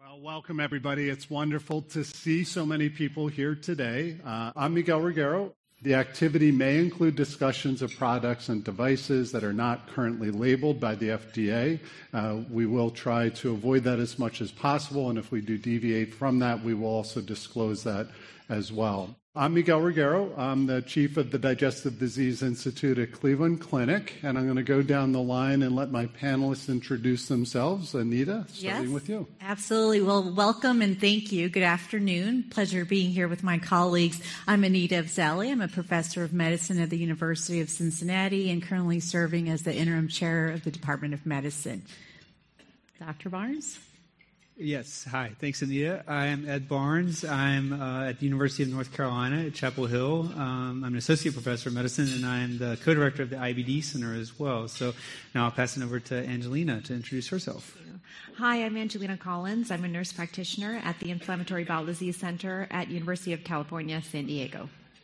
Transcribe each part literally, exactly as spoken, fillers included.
Well, welcome everybody. It's wonderful to see so many people here today. Uh, I'm Miguel Reguero. The activity may include discussions of products and devices that are not currently labeled by the F D A. Uh, we will try to avoid that as much as possible, and if we do deviate from that, we will also disclose that as well. I'm Miguel Reguero. I'm the chief of the Digestive Disease Institute at Cleveland Clinic, and I'm going to go down the line and let my panelists introduce themselves. Anita, starting yes, with you. Absolutely. Well, welcome and thank you. Good afternoon. Pleasure being here with my colleagues. I'm Anita Afzali. I'm a professor of medicine at the University of Cincinnati and currently serving as the interim chair of the Department of Medicine. Doctor Barnes? Yes. Hi. Thanks, Anita. I'm Ed Barnes. I'm uh, at the University of North Carolina at Chapel Hill. Um, I'm an associate professor of medicine, and I'm the co-director of the I B D Center as well. So now I'll pass it over to Angelina to introduce herself. Hi, I'm Angelina Collins. I'm a nurse practitioner at the Inflammatory Bowel Disease Center at University of California, San Diego.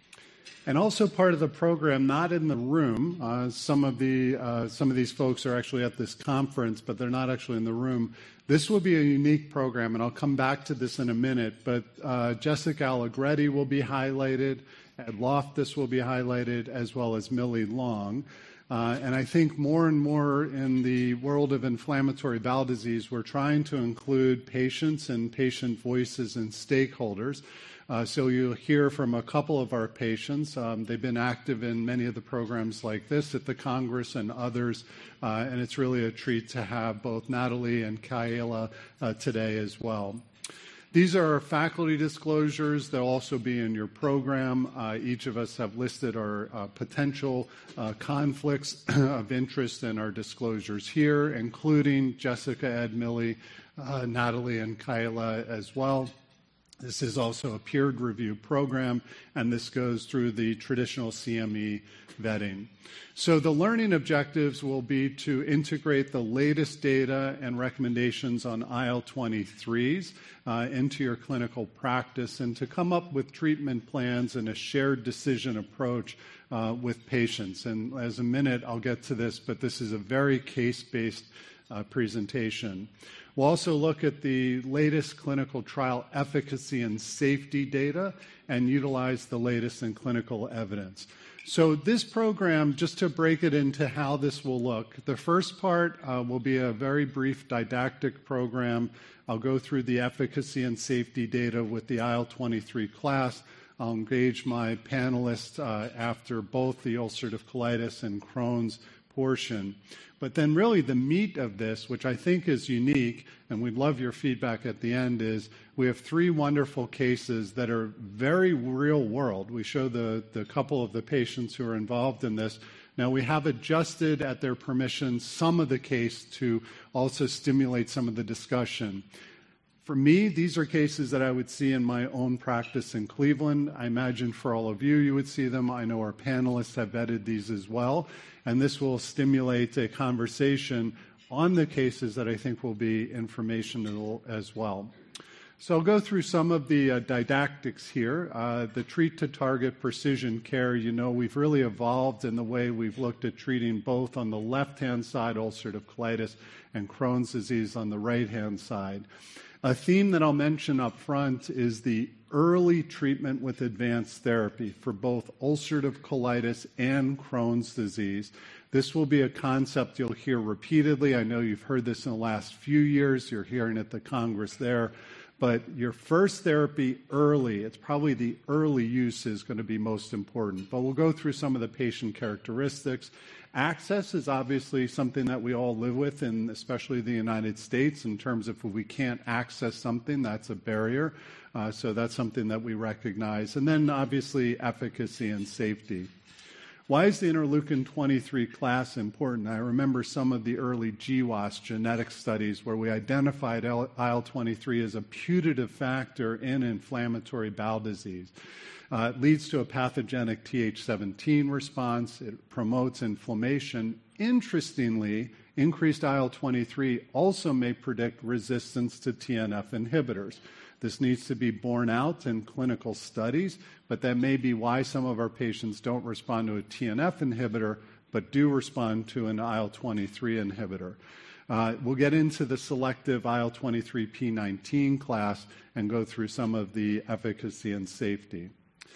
And also part of the program, not in the room. Uh, some of the uh, some of these folks are actually at this conference, but they're not actually in the room. This will be a unique program, and I'll come back to this in a minute. But uh, Jessica Allegretti will be highlighted, Ed Loftus will be highlighted, as well as Millie Long. Uh, and I think more and more in the world of inflammatory bowel disease, we're trying to include patients and patient voices and stakeholders. Uh, so you'll hear from a couple of our patients. Um, they've been active in many of the programs like this at the Congress and others, uh, and it's really a treat to have both Natalie and Kayla uh, today as well. These are our faculty disclosures. They'll also be in your program. Uh, each of us have listed our uh, potential uh, conflicts of interest in our disclosures here, including Jessica, Ed, Millie, uh, Natalie, and Kayla as well. This is also a peer review program, and this goes through the traditional C M E vetting. So the learning objectives will be to integrate the latest data and recommendations on I L twenty-threes uh, into your clinical practice and to come up with treatment plans and a shared decision approach uh, with patients. And as a minute, I'll get to this, but this is a very case-based uh, presentation. We'll also look at the latest clinical trial efficacy and safety data and utilize the latest in clinical evidence. So this program, just to break it into how this will look, the first part uh, will be a very brief didactic program. I'll go through the efficacy and safety data with the I L twenty-three class. I'll engage my panelists uh, after both the ulcerative colitis and Crohn's portion. But then really the meat of this, which I think is unique, and we'd love your feedback at the end, is we have three wonderful cases that are very real world. We show the, the couple of the patients who are involved in this. Now, we have adjusted at their permission some of the case to also stimulate some of the discussion. For me, these are cases that I would see in my own practice in Cleveland. I imagine for all of you, you would see them. I know our panelists have vetted these as well. And this will stimulate a conversation on the cases that I think will be informational as well. So I'll go through some of the uh, didactics here. Uh, the treat to target precision care, you know, we've really evolved in the way we've looked at treating both on the left-hand side, ulcerative colitis, and Crohn's disease on the right-hand side. A theme that I'll mention up front is the early treatment with advanced therapy for both ulcerative colitis and Crohn's disease. This will be a concept you'll hear repeatedly. I know you've heard this in the last few years. You're hearing at the Congress there. But your first therapy early, it's probably the early use is going to be most important. But we'll go through some of the patient characteristics. Access is obviously something that we all live with, and especially the United States, in terms of if we can't access something, that's a barrier. Uh, so that's something that we recognize. And then obviously efficacy and safety. Why is the interleukin twenty-three class important? I remember some of the early G W A S genetic studies where we identified I L twenty-three as a putative factor in inflammatory bowel disease. Uh, it leads to a pathogenic T H seventeen response. It promotes inflammation. Interestingly, increased I L twenty-three also may predict resistance to T N F inhibitors. This needs to be borne out in clinical studies, but that may be why some of our patients don't respond to a T N F inhibitor, but do respond to an I L twenty-three inhibitor. Uh, we'll get into the selective I L twenty-three P nineteen class and go through some of the efficacy and safety.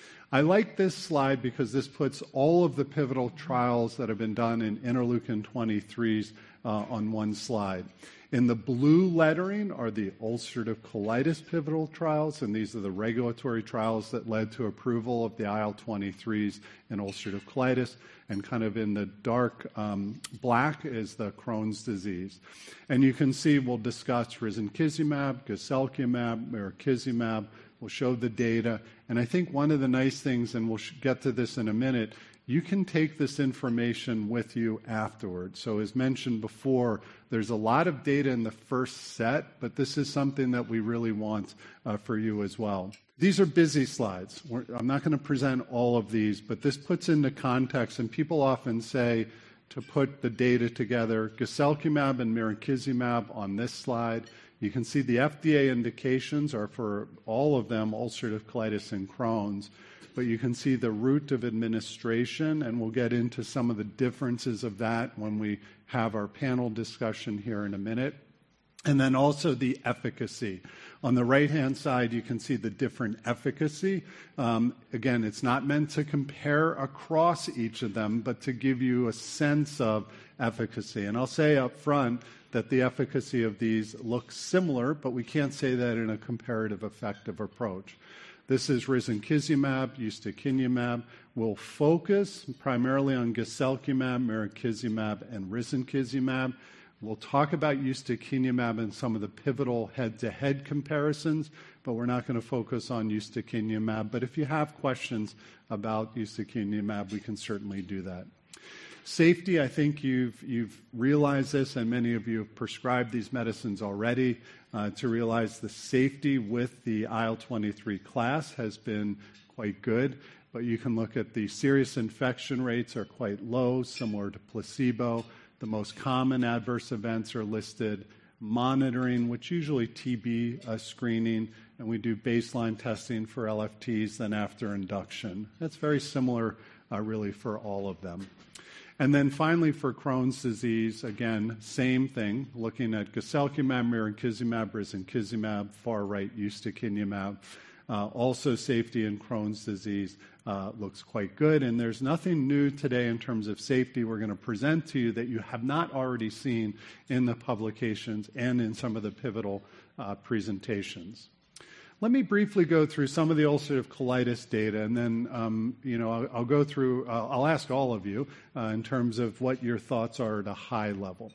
I like this slide because this puts all of the pivotal trials that have been done in interleukin twenty-threes uh, on one slide. In the blue lettering are the ulcerative colitis pivotal trials, and these are the regulatory trials that led to approval of the I L twenty-threes in ulcerative colitis. And kind of in the dark um, black is the Crohn's disease. And you can see we'll discuss risankizumab, guselkumab, mirikizumab. We'll show the data. And I think one of the nice things, and we'll get to this in a minute, you can take this information with you afterwards. So as mentioned before, there's a lot of data in the first set, but this is something that we really want uh, for you as well. These are busy slides. We're, I'm not going to present all of these, but this puts into context, and people often say to put the data together, guselkumab and mirikizumab on this slide. You can see the F D A indications are for all of them, ulcerative colitis and Crohn's. But you can see the route of administration, and we'll get into some of the differences of that when we have our panel discussion here in a minute. And then also the efficacy. On the right-hand side, you can see the different efficacy. Um, again, it's not meant to compare across each of them, but to give you a sense of efficacy. And I'll say up front that the efficacy of these looks similar, but we can't say that in a comparative effective approach. This is risankizumab, ustekinumab. We'll focus primarily on guselkumab, mirikizumab, and risankizumab. We'll talk about ustekinumab and some of the pivotal head-to-head comparisons, but we're not going to focus on ustekinumab. But if you have questions about ustekinumab, we can certainly do that. Safety, I think you've, you've realized this, and many of you have prescribed these medicines already, uh, to realize the safety with the I L twenty-three class has been quite good. But you can look at the serious infection rates are quite low, similar to placebo. The most common adverse events are listed. Monitoring, which usually T B uh, screening, and we do baseline testing for L F Ts, then after induction. That's very similar, uh, really, for all of them. And then finally, for Crohn's disease, again, same thing, looking at guselkumab, mirikizumab, risankizumab, far right, ustekinumab. Uh, also, safety in Crohn's disease uh, looks quite good, and there's nothing new today in terms of safety we're going to present to you that you have not already seen in the publications and in some of the pivotal uh, presentations. Let me briefly go through some of the ulcerative colitis data, and then, um, you know, I'll, I'll go through, uh, I'll ask all of you uh, in terms of what your thoughts are at a high level.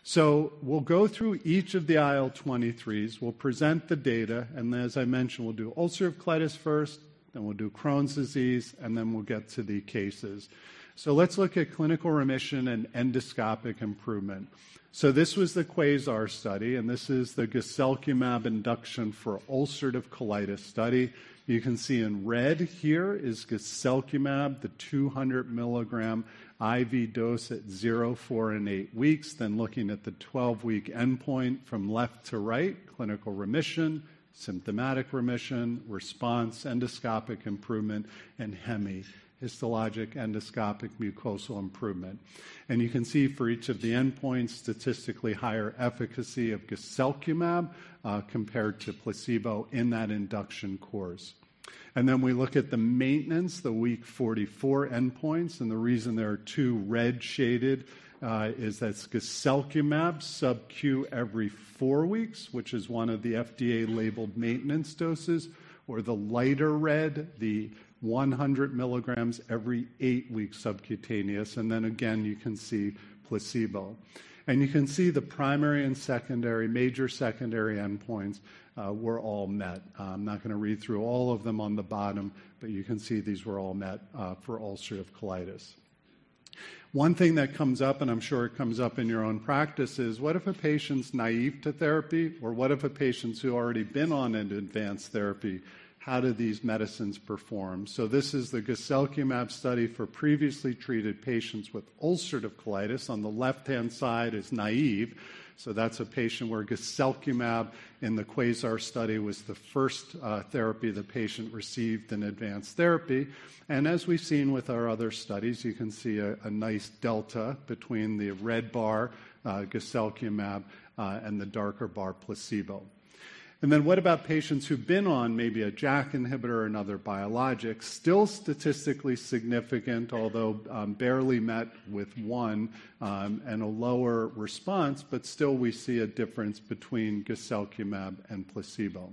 So we'll go through each of the I L twenty-threes, we'll present the data, and as I mentioned, we'll do ulcerative colitis first, then we'll do Crohn's disease, and then we'll get to the cases. So let's look at clinical remission and endoscopic improvement. So this was the QUASAR study, and this is the guselkumab induction for ulcerative colitis study. You can see in red here is guselkumab, the two hundred milligram I V dose at zero, four, and eight weeks. Then looking at the twelve-week endpoint from left to right, clinical remission, symptomatic remission, response, endoscopic improvement, and hemi, histologic endoscopic mucosal improvement. And you can see for each of the endpoints, statistically higher efficacy of guselkumab uh, compared to placebo in that induction course. And then we look at the maintenance, the week forty-four endpoints, and the reason there are two red shaded uh, is that's guselkumab sub-Q every four weeks, which is one of the F D A-labeled maintenance doses, or the lighter red, the one hundred milligrams every eight weeks subcutaneous, and then again you can see placebo. And you can see the primary and secondary, major secondary endpoints uh, were all met. Uh, I'm not going to read through all of them on the bottom, but you can see these were all met uh, for ulcerative colitis. One thing that comes up, and I'm sure it comes up in your own practice, is what if a patient's naive to therapy, or what if a patient's who already been on an advanced therapy? How do these medicines perform? So this is the guselkumab study for previously treated patients with ulcerative colitis. On the left-hand side is naive. So that's a patient where guselkumab in the QUASAR study was the first uh, therapy the patient received in advanced therapy. And as we've seen with our other studies, you can see a, a nice delta between the red bar uh, guselkumab, uh, and the darker bar placebo. And then what about patients who've been on maybe a J A K inhibitor or another biologic? Still statistically significant, although um, barely met with one, um, and a lower response, but still we see a difference between guselkumab and placebo.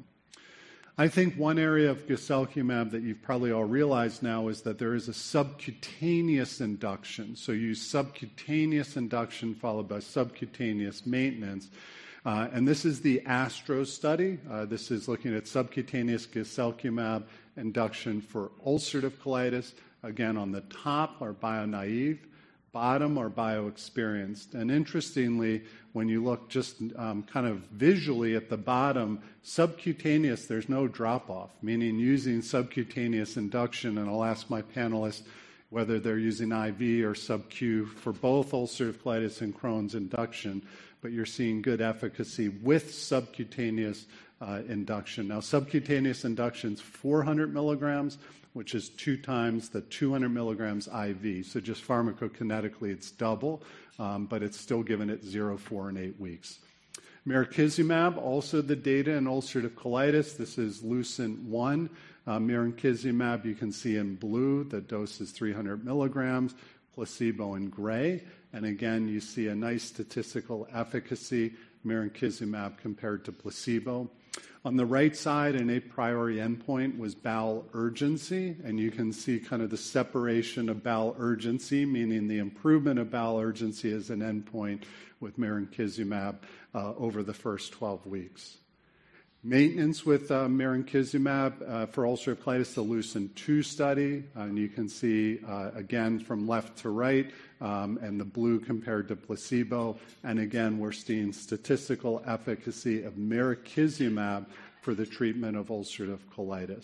I think one area of guselkumab that you've probably all realized now is that there is a subcutaneous induction. So you use subcutaneous induction followed by subcutaneous maintenance. Uh, and this is the ASTRO study. Uh, this is looking at subcutaneous guselkumab induction for ulcerative colitis. Again, on the top are bio-naive, bottom are bio-experienced. And interestingly, when you look just um, kind of visually at the bottom, subcutaneous, there's no drop-off, meaning using subcutaneous induction, and I'll ask my panelists whether they're using I V or sub-Q for both ulcerative colitis and Crohn's induction, but you're seeing good efficacy with subcutaneous uh, induction. Now, subcutaneous induction is four hundred milligrams, which is two times the two hundred milligrams I V. So just pharmacokinetically, it's double, um, but it's still given at zero, four, and eight weeks. Mirikizumab, also the data in ulcerative colitis. This is LUCENT one. Uh, mirikizumab, you can see in blue, the dose is three hundred milligrams, placebo in gray. And again, you see a nice statistical efficacy, mirikizumab compared to placebo. On the right side, an a priori endpoint was bowel urgency, and you can see kind of the separation of bowel urgency, meaning the improvement of bowel urgency as an endpoint with mirikizumab uh, over the first twelve weeks. Maintenance with uh, mirikizumab uh, for ulcerative colitis, the LUCENT two study, uh, and you can see, uh, again, from left to right, um, and the blue compared to placebo. And again, we're seeing statistical efficacy of mirikizumab for the treatment of ulcerative colitis.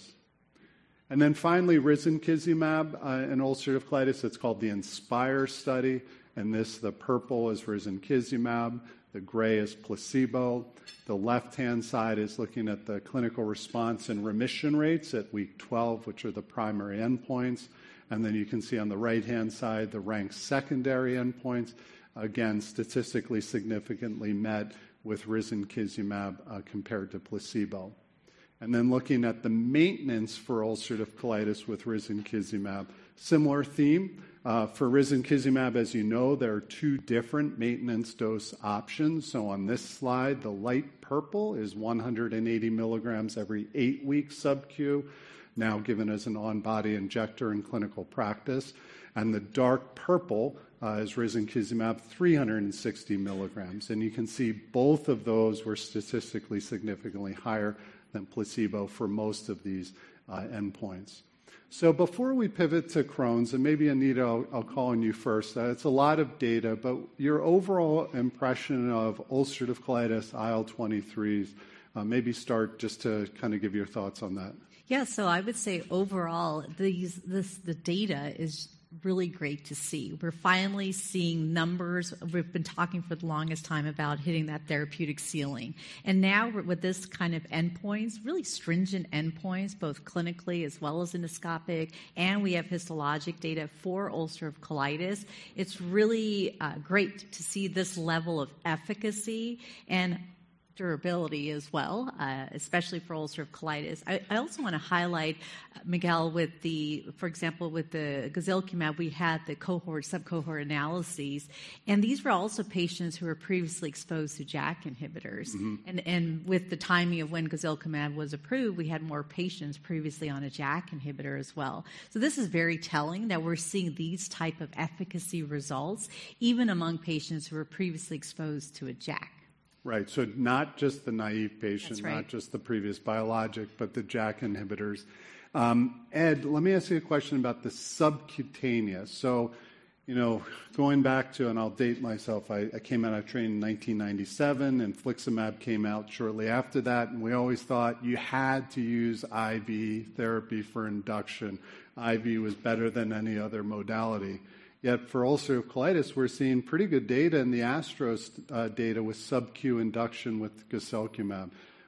And then finally, risankizumab uh, in ulcerative colitis. It's called the INSPIRE study, and this, the purple is risankizumab. The gray is placebo. The left-hand side is looking at the clinical response and remission rates at week twelve, which are the primary endpoints. And then you can see on the right-hand side the ranked secondary endpoints, again, statistically significantly met with risankizumab uh, compared to placebo. And then looking at the maintenance for ulcerative colitis with risankizumab, similar theme. Uh, for risankizumab, as you know, there are two different maintenance dose options. So on this slide, the light purple is one hundred eighty milligrams every eight weeks sub-Q, now given as an on-body injector in clinical practice. And the dark purple uh, is risankizumab, three hundred sixty milligrams. And you can see both of those were statistically significantly higher than placebo for most of these uh, endpoints. So before we pivot to Crohn's, and maybe Anita, I'll, I'll call on you first. Uh, it's a lot of data, but your overall impression of ulcerative colitis, I L twenty-threes, uh, maybe start just to kind of give your thoughts on that. Yeah, so I would say overall, these this the data is really great to see. We're finally seeing numbers. We've been talking for the longest time about hitting that therapeutic ceiling. And now with this kind of endpoints, really stringent endpoints, both clinically as well as endoscopic, and we have histologic data for ulcerative colitis, it's really uh, great to see this level of efficacy and durability as well, uh, especially for ulcerative colitis. I, I also want to highlight, uh, Miguel, with the, for example, with the guselkumab, we had the cohort, subcohort analyses, and these were also patients who were previously exposed to J A K inhibitors. Mm-hmm. And, and with the timing of when guselkumab was approved, we had more patients previously on a J A K inhibitor as well. So this is very telling that we're seeing these type of efficacy results, even among patients who were previously exposed to a J A K. Right, so not just the naive patient, right. not just the previous biologic, but the J A K inhibitors. Um, Ed, let me ask you a question about the subcutaneous. So, you know, going back to, and I'll date myself, I, I came out of training in nineteen ninety-seven, and infliximab came out shortly after that, and we always thought you had to use I V therapy for induction. I V was better than any other modality. Yet for ulcerative colitis, we're seeing pretty good data in the ASTRO uh, data with sub-Q induction with guselkumab.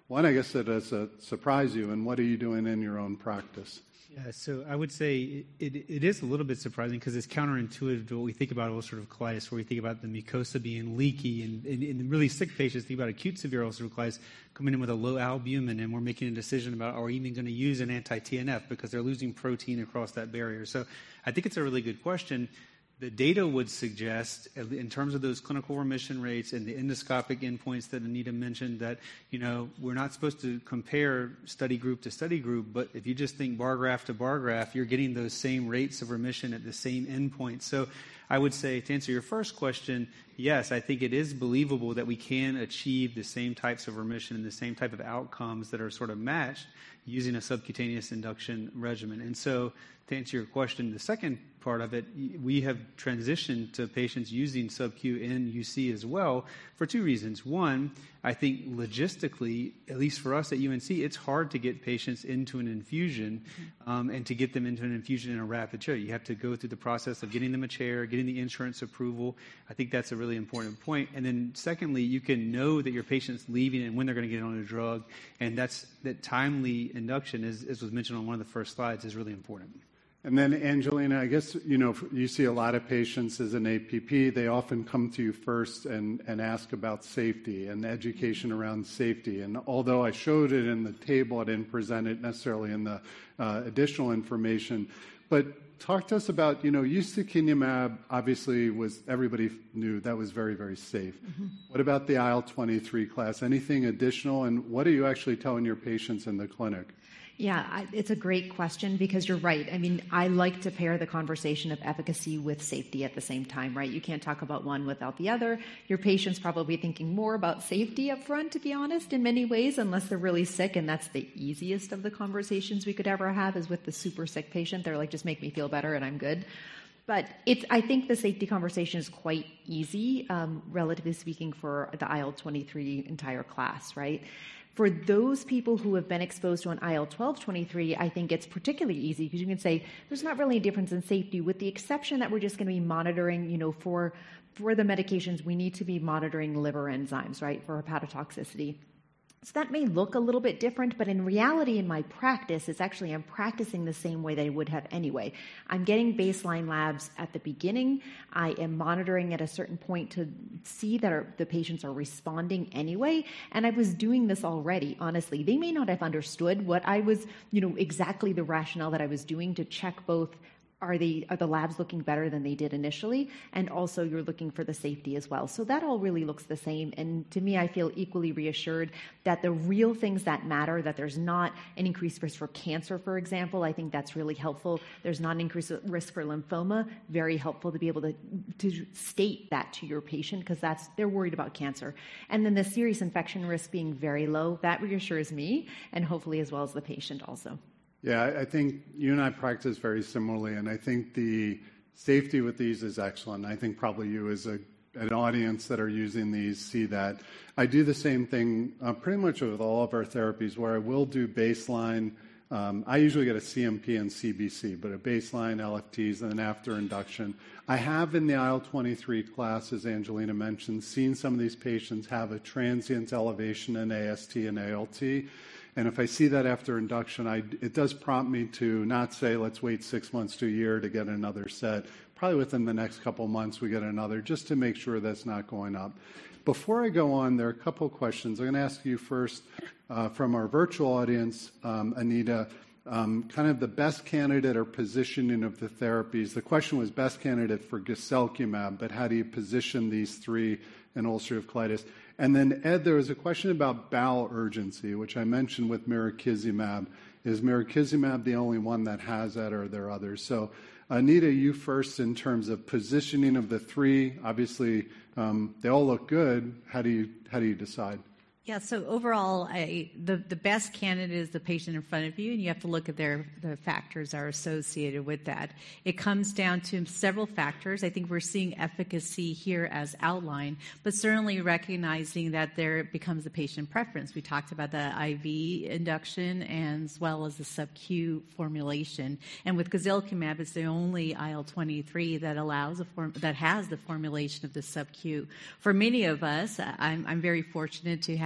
One, I guess that does uh, surprise you, and what are you doing in your own practice? Yeah, so I would say it, it, it is a little bit surprising because it's counterintuitive to what we think about ulcerative colitis, where we think about the mucosa being leaky, and in really sick patients, think about acute severe ulcerative colitis coming in with a low albumin, and we're making a decision about are we even going to use an anti-T N F because they're losing protein across that barrier. So I think it's a really good question. The data would suggest, in terms of those clinical remission rates and the endoscopic endpoints that Anita mentioned, that, you know, we're not supposed to compare study group to study group, but if you just think bar graph to bar graph, you're getting those same rates of remission at the same endpoint. So I would say, to answer your first question, yes, I think it is believable that we can achieve the same types of remission and the same type of outcomes that are sort of matched using a subcutaneous induction regimen. And so, to answer your question, the second part of it, we have transitioned to patients using sub-Q in U C as well for two reasons. One, I think logistically, at least for us at U N C, it's hard to get patients into an infusion um, and to get them into an infusion in a rapid chair. You have to go through the process of getting them a chair, getting the insurance approval. I think that's a really important point. And then secondly, you can know that your patient's leaving and when they're going to get on a drug, and that's that timely induction, as, as was mentioned on one of the first slides, is really important. And then, Angelina, I guess, you know, you see a lot of patients as an A P P. They often come to you first and, and ask about safety and education around safety. And although I showed it in the table, I didn't present it necessarily in the uh, additional information. But talk to us about, you know, ustekinumab obviously was, everybody knew that was very, very safe. Mm-hmm. What about the I L twenty-three class? Anything additional? And what are you actually telling your patients in the clinic? Yeah, I, it's a great question because you're right. I mean, I like to pair the conversation of efficacy with safety at the same time, right? You can't talk about one without the other. Your patient's probably thinking more about safety up front, to be honest, in many ways, unless they're really sick, and that's the easiest of the conversations we could ever have is with the super sick patient. They're like, just make me feel better and I'm good. But it's, I think the safety conversation is quite easy, um, relatively speaking, for the I L twenty-three entire class, right? For those people who have been exposed to an I L twelve twenty-three, I think it's particularly easy because you can say there's not really a difference in safety, with the exception that we're just going to be monitoring, you know, for for the medications, we need to be monitoring liver enzymes, right, for hepatotoxicity. So that may look a little bit different, but in reality, in my practice, it's actually I'm practicing the same way that I would have anyway. I'm getting baseline labs at the beginning. I am monitoring at a certain point to see that our, the patients are responding anyway. And I was doing this already, honestly. They may not have understood what I was, you know, exactly the rationale that I was doing to check both Are the are the labs looking better than they did initially? And also you're looking for the safety as well. So that all really looks the same. And to me, I feel equally reassured that the real things that matter, that there's not an increased risk for cancer, for example. I think that's really helpful. There's not an increased risk for lymphoma. Very helpful to be able to, to state that to your patient because that's they're worried about cancer. And then the serious infection risk being very low, that reassures me and hopefully as well as the patient also. Yeah, I think you and I practice very similarly, and I think the safety with these is excellent. I think probably you as a, an audience that are using these see that. I do the same thing uh, pretty much with all of our therapies where I will do baseline. Um, I usually get a C M P and C B C, but a baseline L F Ts and then after induction. I have in the I L twenty-three class, as Angelina mentioned, seen some of these patients have a transient elevation in A S T and A L T. And if I see that after induction, I, it does prompt me to not say, let's wait six months to a year to get another set. Probably within the next couple months, we get another, just to make sure that's not going up. Before I go on, there are a couple of questions. I'm going to ask you first uh, from our virtual audience, um, Anita, um, kind of the best candidate or positioning of the therapies. The question was best candidate for guselkumab, but how do you position these three in ulcerative colitis? And then, Ed, there was a question about bowel urgency, which I mentioned with mirikizumab. Is mirikizumab the only one that has that, or are there others? So, Anita, you first in terms of positioning of the three. Obviously, um, they all look good. How do you how do you decide? Yeah, so overall, I, the, the best candidate is the patient in front of you, and you have to look at their the factors that are associated with that. It comes down to several factors. I think we're seeing efficacy here as outlined, but certainly recognizing that there becomes a patient preference. We talked about the I V induction and as well as the sub-Q formulation. And with guselkumab, it's the only I L twenty-three that allows a form that has the formulation of the sub-Q. For many of us, I'm, I'm very fortunate to have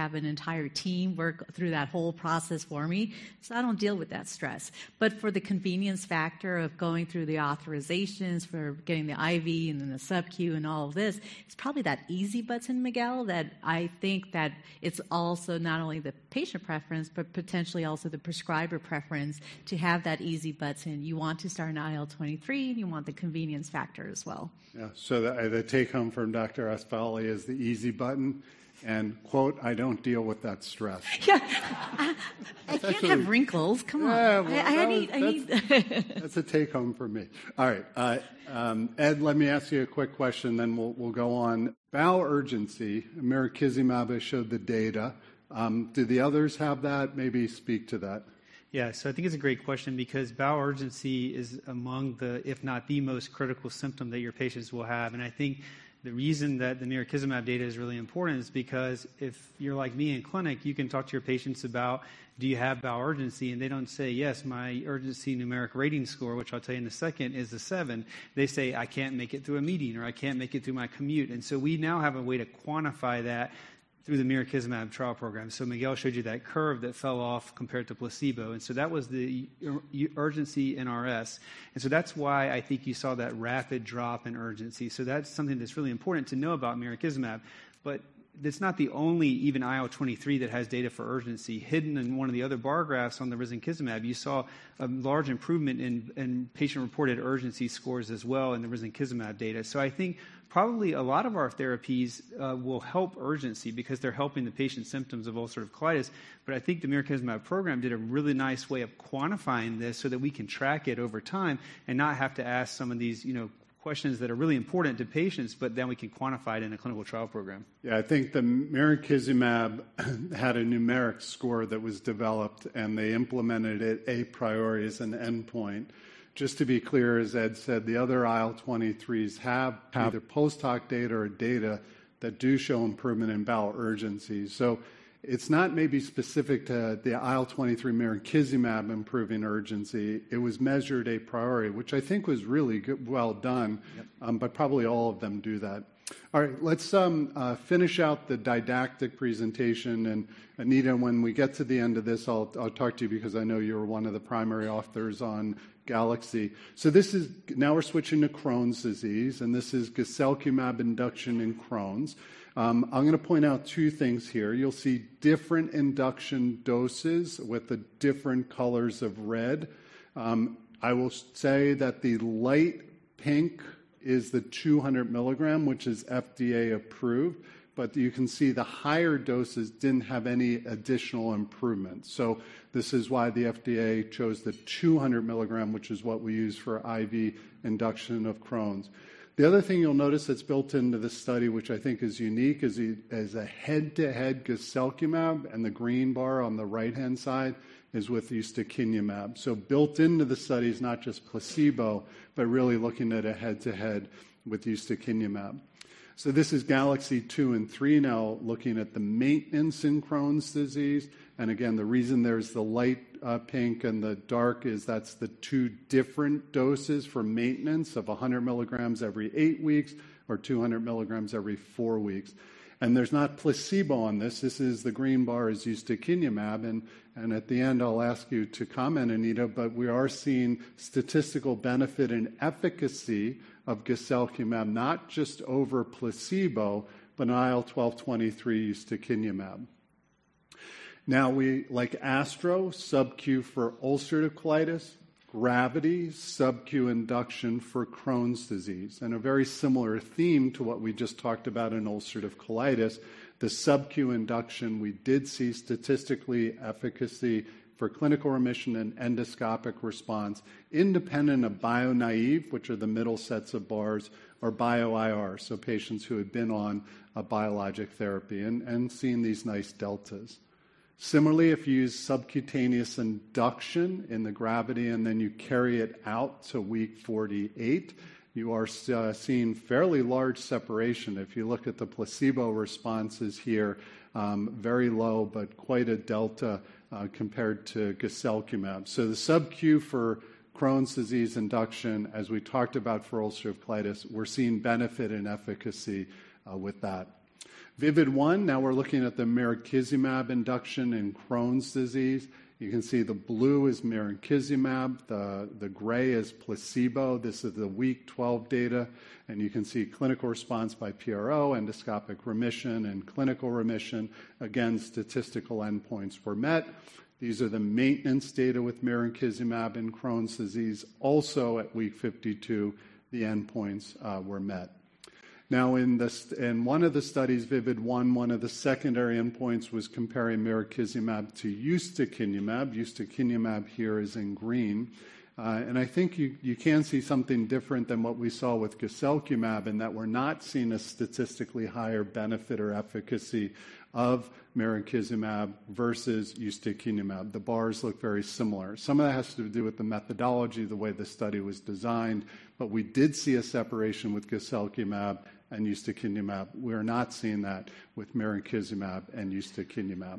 have an entire team work through that whole process for me, so I don't deal with that stress. But for the convenience factor of going through the authorizations for getting the I V and then the sub-Q and all of this, it's probably that easy button, Miguel, that I think that it's also not only the patient preference, but potentially also the prescriber preference to have that easy button. You want to start an I L twenty-three, and you want the convenience factor as well. Yeah, so the, the take-home from Doctor Asfali is the easy button, and, quote, I don't deal with that stress. Yeah, I, I can't actually, have wrinkles. Come on. Yeah, well, I, I need, was, I need. that's, that's a take-home for me. All right, uh, um, Ed, let me ask you a quick question, then we'll, we'll go on. Bowel urgency, mirikizumab has showed the data. Um, do the others have that? Maybe speak to that. Yeah, so I think it's a great question because bowel urgency is among the, if not the most critical symptom that your patients will have. And I think the reason that the mirikizumab data is really important is because if you're like me in clinic, you can talk to your patients about, do you have bowel urgency? And they don't say, yes, my urgency numeric rating score, which I'll tell you in a second, is a seven. They say, I can't make it through a meeting or I can't make it through my commute. And so we now have a way to quantify that through the mirikizumab trial program. So Miguel showed you that curve that fell off compared to placebo. And so that was the urgency N R S. And so that's why I think you saw that rapid drop in urgency. So that's something that's really important to know about mirikizumab. But it's not the only even I L twenty-three that has data for urgency. Hidden in one of the other bar graphs on the risankizumab, you saw a large improvement in, in patient-reported urgency scores as well in the risankizumab data. So I think probably a lot of our therapies uh, will help urgency because they're helping the patient's symptoms of ulcerative colitis. But I think the mirikizumab program did a really nice way of quantifying this so that we can track it over time and not have to ask some of these, you know, questions that are really important to patients, but then we can quantify it in a clinical trial program. Yeah, I think the mirikizumab had a numeric score that was developed, and they implemented it a priori as an endpoint. Just to be clear, as Ed said, the other I L twenty-threes have either post-hoc data or data that do show improvement in bowel urgency. So it's not maybe specific to the I L twenty-three mirikizumab improving urgency. It was measured a priori, which I think was really good, well done, yep. um, but probably all of them do that. All right, let's um, uh, finish out the didactic presentation. And Anita, when we get to the end of this, I'll, I'll talk to you because I know you're one of the primary authors on Galaxy. So this is, now we're switching to Crohn's disease, and this is guselkumab induction in Crohn's. Um, I'm going to point out two things here. You'll see different induction doses with the different colors of red. Um, I will say that the light pink is the two hundred milligram, which is F D A approved, but you can see the higher doses didn't have any additional improvements. So this is why the F D A chose the two hundred milligram, which is what we use for I V induction of Crohn's. The other thing you'll notice that's built into the study, which I think is unique, is, is a head-to-head guselkumab, and the green bar on the right-hand side is with ustekinumab. So built into the study is not just placebo, but really looking at a head-to-head with ustekinumab. So this is Galaxy two and three now, looking at the maintenance in Crohn's disease. And again, the reason there's the light uh, pink and the dark is that's the two different doses for maintenance of one hundred milligrams every eight weeks or two hundred milligrams every four weeks. And there's not placebo on this. This is the green bar is ustekinumab. And, and at the end, I'll ask you to comment, Anita, but we are seeing statistical benefit and efficacy of guselkumab, not just over placebo, but I L twelve twenty-three ustekinumab. Now, we, like Astro, sub-Q for ulcerative colitis, Gravity, sub-Q induction for Crohn's disease. And a very similar theme to what we just talked about in ulcerative colitis, the sub-Q induction, we did see statistically efficacy for clinical remission and endoscopic response, independent of bio-naive, which are the middle sets of bars, or bio-I R, so patients who had been on a biologic therapy, and, and seeing these nice deltas. Similarly, if you use subcutaneous induction in the Gravity and then you carry it out to week forty-eight, you are uh, seeing fairly large separation. If you look at the placebo responses here, um, very low, but quite a delta uh, compared to guselkumab. So the sub-Q for Crohn's disease induction, as we talked about for ulcerative colitis, we're seeing benefit and efficacy uh, with that. VIVID one, now we're looking at the mirikizumab induction in Crohn's disease. You can see the blue is mirikizumab, the, the gray is placebo. This is the week twelve data, and you can see clinical response by P R O, endoscopic remission, and clinical remission. Again, statistical endpoints were met. These are the maintenance data with mirikizumab in Crohn's disease. Also at week fifty-two, the endpoints uh, were met. Now, in, this, in one of the studies, VIVID one, one of the secondary endpoints was comparing mirikizumab to ustekinumab. Ustekinumab here is in green. Uh, and I think you, you can see something different than what we saw with guselkumab in that we're not seeing a statistically higher benefit or efficacy of mirikizumab versus ustekinumab. The bars look very similar. Some of that has to do with the methodology, the way the study was designed, but we did see a separation with guselkumab and ustekinumab. We are not seeing that with mirikizumab and ustekinumab.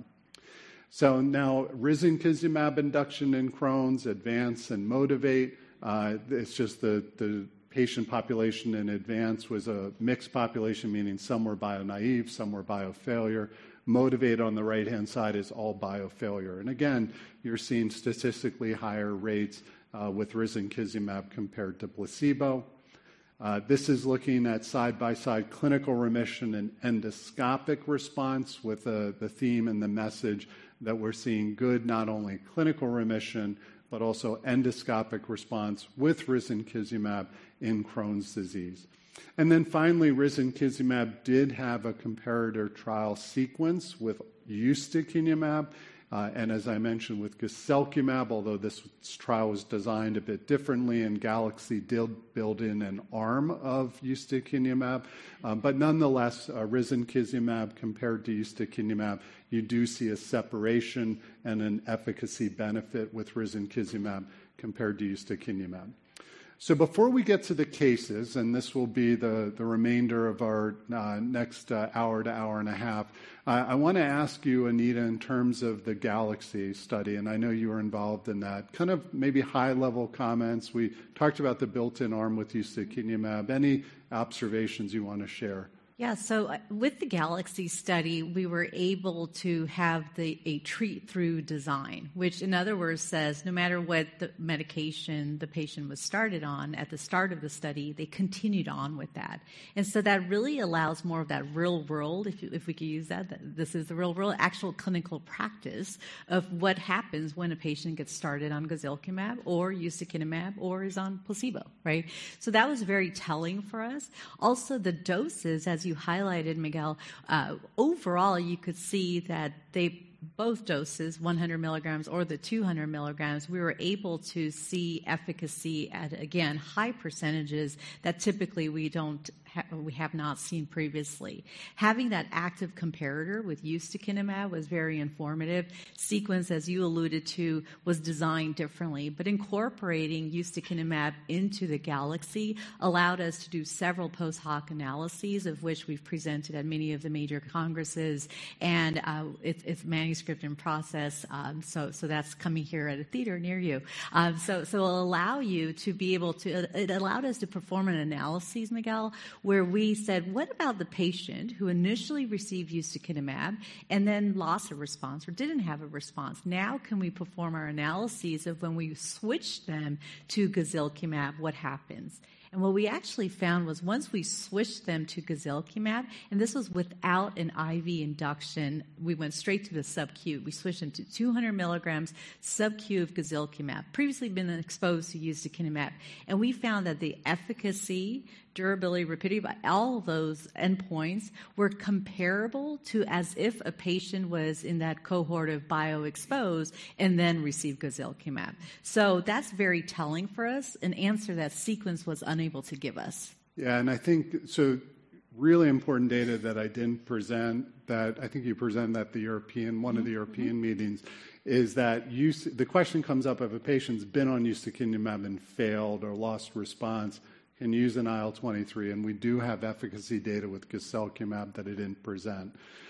So now risankizumab induction in Crohn's, ADVANCE and MOTIVATE. Uh, it's just the, the patient population in ADVANCE was a mixed population, meaning some were bio-naive, some were bio-failure. MOTIVATE on the right-hand side is all bio-failure. And again, you're seeing statistically higher rates uh, with risankizumab compared to placebo. Uh, this is looking at side-by-side clinical remission and endoscopic response with uh, the theme and the message that we're seeing good not only clinical remission, but also endoscopic response with risankizumab in Crohn's disease. And then finally, risankizumab did have a comparator trial sequence with ustekinumab. Uh, and as I mentioned with guselkumab, although this trial was designed a bit differently, and GALAXY did build in an arm of ustekinumab, uh, but nonetheless, uh, risankizumab compared to ustekinumab, you do see a separation and an efficacy benefit with risankizumab compared to ustekinumab. So before we get to the cases, and this will be the, the remainder of our uh, next uh, hour to hour and a half, uh, I want to ask you, Anita, in terms of the GALAXY study, and I know you were involved in that, kind of maybe high-level comments. We talked about the built-in arm with ustekinumab. Any observations you want to share? Yeah, so with the GALAXY study, we were able to have the, a treat-through design, which in other words says no matter what the medication the patient was started on at the start of the study, they continued on with that. And so that really allows more of that real world, if, you, if we could use that, that, this is the real world, actual clinical practice of what happens when a patient gets started on guselkumab or ustekinumab or is on placebo, right? So that was very telling for us. Also, the doses, as you highlighted, Miguel, uh, overall you could see that they both doses, one hundred milligrams or the two hundred milligrams, we were able to see efficacy at, again, high percentages that typically we don't ha- we have not seen previously. Having that active comparator with ustekinumab was very informative. Sequence, as you alluded to, was designed differently, but incorporating ustekinumab into the GALAXY allowed us to do several post hoc analyses, of which we've presented at many of the major congresses, and uh, it's, it's manuscript in process, um, so so that's coming here at a theater near you. Um, so so it'll allow you to be able to. It allowed us to perform an analysis, Miguel, where we said, what about the patient who initially received ustekinumab and then lost a response or didn't have a response? Now can we perform our analyses of when we switched them to guselkumab, what happens? And what we actually found was once we switched them to guselkumab, and this was without an I V induction, we went straight to the sub-Q. We switched them to two hundred milligrams sub-Q of guselkumab, previously been exposed to ustekinumab. And we found that the efficacy, durability, rapidity, all those endpoints were comparable to as if a patient was in that cohort of bio-exposed and then received guselkumab. So that's very telling for us, an answer that sequence was unable to give us. Yeah, and I think, so really important data that I didn't present, that I think you presented at the European, one mm-hmm. of the European mm-hmm. meetings, is that you, the question comes up if a patient's been on ustekinumab and failed or lost response, can use an I L twenty-three, and we do have efficacy data with guselkumab that I didn't present.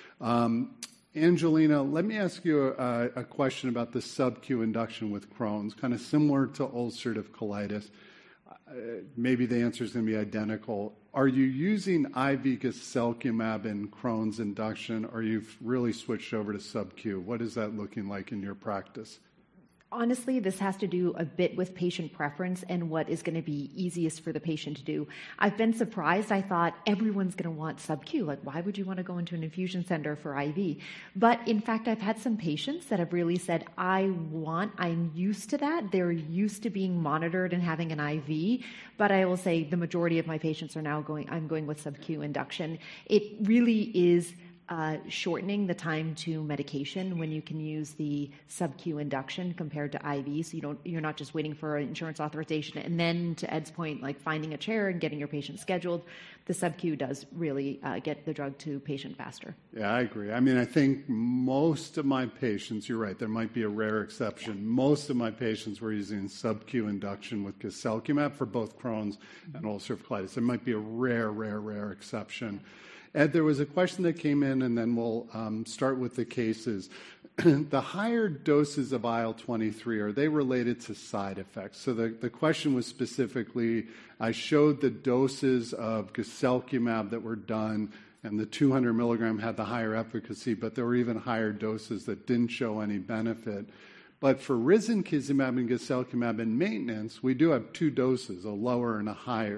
Um, Angelina, let me ask you a, a question about the sub-Q induction with Crohn's, kind of similar to ulcerative colitis. maybe the answer is going to be identical. Are you using I V guselkumab in Crohn's induction, or you've really switched over to sub-Q? What is that looking like in your practice? Honestly, this has to do a bit with patient preference and what is going to be easiest for the patient to do. I've been surprised. I thought everyone's going to want sub-Q. Like, why would you want to go into an infusion center for I V? But in fact, I've had some patients that have really said, I want, I'm used to that. They're used to being monitored and having an I V. But I will say the majority of my patients are now going, I'm going with sub-Q induction. It really is Uh, shortening the time to medication when you can use the sub-Q induction compared to I V, so you don't, you're not just waiting for an insurance authorization and then, to Ed's point, like finding a chair and getting your patient scheduled. The sub-Q does really uh, get the drug to patient faster. Yeah, I agree. I mean, I think most of my patients, you're right, there might be a rare exception. Yeah. Most of my patients were using sub-Q induction with guselkumab for both Crohn's mm-hmm. and ulcerative colitis. There might be a rare, rare, rare exception. Ed, there was a question that came in, and then we'll um, start with the cases. The higher doses of I L twenty-three, are they related to side effects? So the, the question was specifically, I showed the doses of guselkumab that were done, and the two hundred milligram had the higher efficacy, but there were even higher doses that didn't show any benefit. But for risankizumab and guselkumab in maintenance, we do have two doses, a lower and a higher.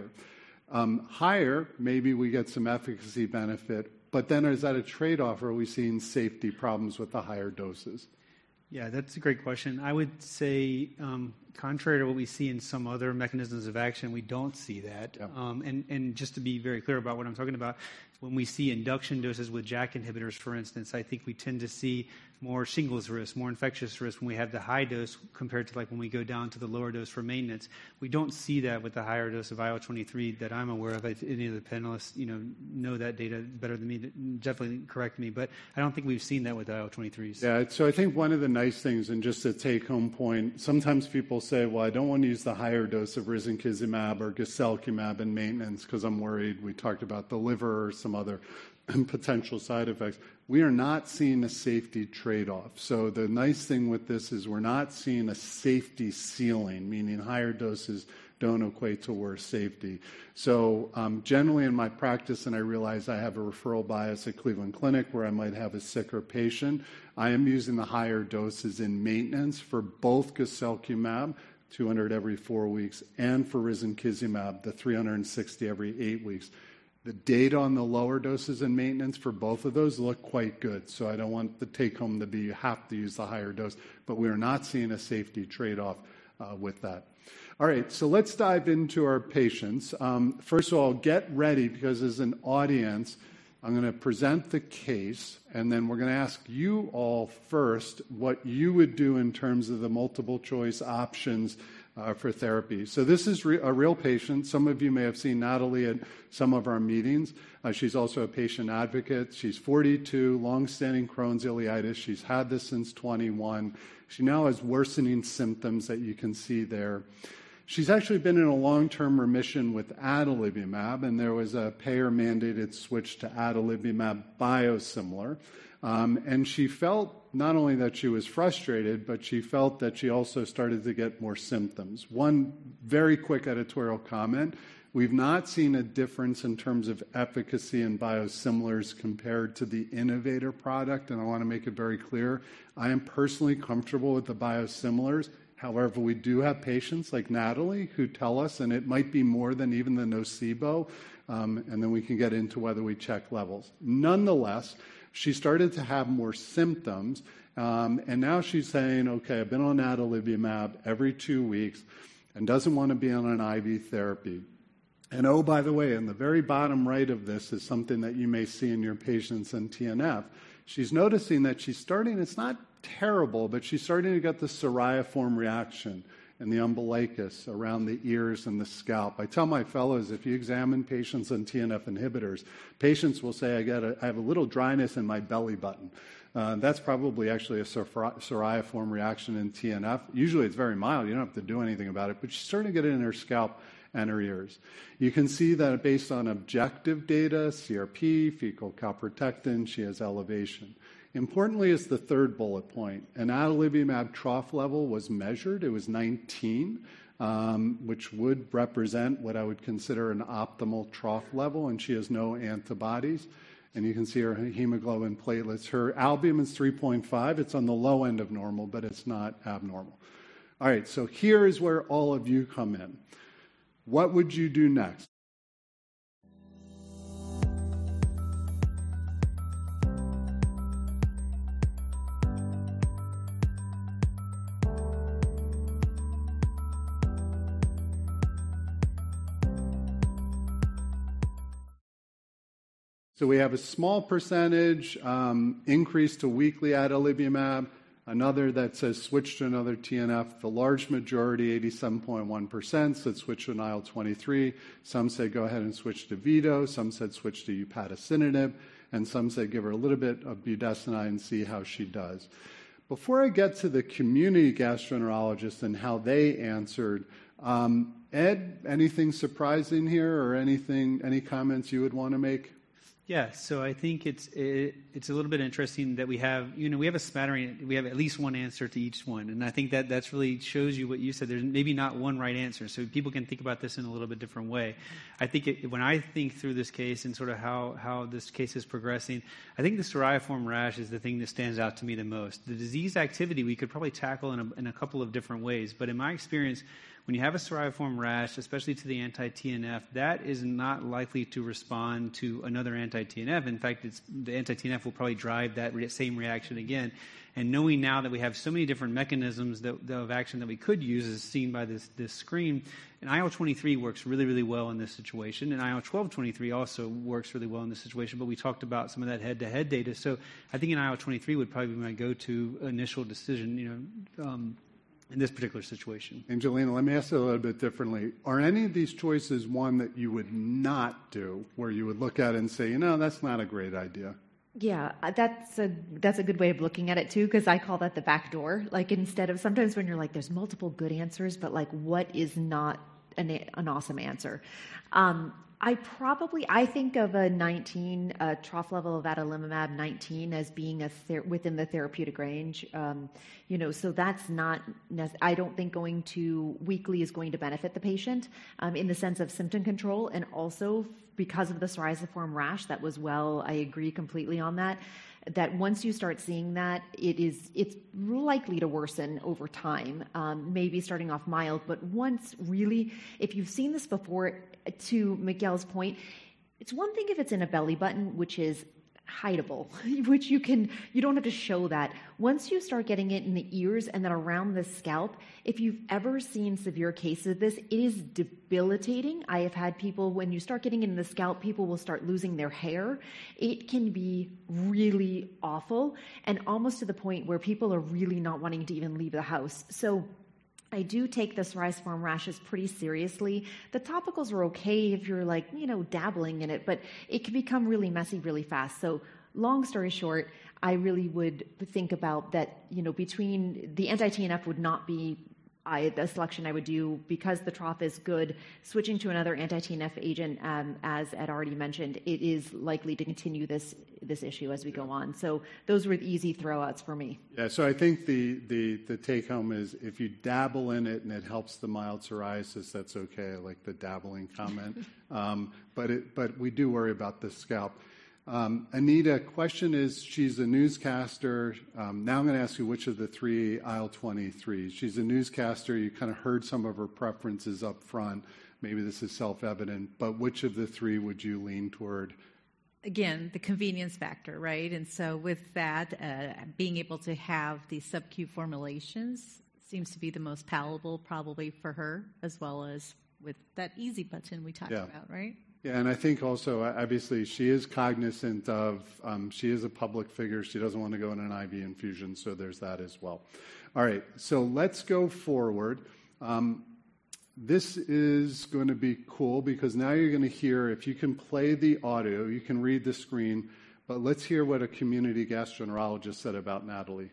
Um, higher, maybe we get some efficacy benefit, but then is that a trade-off, or are we seeing safety problems with the higher doses? Yeah, that's a great question. I would say, um, contrary to what we see in some other mechanisms of action, we don't see that. Yep. Um, and, and just to be very clear about what I'm talking about, when we see induction doses with JAK inhibitors, for instance, I think we tend to see more shingles risk, more infectious risk when we have the high dose compared to like when we go down to the lower dose for maintenance. We don't see that with the higher dose of I L twenty-three that I'm aware of. If any of the panelists, you know, know that data better than me, definitely correct me. But I don't think we've seen that with I L twenty-threes. Yeah, so I think one of the nice things, and just a take-home point, sometimes people say, well, I don't want to use the higher dose of risankizumab or guselkumab in maintenance because I'm worried. We talked about the liver or some other potential side effects. We are not seeing a safety trade-off. So the nice thing with this is we're not seeing a safety ceiling, meaning higher doses don't equate to worse safety. So um, generally in my practice, and I realize I have a referral bias at Cleveland Clinic where I might have a sicker patient, I am using the higher doses in maintenance for both guselkumab, two hundred every four weeks, and for risankizumab, the three hundred sixty every eight weeks. The data on the lower doses in maintenance for both of those look quite good. So I don't want the take-home to be you have to use the higher dose, but we are not seeing a safety trade-off uh, with that. All right, so let's dive into our patients. Um, first of all, get ready, because as an audience, I'm going to present the case, and then we're going to ask you all first what you would do in terms of the multiple choice options Uh, for therapy. So this is re- a real patient. Some of you may have seen Natalie at some of our meetings. Uh, she's also a patient advocate. She's forty-two, long-standing Crohn's ileitis. She's had this since twenty-one. She now has worsening symptoms that you can see there. She's actually been in a long-term remission with adalimumab, and there was a payer-mandated switch to adalimumab biosimilar. Um, and she felt not only that she was frustrated, but she felt that she also started to get more symptoms. One very quick editorial comment: we've not seen a difference in terms of efficacy in biosimilars compared to the innovator product, and I want to make it very clear, I am personally comfortable with the biosimilars. However, we do have patients like Natalie who tell us, and it might be more than even the nocebo, um, and then we can get into whether we check levels. Nonetheless, she started to have more symptoms, um, and now she's saying, okay, I've been on adalimumab every two weeks and doesn't want to be on an I V therapy. And oh, by the way, in the very bottom right of this is something that you may see in your patients in T N F. She's noticing that she's starting, it's not terrible, but she's starting to get the psoriaform reaction and the umbilicus around the ears and the scalp. I tell my fellows, if you examine patients on T N F inhibitors, patients will say, I, get a, I have a little dryness in my belly button. Uh, that's probably actually a psoriaform reaction in T N F. Usually it's very mild. You don't have to do anything about it, but she's starting to get it in her scalp and her ears. You can see that based on objective data, C R P, fecal calprotectin, she has elevation. Importantly is the third bullet point. An adalimumab trough level was measured. It was nineteen, um, which would represent what I would consider an optimal trough level, and she has no antibodies. And you can see her hemoglobin platelets. Her albumin is three point five. It's on the low end of normal, but it's not abnormal. All right, so here is where all of you come in. What would you do next? So we have a small percentage um, increase to weekly adalimumab, another that says switch to another T N F. The large majority, eighty-seven point one percent, said switch to an I L twenty-three. Some said go ahead and switch to Vito. Some said switch to upadacitinib. And some said give her a little bit of budesonide and see how she does. Before I get to the community gastroenterologists and how they answered, um, Ed, anything surprising here or anything, any comments you would want to make? Yeah, so I think it's it, it's a little bit interesting that we have, you know, we have a smattering, we have at least one answer to each one. And I think that that's really shows you what you said. There's maybe not one right answer. So people can think about this in a little bit different way. I think it, when I think through this case and sort of how, how this case is progressing, I think the psoriform rash is the thing that stands out to me the most. The disease activity we could probably tackle in a, in a couple of different ways. But in my experience, when you have a psoriform rash, especially to the anti-T N F, that is not likely to respond to another anti-T N F. In fact, it's, the anti-T N F will probably drive that re- same reaction again. And knowing now that we have so many different mechanisms that, of action that we could use, as seen by this, this screen, and I L twenty-three works really, really well in this situation, and I L twelve twenty-three also works really well in this situation, but we talked about some of that head-to-head data. So I think an I L twenty-three would probably be my go-to initial decision, you know, um, in this particular situation. Angelina, let me ask you a little bit differently. Are any of these choices one that you would not do, where you would look at it and say, you know, that's not a great idea? Yeah, that's a that's a good way of looking at it too, because I call that the back door. Like instead of sometimes when you're like, there's multiple good answers, but like what is not an, an awesome answer? Um, I probably, I think of a nineteen, a trough level of adalimumab nineteen as being a ther- within the therapeutic range. Um, you know, so that's not, nec- I don't think going to weekly is going to benefit the patient um, in the sense of symptom control. And also because of the psoriasiform rash, that was well, I agree completely on that, that once you start seeing that, it is, it's likely to worsen over time, um, maybe starting off mild, but once really, if you've seen this before, to Miguel's point, it's one thing if it's in a belly button, which is hideable, which you can, you don't have to show that. Once you start getting it in the ears and then around the scalp, if you've ever seen severe cases of this, it is debilitating. I have had people, when you start getting it in the scalp, people will start losing their hair. It can be really awful and almost to the point where people are really not wanting to even leave the house. So I do take the psoriasiform rashes pretty seriously. The topicals are okay if you're like, you know, dabbling in it, but it can become really messy really fast. So long story short, I really would think about that, you know, between the anti-T N F would not be I, the selection I would do because the trough is good. Switching to another anti-T N F agent, um, as Ed already mentioned, it is likely to continue this this issue as we go on. So those were the easy throwouts for me. Yeah, so I think the, the, the take-home is if you dabble in it and it helps the mild psoriasis, that's okay. I like the dabbling comment. um, but it, but we do worry about the scalp. Um, Anita, question is, she's a newscaster. Um, now I'm going to ask you which of the three I L twenty-threes. She's a newscaster. You kind of heard some of her preferences up front. Maybe this is self-evident, but which of the three would you lean toward? Again, the convenience factor, right? And so with that, uh, being able to have these sub-Q formulations seems to be the most palatable probably for her, as well as with that easy button we talked yeah. about, right? Yeah, and I think also, obviously, she is cognizant of, um, she is a public figure. She doesn't want to go in an I V infusion, so there's that as well. All right, so let's go forward. Um, this is going to be cool because now you're going to hear, if you can play the audio, you can read the screen, but let's hear what a community gastroenterologist said about Natalie.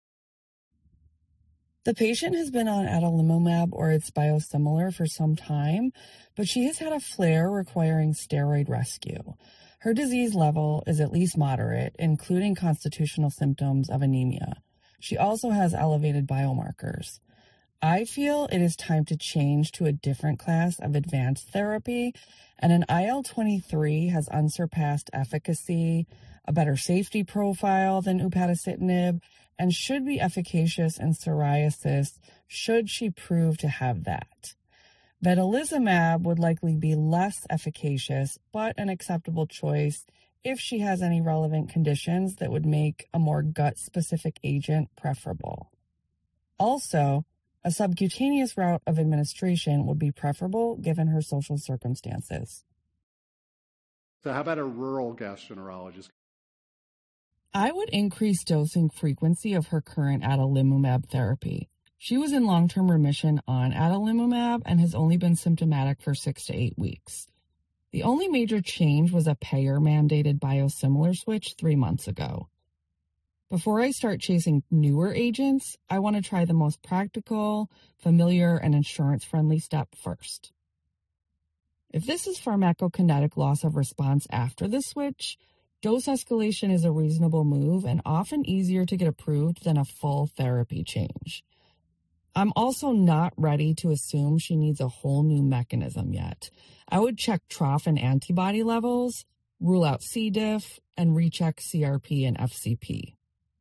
The patient has been on adalimumab or its biosimilar for some time, but she has had a flare requiring steroid rescue. Her disease level is at least moderate, including constitutional symptoms of anemia. She also has elevated biomarkers. I feel it is time to change to a different class of advanced therapy, and an I L twenty-three has unsurpassed efficacy, a better safety profile than upadacitinib, and should be efficacious in psoriasis should she prove to have that. Vedolizumab would likely be less efficacious, but an acceptable choice if she has any relevant conditions that would make a more gut-specific agent preferable. Also, a subcutaneous route of administration would be preferable given her social circumstances. So how about a rural gastroenterologist? I would increase dosing frequency of her current adalimumab therapy. She was in long-term remission on adalimumab and has only been symptomatic for six to eight weeks. The only major change was a payer-mandated biosimilar switch three months ago. Before I start chasing newer agents, I want to try the most practical, familiar, and insurance-friendly step first. If this is pharmacokinetic loss of response after the switch, dose escalation is a reasonable move and often easier to get approved than a full therapy change. I'm also not ready to assume she needs a whole new mechanism yet. I would check trough and antibody levels, rule out C. diff, and recheck C R P and F C P.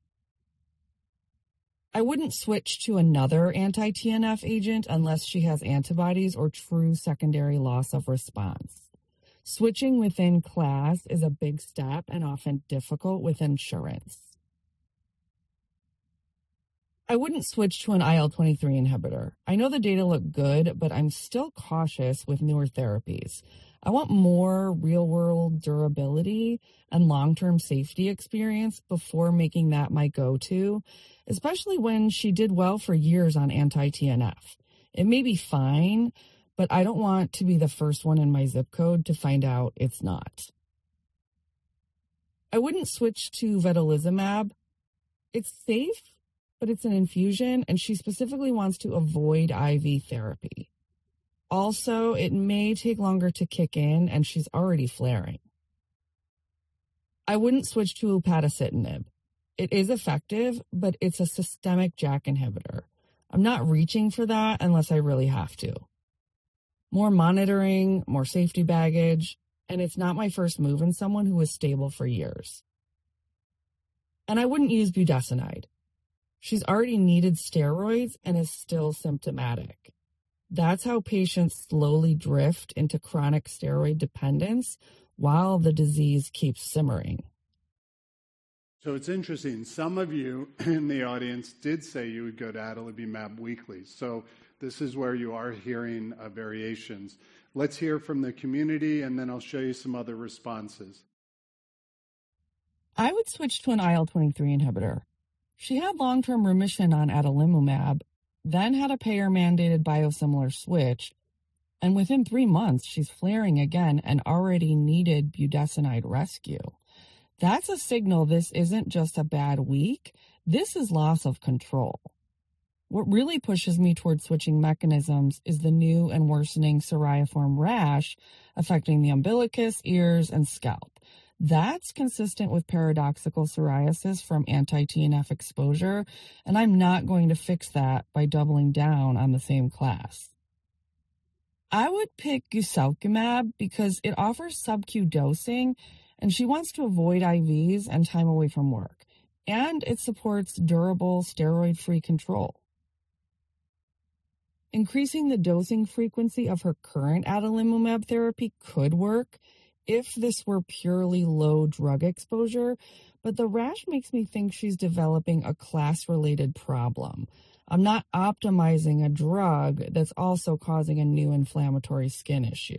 I wouldn't switch to another anti-T N F agent unless she has antibodies or true secondary loss of response. Switching within class is a big step and often difficult with insurance. I wouldn't switch to an I L twenty-three inhibitor. I know the data look good, but I'm still cautious with newer therapies. I want more real-world durability and long-term safety experience before making that my go-to, especially when she did well for years on anti-T N F. It may be fine, but I don't want to be the first one in my zip code to find out it's not. I wouldn't switch to vedolizumab. It's safe, but it's an infusion, and she specifically wants to avoid I V therapy. Also, it may take longer to kick in, and she's already flaring. I wouldn't switch to upadacitinib. It is effective, but it's a systemic JAK inhibitor. I'm not reaching for that unless I really have to. More monitoring, more safety baggage, and it's not my first move in someone who was stable for years. And I wouldn't use budesonide. She's already needed steroids and is still symptomatic. That's how patients slowly drift into chronic steroid dependence while the disease keeps simmering. So it's interesting. Some of you in the audience did say you would go to adalimumab weekly. So this is where you are hearing uh, variations. Let's hear from the community, and then I'll show you some other responses. I would switch to an I L twenty-three inhibitor. She had long-term remission on adalimumab, then had a payer-mandated biosimilar switch, and within three months, she's flaring again and already needed budesonide rescue. That's a signal this isn't just a bad week. This is loss of control. What really pushes me toward switching mechanisms is the new and worsening psoriaform rash affecting the umbilicus, ears, and scalp. That's consistent with paradoxical psoriasis from anti-T N F exposure, and I'm not going to fix that by doubling down on the same class. I would pick guselkumab because it offers sub-Q dosing, and she wants to avoid I Vs and time away from work, and it supports durable steroid-free control. Increasing the dosing frequency of her current adalimumab therapy could work if this were purely low drug exposure, but the rash makes me think she's developing a class-related problem. I'm not optimizing a drug that's also causing a new inflammatory skin issue.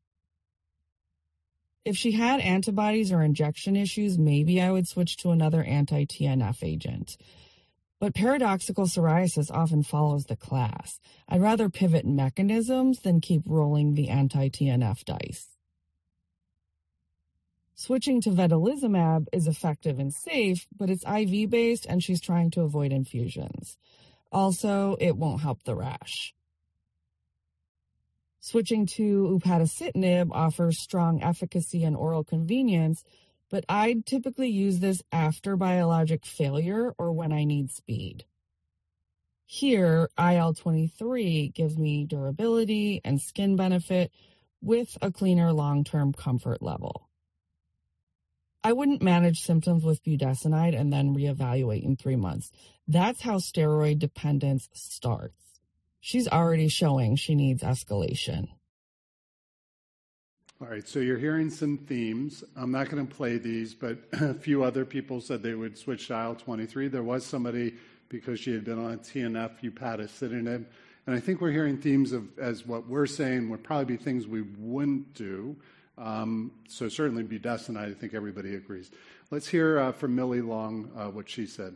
If she had antibodies or injection issues, maybe I would switch to another anti-T N F agent. But paradoxical psoriasis often follows the class. I'd rather pivot mechanisms than keep rolling the anti-T N F dice. Switching to vedolizumab is effective and safe, but it's I V-based and she's trying to avoid infusions. Also, it won't help the rash. Switching to upadacitinib offers strong efficacy and oral convenience, but I'd typically use this after biologic failure or when I need speed. Here, I L twenty-three gives me durability and skin benefit with a cleaner long-term comfort level. I wouldn't manage symptoms with budesonide and then reevaluate in three months. That's how steroid dependence starts. She's already showing she needs escalation. All right, so you're hearing some themes. I'm not going to play these, but a few other people said they would switch to I L twenty-three. There was somebody, because she had been on T N F, upadacitinib. And I think we're hearing themes of, as what we're saying, would probably be things we wouldn't do. Um, so certainly budesonide, I think everybody agrees. Let's hear uh, from Millie Long uh, what she said.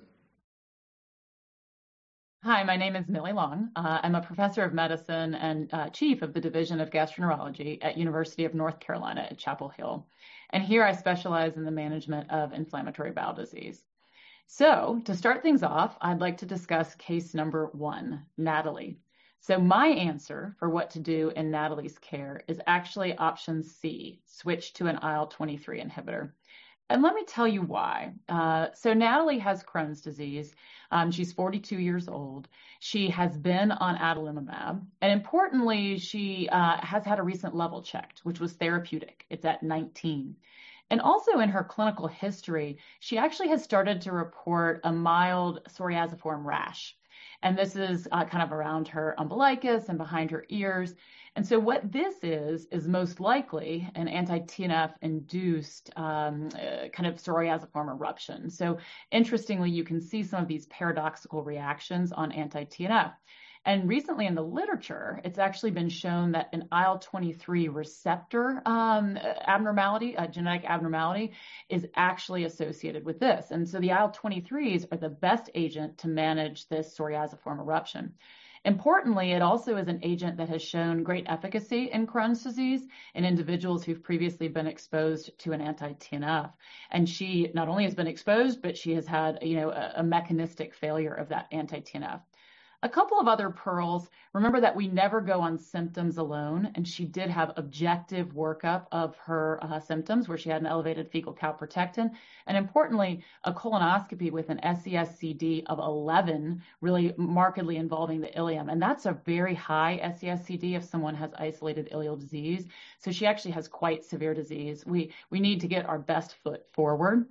Hi, my name is Millie Long. Uh, I'm a professor of medicine and uh, chief of the Division of Gastroenterology at University of North Carolina at Chapel Hill. And here I specialize in the management of inflammatory bowel disease. So to start things off, I'd like to discuss case number one, Natalie. So my answer for what to do in Natalie's care is actually option C, switch to an I L twenty-three inhibitor. And let me tell you why. Uh, so Natalie has Crohn's disease. Um, she's forty-two years old. She has been on adalimumab. And importantly, she uh, has had a recent level checked, which was therapeutic. It's at nineteen. And also in her clinical history, she actually has started to report a mild psoriasiform rash. And this is uh, kind of around her umbilicus and behind her ears. And so what this is, is most likely an anti-T N F-induced um, uh, kind of psoriasiform eruption. So interestingly, you can see some of these paradoxical reactions on anti-T N F. And recently in the literature, it's actually been shown that an I L twenty-three receptor um, abnormality, a genetic abnormality, is actually associated with this. And so the I L twenty-threes are the best agent to manage this psoriasiform eruption. Importantly, it also is an agent that has shown great efficacy in Crohn's disease in individuals who've previously been exposed to an anti-T N F. And she not only has been exposed, but she has had, you know, a, a mechanistic failure of that anti-T N F. A couple of other pearls. Remember that we never go on symptoms alone, and she did have objective workup of her uh, symptoms where she had an elevated fecal calprotectin, and importantly, a colonoscopy with an S E S C D of eleven, really markedly involving the ileum, and that's a very high S E S C D if someone has isolated ileal disease. So she actually has quite severe disease. We we need to get our best foot forward.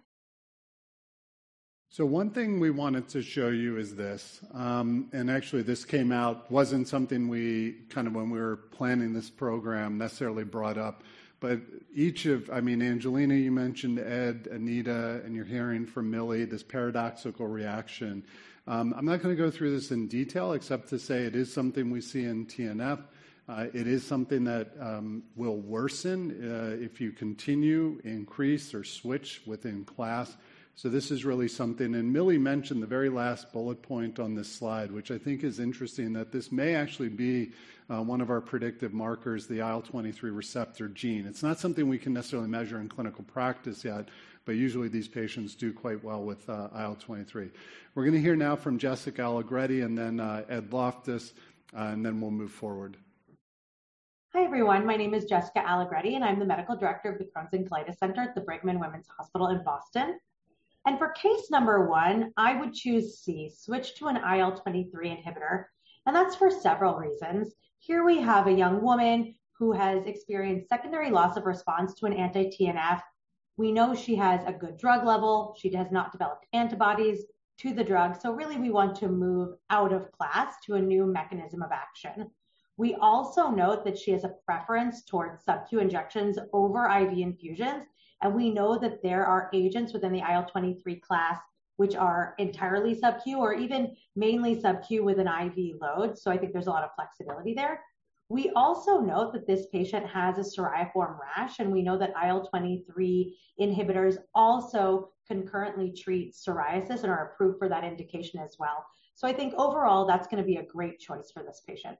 So one thing we wanted to show you is this, um, and actually this came out, wasn't something we kind of when we were planning this program necessarily brought up, but each of, I mean, Angelina, you mentioned Ed, Anita, and you're hearing from Millie, this paradoxical reaction. Um, I'm not going to go through this in detail except to say it is something we see in T N F. Uh, it is something that um, will worsen uh, if you continue, increase, or switch within class. So this is really something, and Millie mentioned the very last bullet point on this slide, which I think is interesting, that this may actually be uh, one of our predictive markers, the I L twenty-three receptor gene. It's not something we can necessarily measure in clinical practice yet, but usually these patients do quite well with uh, I L twenty-three. We're going to hear now from Jessica Allegretti and then uh, Ed Loftus, uh, and then we'll move forward. Hi, everyone. My name is Jessica Allegretti, and I'm the medical director of the Crohn's and Colitis Center at the Brigham and Women's Hospital in Boston. And for case number one, I would choose C, switch to an I L twenty-three inhibitor. And that's for several reasons. Here we have a young woman who has experienced secondary loss of response to an anti-T N F. We know she has a good drug level. She has not developed antibodies to the drug. So really we want to move out of class to a new mechanism of action. We also note that she has a preference towards sub-Q injections over I V infusions. And we know that there are agents within the I L twenty-three class which are entirely sub-Q or even mainly sub-Q with an I V load. So I think there's a lot of flexibility there. We also note that this patient has a psoriaform rash, and we know that I L twenty-three inhibitors also concurrently treat psoriasis and are approved for that indication as well. So I think overall, that's going to be a great choice for this patient.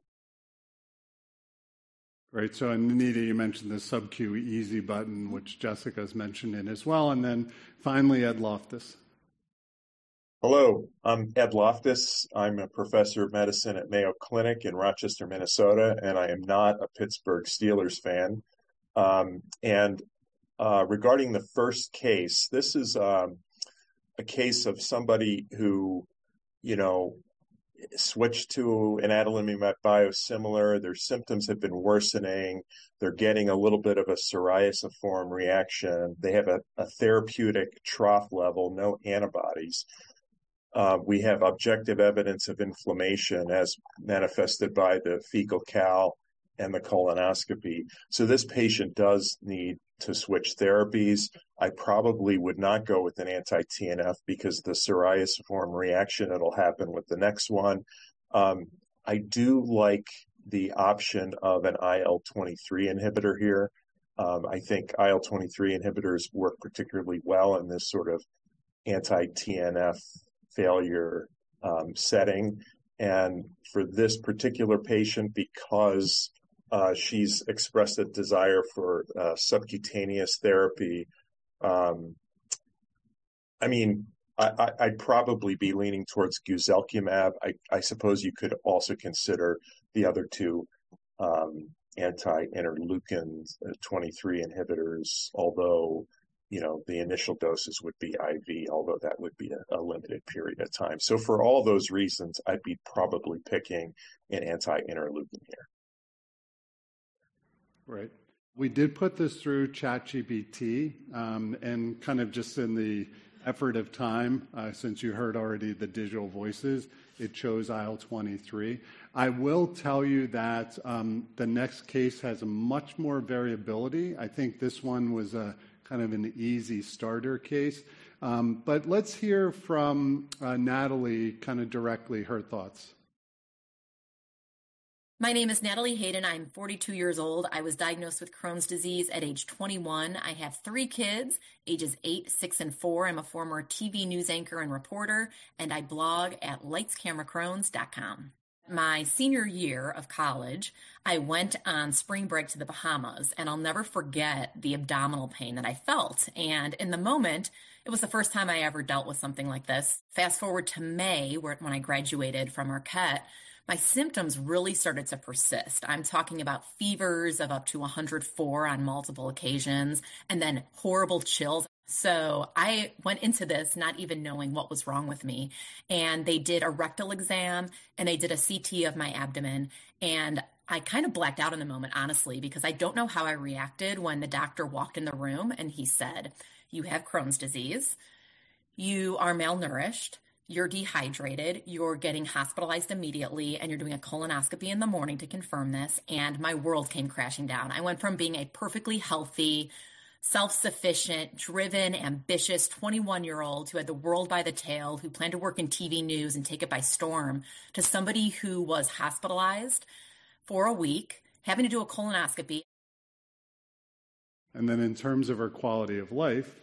Right. So, Anita, you mentioned the sub-Q easy button, which Jessica's mentioned in as well. And then finally, Ed Loftus. Hello, I'm Ed Loftus. I'm a professor of medicine at Mayo Clinic in Rochester, Minnesota, and I am not a Pittsburgh Steelers fan. Um, and uh, regarding the first case, this is um, a case of somebody who, you know, switched to an adalimumab biosimilar. Their symptoms have been worsening. They're getting a little bit of a psoriasiform reaction. They have a, a therapeutic trough level, no antibodies. Uh, we have objective evidence of inflammation as manifested by the fecal cal and the colonoscopy. So this patient does need to switch therapies. I probably would not go with an anti-T N F because the psoriasiform reaction that'll happen with the next one. Um, I do like the option of an I L twenty-three inhibitor here. Um, I think I L twenty-three inhibitors work particularly well in this sort of anti-T N F failure um, setting. And for this particular patient, because uh, she's expressed a desire for uh, subcutaneous therapy, um, I mean, I, I, I'd probably be leaning towards guselkumab. I, I suppose you could also consider the other two um, anti-interleukin twenty-three inhibitors, although you know, the initial doses would be I V, although that would be a, a limited period of time. So for all those reasons, I'd be probably picking an anti-interleukin here. Right. We did put this through ChatGPT, um, and kind of just in the effort of time, uh, since you heard already the digital voices, it chose I L twenty-three. I will tell you that um, the next case has a much more variability. I think this one was a kind of an easy starter case. Um, but let's hear from uh, Natalie kind of directly her thoughts. My name is Natalie Hayden. I'm forty-two years old. I was diagnosed with Crohn's disease at age twenty-one. I have three kids, ages eight, six, and four. I'm a former T V news anchor and reporter, and I blog at lights camera crohn's dot com. My senior year of college, I went on spring break to the Bahamas, and I'll never forget the abdominal pain that I felt. And in the moment, it was the first time I ever dealt with something like this. Fast forward to May, where, when I graduated from Marquette, my symptoms really started to persist. I'm talking about fevers of up to one hundred four on multiple occasions, and then horrible chills. So I went into this not even knowing what was wrong with me. And they did a rectal exam and they did a C T of my abdomen. And I kind of blacked out in the moment, honestly, because I don't know how I reacted when the doctor walked in the room and he said, "You have Crohn's disease, you are malnourished, you're dehydrated, you're getting hospitalized immediately, and you're doing a colonoscopy in the morning to confirm this." And my world came crashing down. I went from being a perfectly healthy, self-sufficient, driven, ambitious twenty-one-year-old who had the world by the tail, who planned to work in T V news and take it by storm, to somebody who was hospitalized for a week, having to do a colonoscopy. And then in terms of her quality of life,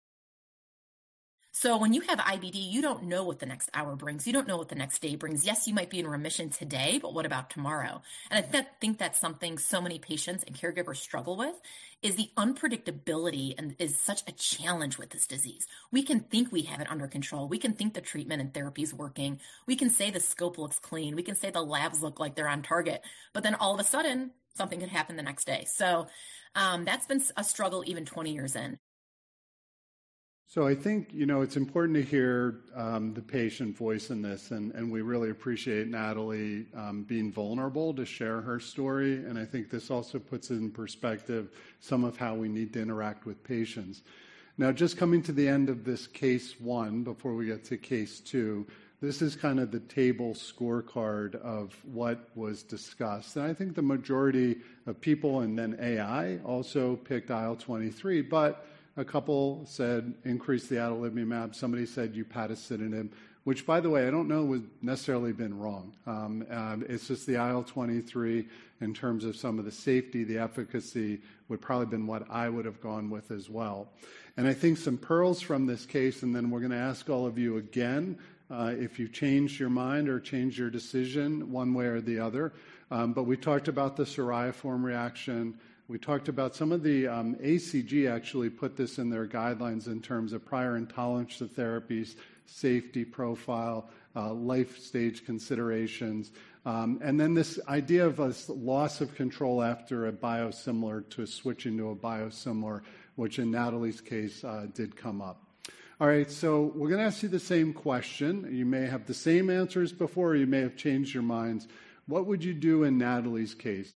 so when you have I B D, you don't know what the next hour brings. You don't know what the next day brings. Yes, you might be in remission today, but what about tomorrow? And I th- think that's something so many patients and caregivers struggle with, is the unpredictability, and is such a challenge with this disease. We can think we have it under control. We can think the treatment and therapy is working. We can say the scope looks clean. We can say the labs look like they're on target. But then all of a sudden, something could happen the next day. So um, that's been a struggle even twenty years in. So I think, you know, it's important to hear um, the patient voice in this, and, and we really appreciate Natalie um, being vulnerable to share her story, and I think this also puts in perspective some of how we need to interact with patients. Now, just coming to the end of this case one, before we get to case two, this is kind of the table scorecard of what was discussed, and I think the majority of people, and then A I, also picked I L twenty-three, but a couple said increase the adalimumab. Somebody said upadacitinib, which, by the way, I don't know would necessarily been wrong. Um, and it's just the I L twenty-three in terms of some of the safety, the efficacy would probably been what I would have gone with as well. And I think some pearls from this case, and then we're going to ask all of you again uh, if you changed your mind or changed your decision one way or the other. Um, but we talked about the psoriaform reaction. We talked about some of the um, A C G actually put this in their guidelines in terms of prior intolerance to therapies, safety profile, uh, life stage considerations, um, and then this idea of a loss of control after a biosimilar to switching to a biosimilar, which in Natalie's case uh, did come up. All right, so we're going to ask you the same question. You may have the same answers before, or you may have changed your minds. What would you do in Natalie's case?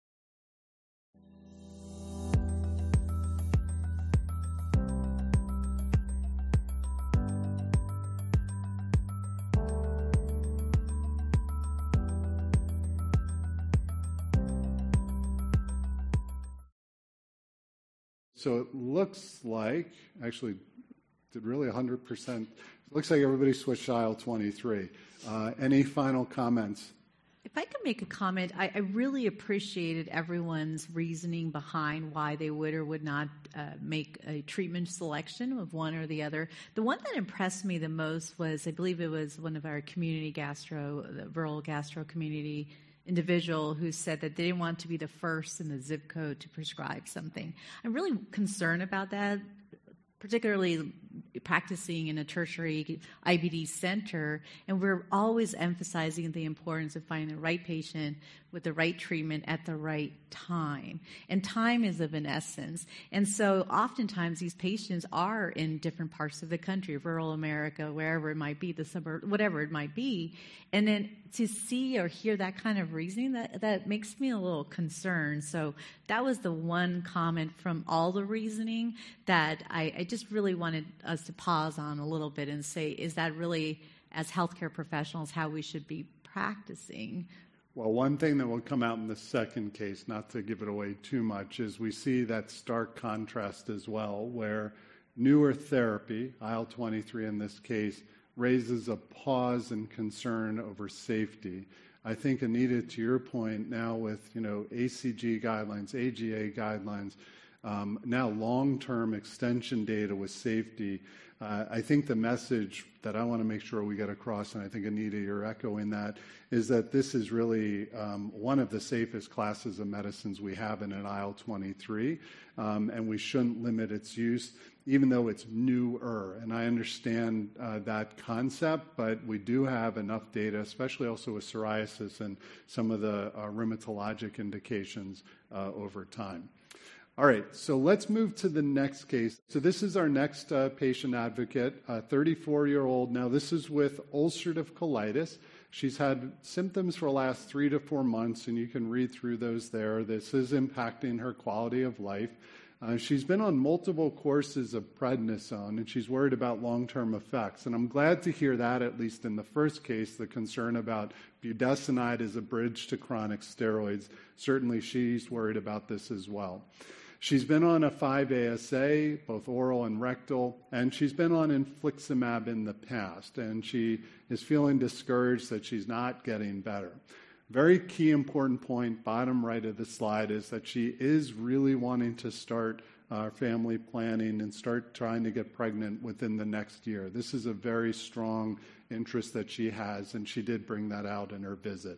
So it looks like, actually, did really one hundred percent. It looks like everybody switched to I L twenty-three. Uh, any final comments? If I could make a comment, I, I really appreciated everyone's reasoning behind why they would or would not uh, make a treatment selection of one or the other. The one that impressed me the most was, I believe it was one of our community gastro, the rural gastro community individual who said that they didn't want to be the first in the zip code to prescribe something. I'm really concerned about that, particularly practicing in a tertiary I B D center, and we're always emphasizing the importance of finding the right patient with the right treatment at the right time. And time is of an essence. And so oftentimes these patients are in different parts of the country, rural America, wherever it might be, the suburb, whatever it might be. And then to see or hear that kind of reasoning, that, that makes me a little concerned. So that was the one comment from all the reasoning that I, I just really wanted us to pause on a little bit and say, is that really, as healthcare professionals, how we should be practicing? Well, one thing that will come out in the second case, not to give it away too much, is we see that stark contrast as well, where newer therapy, I L twenty-three in this case, raises a pause and concern over safety. I think, Anita, to your point, now with, you know, A C G guidelines, A G A guidelines, um, now long-term extension data with safety, uh, I think the message that I want to make sure we get across, and I think, Anita, you're echoing that, is that this is really um, one of the safest classes of medicines we have in an I L twenty-three, um, and we shouldn't limit its use, even though it's newer. And I understand uh, that concept, but we do have enough data, especially also with psoriasis and some of the uh, rheumatologic indications uh, over time. All right, so let's move to the next case. So this is our next uh, patient advocate, a thirty-four-year-old. Now, this is with ulcerative colitis. She's had symptoms for the last three to four months, and you can read through those there. This is impacting her quality of life. Uh, she's been on multiple courses of prednisone, and she's worried about long-term effects. And I'm glad to hear that, at least in the first case, the concern about budesonide as a bridge to chronic steroids. Certainly she's worried about this as well. She's been on a five A S A, both oral and rectal, and she's been on infliximab in the past, and she is feeling discouraged that she's not getting better. Very key important point, bottom right of the slide, is that she is really wanting to start uh, family planning and start trying to get pregnant within the next year. This is a very strong interest that she has, and she did bring that out in her visit.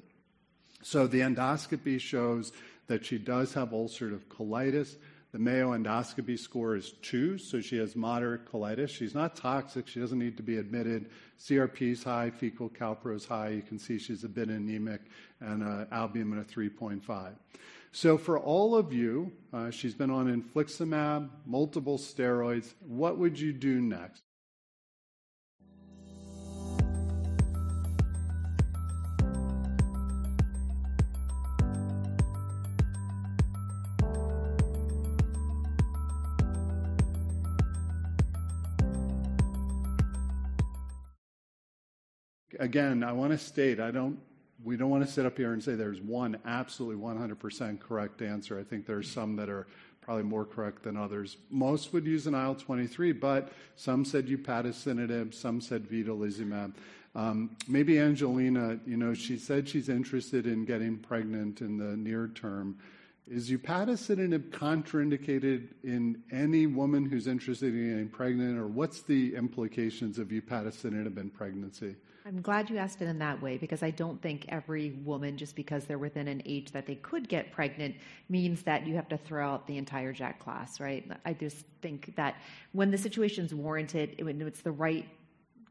So the endoscopy shows that she does have ulcerative colitis. The Mayo endoscopy score is two, so she has moderate colitis. She's not toxic. She doesn't need to be admitted. C R P is high. Fecal calpro is high. You can see she's a bit anemic, and uh, albumin of three point five. So for all of you, uh, she's been on infliximab, multiple steroids. What would you do next? Again, I want to state, I don't, we don't want to sit up here and say there's one absolutely one hundred percent correct answer. I think there's some that are probably more correct than others. Most would use an I L twenty-three, but some said upadacitinib, some said vedolizumab. Um, maybe Angelina, you know, she said she's interested in getting pregnant in the near term. Is upadacitinib contraindicated in any woman who's interested in getting pregnant, or what's the implications of upadacitinib in pregnancy? I'm glad you asked it in that way, because I don't think every woman, just because they're within an age that they could get pregnant, means that you have to throw out the entire J A K class, right? I just think that when the situation's warranted, when it's the right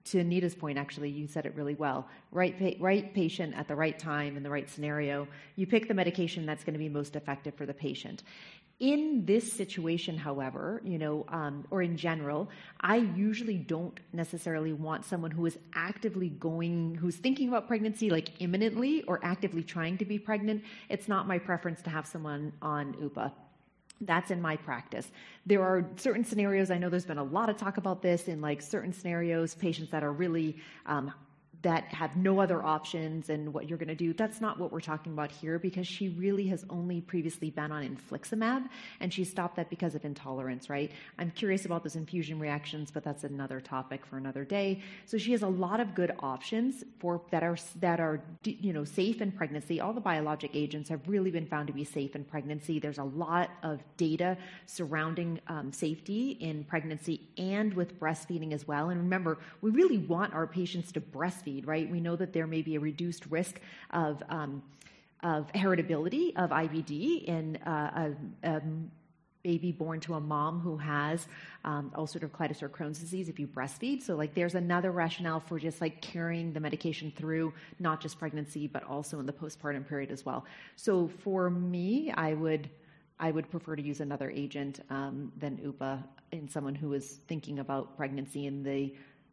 to Anita's point, actually, you said it really well. Right, pa- right patient at the right time in the right scenario. You pick the medication that's going to be most effective for the patient. In this situation, however, you know, um, or in general, I usually don't necessarily want someone who is actively going, who's thinking about pregnancy like imminently or actively trying to be pregnant. It's not my preference to have someone on U P A. That's in my practice. There are certain scenarios, I know there's been a lot of talk about this in like certain scenarios, patients that are really, um, that have no other options and what you're going to do. That's not what we're talking about here, because she really has only previously been on infliximab, and she stopped that because of intolerance, right? I'm curious about those infusion reactions, but that's another topic for another day. So she has a lot of good options for that are that are you know safe in pregnancy. All the biologic agents have really been found to be safe in pregnancy. There's a lot of data surrounding um, safety in pregnancy and with breastfeeding as well. And remember, we really want our patients to breastfeed. Right? We know that there may be a reduced risk of um, of heritability of I B D in uh, a, a baby born to a mom who has um, ulcerative colitis or Crohn's disease if you breastfeed. So like there's another rationale for just like carrying the medication through not just pregnancy, but also in the postpartum period as well. So for me, I would I would prefer to use another agent um, than U P A in someone who is thinking about pregnancy in the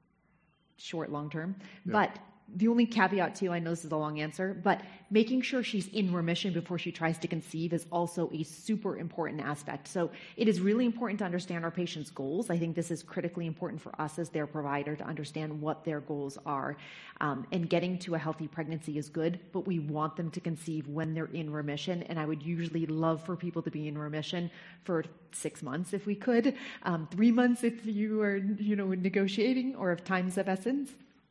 short, long term. Yeah. But the only caveat too, I know this is a long answer, but making sure she's in remission before she tries to conceive is also a super important aspect. So it is really important to understand our patients' goals. I think this is critically important for us as their provider to understand what their goals are. Um, and getting to a healthy pregnancy is good, but we want them to conceive when they're in remission. And I would usually love for people to be in remission for six months if we could, um, three months if you are, you know, negotiating, or if time's of essence.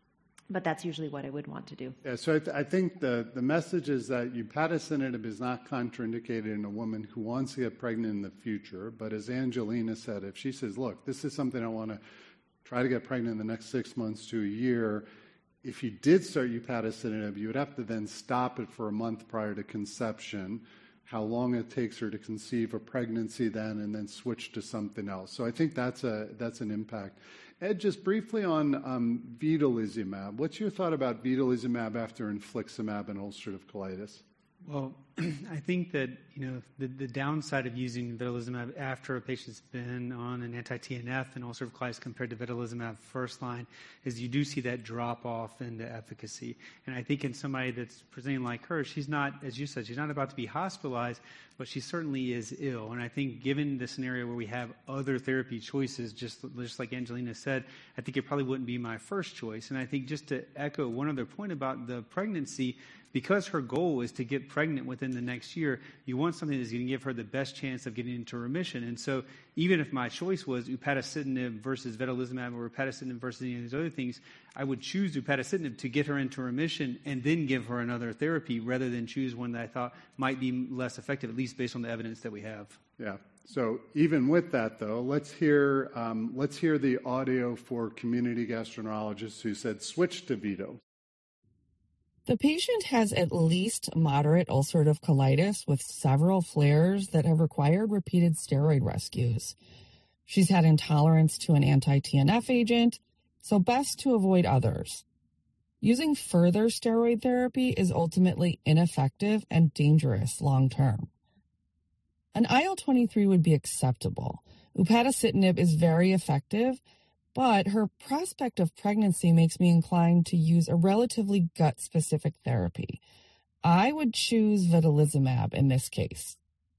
But that's usually what I would want to do. Yeah, so I, th- I think the, the message is that upadacitinib is not contraindicated in a woman who wants to get pregnant in the future. But as Angelina said, if she says, look, this is something I want to try to get pregnant in the next six months to a year, if you did start upadacitinib, you would have to then stop it for a month prior to conception, how long it takes her to conceive a pregnancy then, and then switch to something else. So I think that's a that's an impact. Ed, just briefly on um, vedolizumab. What's your thought about vedolizumab after infliximab and ulcerative colitis? Well, I think that, you know, the, the downside of using vedolizumab after a patient's been on an anti-T N F and ulcerative colitis compared to vedolizumab first line is you do see that drop off into efficacy. And I think in somebody that's presenting like her, she's not, as you said, she's not about to be hospitalized, but she certainly is ill. And I think given the scenario where we have other therapy choices, just, just like Angelina said, I think it probably wouldn't be my first choice. And I think just to echo one other point about the pregnancy, because her goal is to get pregnant within the next year, you want something that's going to give her the best chance of getting into remission. And so even if my choice was upadacitinib versus vedolizumab or upadacitinib versus any of these other things, I would choose upadacitinib to get her into remission and then give her another therapy rather than choose one that I thought might be less effective, at least based on the evidence that we have. Yeah. So even with that, though, let's hear um, let's hear the audio for community gastroenterologists who said switch to Vedo. The patient has at least moderate ulcerative colitis with several flares that have required repeated steroid rescues. She's had intolerance to an anti-T N F agent, so best to avoid others. Using further steroid therapy is ultimately ineffective and dangerous long-term. An I L twenty-three would be acceptable. Upadacitinib is very effective, but her prospect of pregnancy makes me inclined to use a relatively gut-specific therapy. I would choose vedolizumab in this case.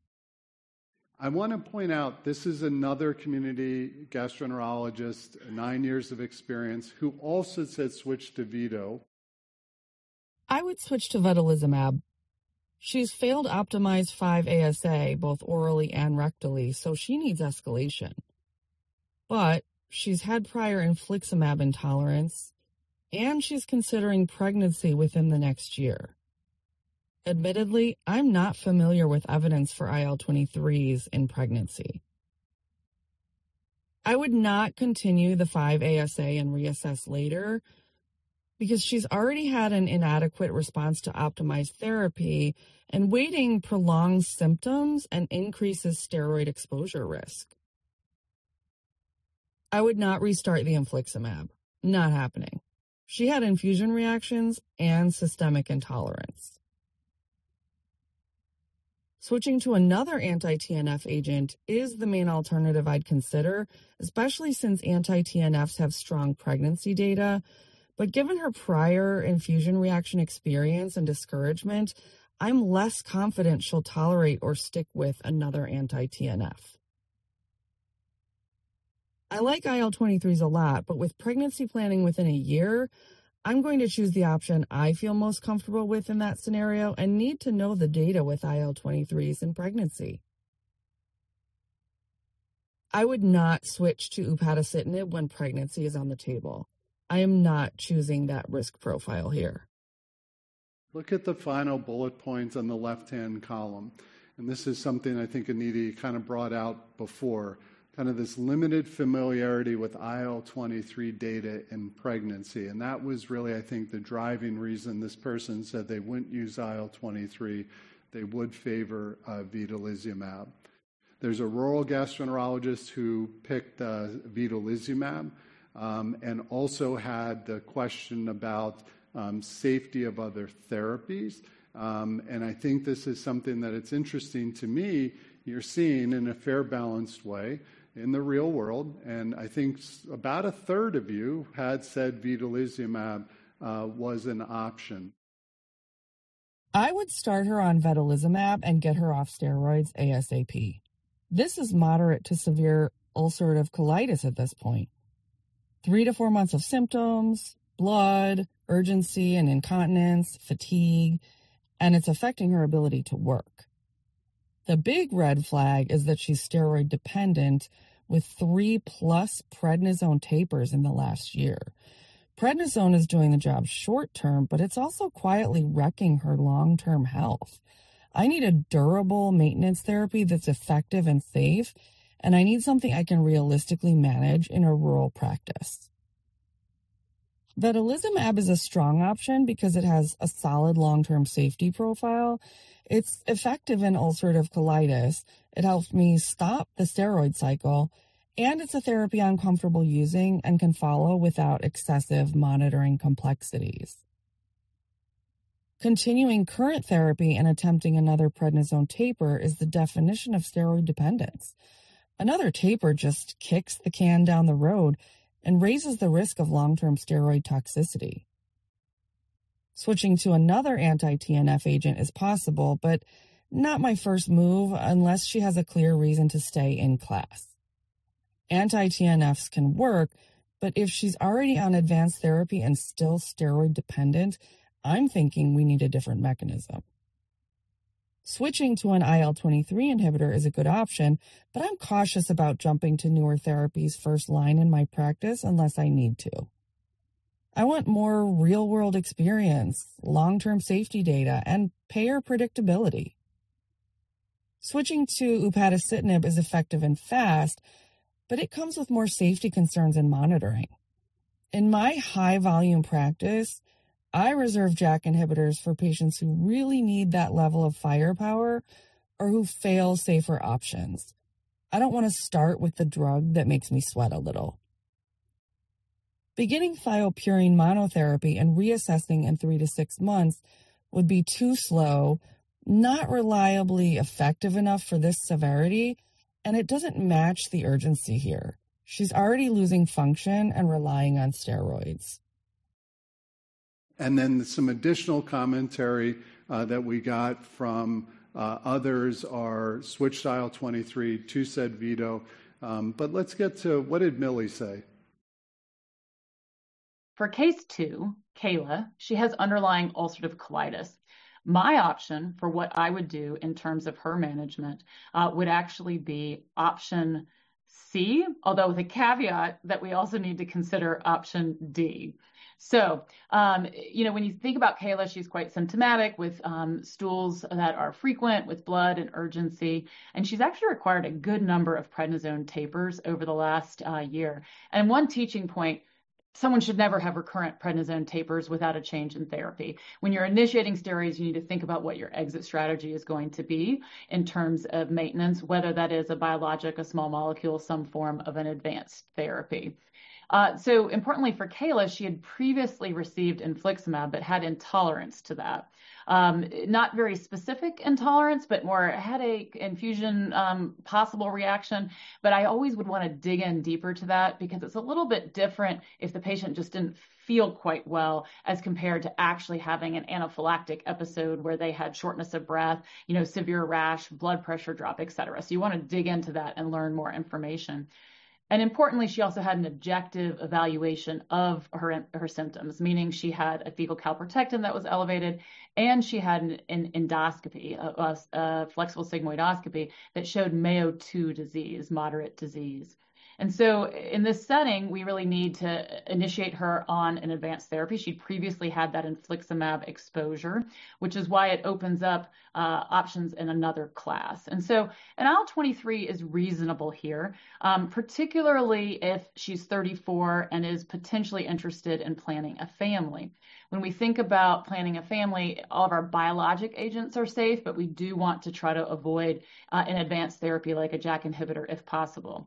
I want to point out this is another community gastroenterologist, nine years of experience, who also said switch to Vedo. I would switch to vedolizumab. She's failed Optimize five A S A, both orally and rectally, so she needs escalation. But she's had prior infliximab intolerance, and she's considering pregnancy within the next year. Admittedly, I'm not familiar with evidence for I L twenty-threes in pregnancy. I would not continue the five A S A and reassess later because she's already had an inadequate response to optimized therapy, and waiting prolongs symptoms and increases steroid exposure risk. I would not restart the infliximab. Not happening. She had infusion reactions and systemic intolerance. Switching to another anti-T N F agent is the main alternative I'd consider, especially since anti-T N Fs have strong pregnancy data. But given her prior infusion reaction experience and discouragement, I'm less confident she'll tolerate or stick with another anti-T N F. I like I L twenty-threes a lot, but with pregnancy planning within a year, I'm going to choose the option I feel most comfortable with in that scenario and need to know the data with I L twenty-threes in pregnancy. I would not switch to upadacitinib when pregnancy is on the table. I am not choosing that risk profile here. Look at the final bullet points on the left-hand column. And this is something I think Anita kind of brought out before, kind of this limited familiarity with I L twenty-three data in pregnancy. And that was really, I think, the driving reason this person said they wouldn't use I L twenty-three. They would favor uh, vedolizumab. There's a rural gastroenterologist who picked uh, vedolizumab um, and also had the question about um, safety of other therapies. Um, and I think this is something that it's interesting to me you're seeing in a fair balanced way in the real world. And I think about a third of you had said vedolizumab uh, was an option. I would start her on vedolizumab and get her off steroids ASAP. This is moderate to severe ulcerative colitis at this point. Three to four months of symptoms, blood, urgency and incontinence, fatigue, and it's affecting her ability to work. The big red flag is that she's steroid dependent with three plus prednisone tapers in the last year. Prednisone is doing the job short term, but it's also quietly wrecking her long-term health. I need a durable maintenance therapy that's effective and safe, and I need something I can realistically manage in a rural practice. Vedolizumab is a strong option because it has a solid long-term safety profile. It's effective in ulcerative colitis. It helps me stop the steroid cycle, and it's a therapy I'm comfortable using and can follow without excessive monitoring complexities. Continuing current therapy and attempting another prednisone taper is the definition of steroid dependence. Another taper just kicks the can down the road and raises the risk of long-term steroid toxicity. Switching to another anti-T N F agent is possible, but not my first move unless she has a clear reason to stay in class. Anti-T N Fs can work, but if she's already on advanced therapy and still steroid dependent, I'm thinking we need a different mechanism. Switching to an I L twenty-three inhibitor is a good option, but I'm cautious about jumping to newer therapies first line in my practice unless I need to. I want more real-world experience, long-term safety data, and payer predictability. Switching to upadacitinib is effective and fast, but it comes with more safety concerns and monitoring. In my high-volume practice, I reserve J A K inhibitors for patients who really need that level of firepower or who fail safer options. I don't want to start with the drug that makes me sweat a little. Beginning thiopurine monotherapy and reassessing in three to six months would be too slow, not reliably effective enough for this severity, and it doesn't match the urgency here. She's already losing function and relying on steroids. And then some additional commentary uh, that we got from uh, others are switch to I L twenty-three, two said veto. Um, but let's get to, what did Millie say? For case two, Kayla, she has underlying ulcerative colitis. My option for what I would do in terms of her management uh, would actually be option C, although with a caveat that we also need to consider option D. So, um, you know, when you think about Kayla, she's quite symptomatic with um, stools that are frequent, with blood and urgency, and she's actually required a good number of prednisone tapers over the last uh, year. And one teaching point, someone should never have recurrent prednisone tapers without a change in therapy. When you're initiating steroids, you need to think about what your exit strategy is going to be in terms of maintenance, whether that is a biologic, a small molecule, some form of an advanced therapy. Uh, so importantly for Kayla, she had previously received infliximab, but had intolerance to that. Um, not very specific intolerance, but more headache, infusion, um, possible reaction. But I always would want to dig in deeper to that because it's a little bit different if the patient just didn't feel quite well as compared to actually having an anaphylactic episode where they had shortness of breath, you know, severe rash, blood pressure drop, et cetera. So you want to dig into that and learn more information. And importantly, she also had an objective evaluation of her, her symptoms, meaning she had a fecal calprotectin that was elevated, and she had an, an endoscopy, a, a flexible sigmoidoscopy that showed Mayo two disease, moderate disease. And so in this setting, we really need to initiate her on an advanced therapy. She'd previously had that infliximab exposure, which is why it opens up uh, options in another class. And so an I L twenty-three is reasonable here, um, particularly if she's thirty-four and is potentially interested in planning a family. When we think about planning a family, all of our biologic agents are safe, but we do want to try to avoid uh, an advanced therapy like a J A K inhibitor if possible.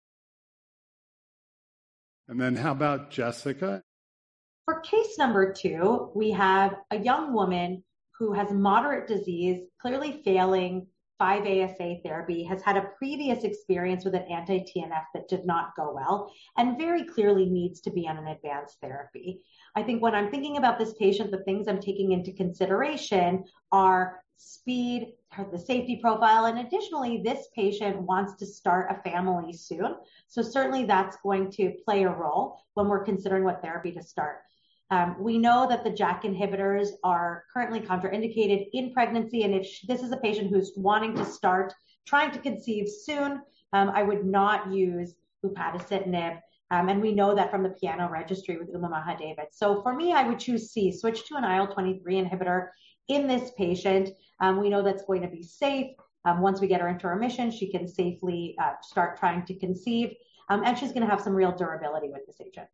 And then how about Jessica? For case number two, we have a young woman who has moderate disease, clearly failing five A S A therapy, has had a previous experience with an anti-T N F that did not go well, and very clearly needs to be on an advanced therapy. I think when I'm thinking about this patient, the things I'm taking into consideration are speed, the safety profile, and additionally, this patient wants to start a family soon. So certainly that's going to play a role when we're considering what therapy to start. Um, we know that the J A K inhibitors are currently contraindicated in pregnancy, and if sh- this is a patient who's wanting to start, trying to conceive soon, um, I would not use upadacitinib. Um, and we know that from the Piano registry with Uma Mahadevan. So for me, I would choose C, switch to an I L twenty-three inhibitor in this patient. Um, we know that's going to be safe. Um, once we get her into remission, she can safely uh, start trying to conceive, um, and she's going to have some real durability with this agent.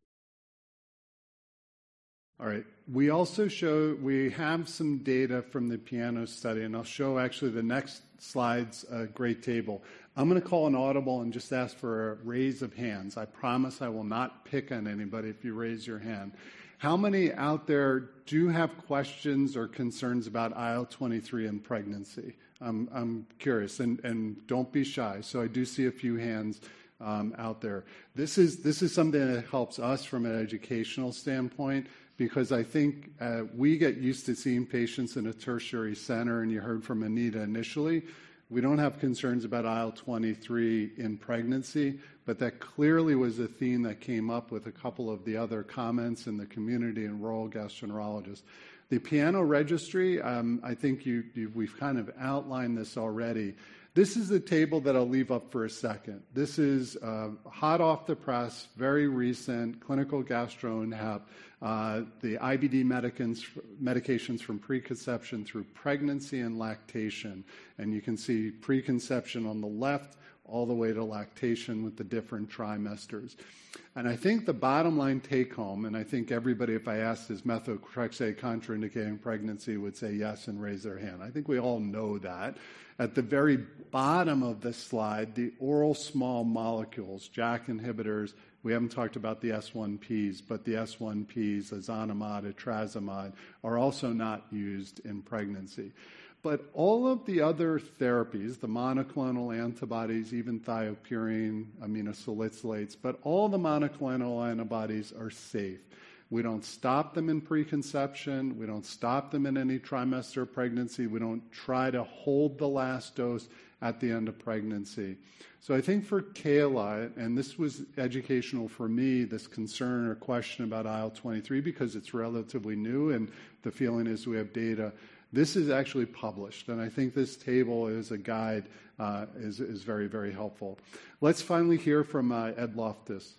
All right. We also show, we have some data from the Piano study, and I'll show actually the next slide's a great table. I'm going to call an audible and just ask for a raise of hands. I promise I will not pick on anybody if you raise your hand. How many out there do have questions or concerns about I L twenty-three in pregnancy? I'm, I'm curious, and, and don't be shy. So I do see a few hands um, out there. This is, this is something that helps us from an educational standpoint, because I think uh, we get used to seeing patients in a tertiary center, and you heard from Anita initially. We don't have concerns about I L twenty-three in pregnancy, but that clearly was a theme that came up with a couple of the other comments in the community and rural gastroenterologists. The Piano registry, um, I think you, you, we've kind of outlined this already. This is the table that I'll leave up for a second. This is uh, hot off the press, very recent, clinical gastro-N-Hep, uh, the I B D medicins, medications from preconception through pregnancy and lactation. And you can see preconception on the left, all the way to lactation with the different trimesters. And I think the bottom line take home, and I think everybody, if I asked, is methotrexate contraindicating pregnancy, would say yes and raise their hand. I think we all know that. At the very bottom of this slide, the oral small molecules, J A K inhibitors, we haven't talked about the S one Ps, but the S one Ps, ozanimod, etrasimod, are also not used in pregnancy. But all of the other therapies, the monoclonal antibodies, even thiopurine, aminosalicylates, but all the monoclonal antibodies are safe. We don't stop them in preconception. We don't stop them in any trimester of pregnancy. We don't try to hold the last dose at the end of pregnancy. So I think for Kayla, and this was educational for me, this concern or question about I L twenty-three, because it's relatively new and the feeling is we have data. This is actually published, and I think this table is a guide, uh, is, is very, very helpful. Let's finally hear from uh, Ed Loftus.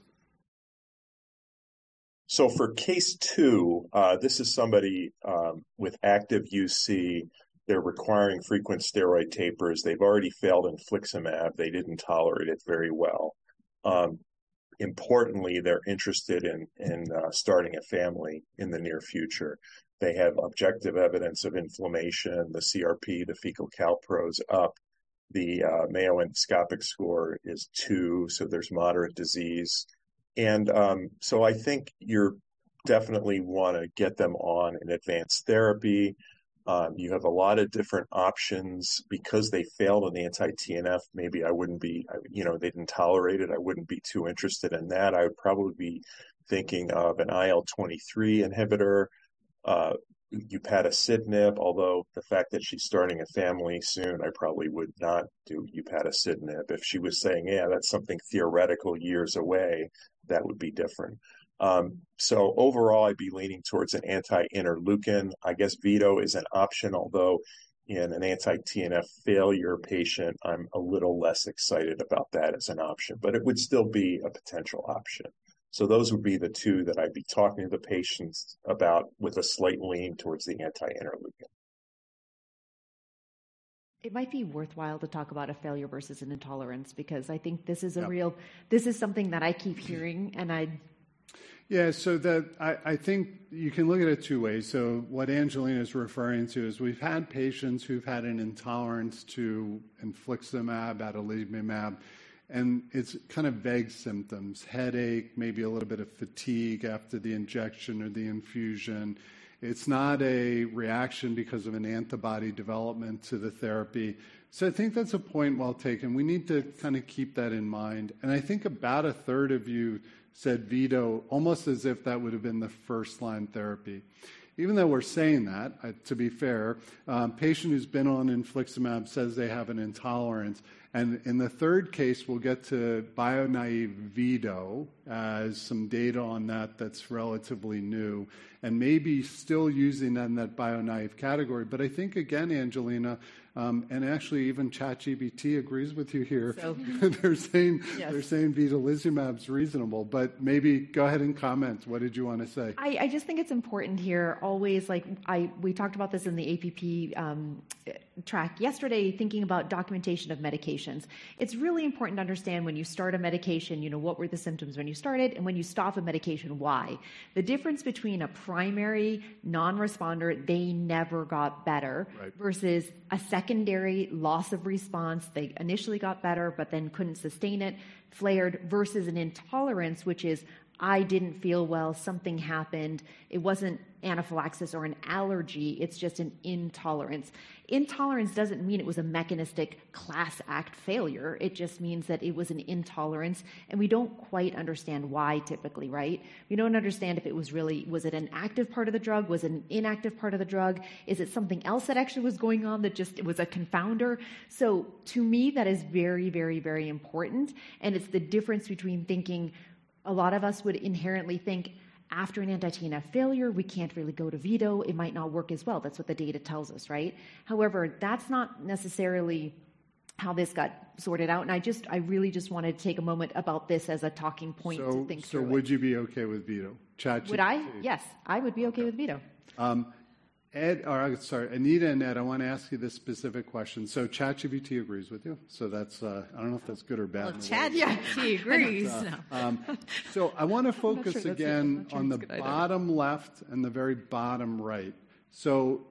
So for case two, uh, this is somebody um, with active U C. They're requiring frequent steroid tapers. They've already failed infliximab. They didn't tolerate it very well. Um, importantly, they're interested in, in uh, starting a family in the near future. They have objective evidence of inflammation. The C R P, the fecal calpro's up. The uh, Mayo endoscopic score is two, so there's moderate disease. and um, so I think you're definitely want to get them on an advanced therapy. Um, you have a lot of different options because they failed an anti-T N F. Maybe I wouldn't be, you know, they didn't tolerate it. I wouldn't be too interested in that. I would probably be thinking of an I L twenty-three inhibitor, uh, upadacitinib, although the fact that she's starting a family soon, I probably would not do upadacitinib. If she was saying, yeah, that's something theoretical years away, that would be different. Um, so overall, I'd be leaning towards an anti-interleukin. I guess veto is an option, although in an anti-T N F failure patient, I'm a little less excited about that as an option, but it would still be a potential option. So those would be the two that I'd be talking to the patients about with a slight lean towards the anti-interleukin. It might be worthwhile to talk about a failure versus an intolerance, because I think this is a Yep. real, this is something that I keep hearing, and I Yeah, so that I, I think you can look at it two ways. So what Angelina is referring to is we've had patients who've had an intolerance to infliximab, adalimumab, and it's kind of vague symptoms, headache, maybe a little bit of fatigue after the injection or the infusion. It's not a reaction because of an antibody development to the therapy. So I think that's a point well taken. We need to kind of keep that in mind. And I think about a third of you said veto, almost as if that would have been the first-line therapy. Even though we're saying that, uh, to be fair, um, patient who's been on infliximab says they have an intolerance. And in the third case, we'll get to bio-naive veto as some data on that that's relatively new, and maybe still using that in that bio-naive category. But I think, again, Angelina, um, and actually even ChatGPT agrees with you here. So, they're saying yes. they're saying vedolizumab's reasonable. But maybe go ahead and comment. What did you want to say? I, I just think it's important here. Always, like I, we talked about this in the A P P um, track yesterday, thinking about documentation of medications. It's really important to understand when you start a medication, you know, what were the symptoms when you started, and when you stop a medication, why. The difference between a primary non-responder, they never got better, Right. versus a secondary loss of response, they initially got better, but then couldn't sustain it, flared, versus an intolerance, which is, I didn't feel well, something happened. It wasn't anaphylaxis or an allergy, it's just an intolerance. Intolerance doesn't mean it was a mechanistic class act failure. It just means that it was an intolerance, and we don't quite understand why typically, right? We don't understand if it was really, was it an active part of the drug? Was it an inactive part of the drug? Is it something else that actually was going on that just, it was a confounder? So to me, that is very, very, very important, and it's the difference between thinking, a lot of us would inherently think after an anti-T N F failure, we can't really go to veto. It might not work as well. That's what the data tells us, right? However, that's not necessarily how this got sorted out. And I just, I really just wanted to take a moment about this as a talking point So, to think so through would it. you be okay with veto? ChatGPT. Would I? Yes, I would be okay with veto. Um, Ed, or sorry, Anita and Ed, I want to ask you this specific question. So ChatGPT agrees with you. So that's, uh, I don't know if that's good or bad. Well, in a way. Chad, yeah, she agrees. Uh, No. um, so I want to focus sure that's- I'm again not sure on the it's a good idea. bottom left and the very bottom right. So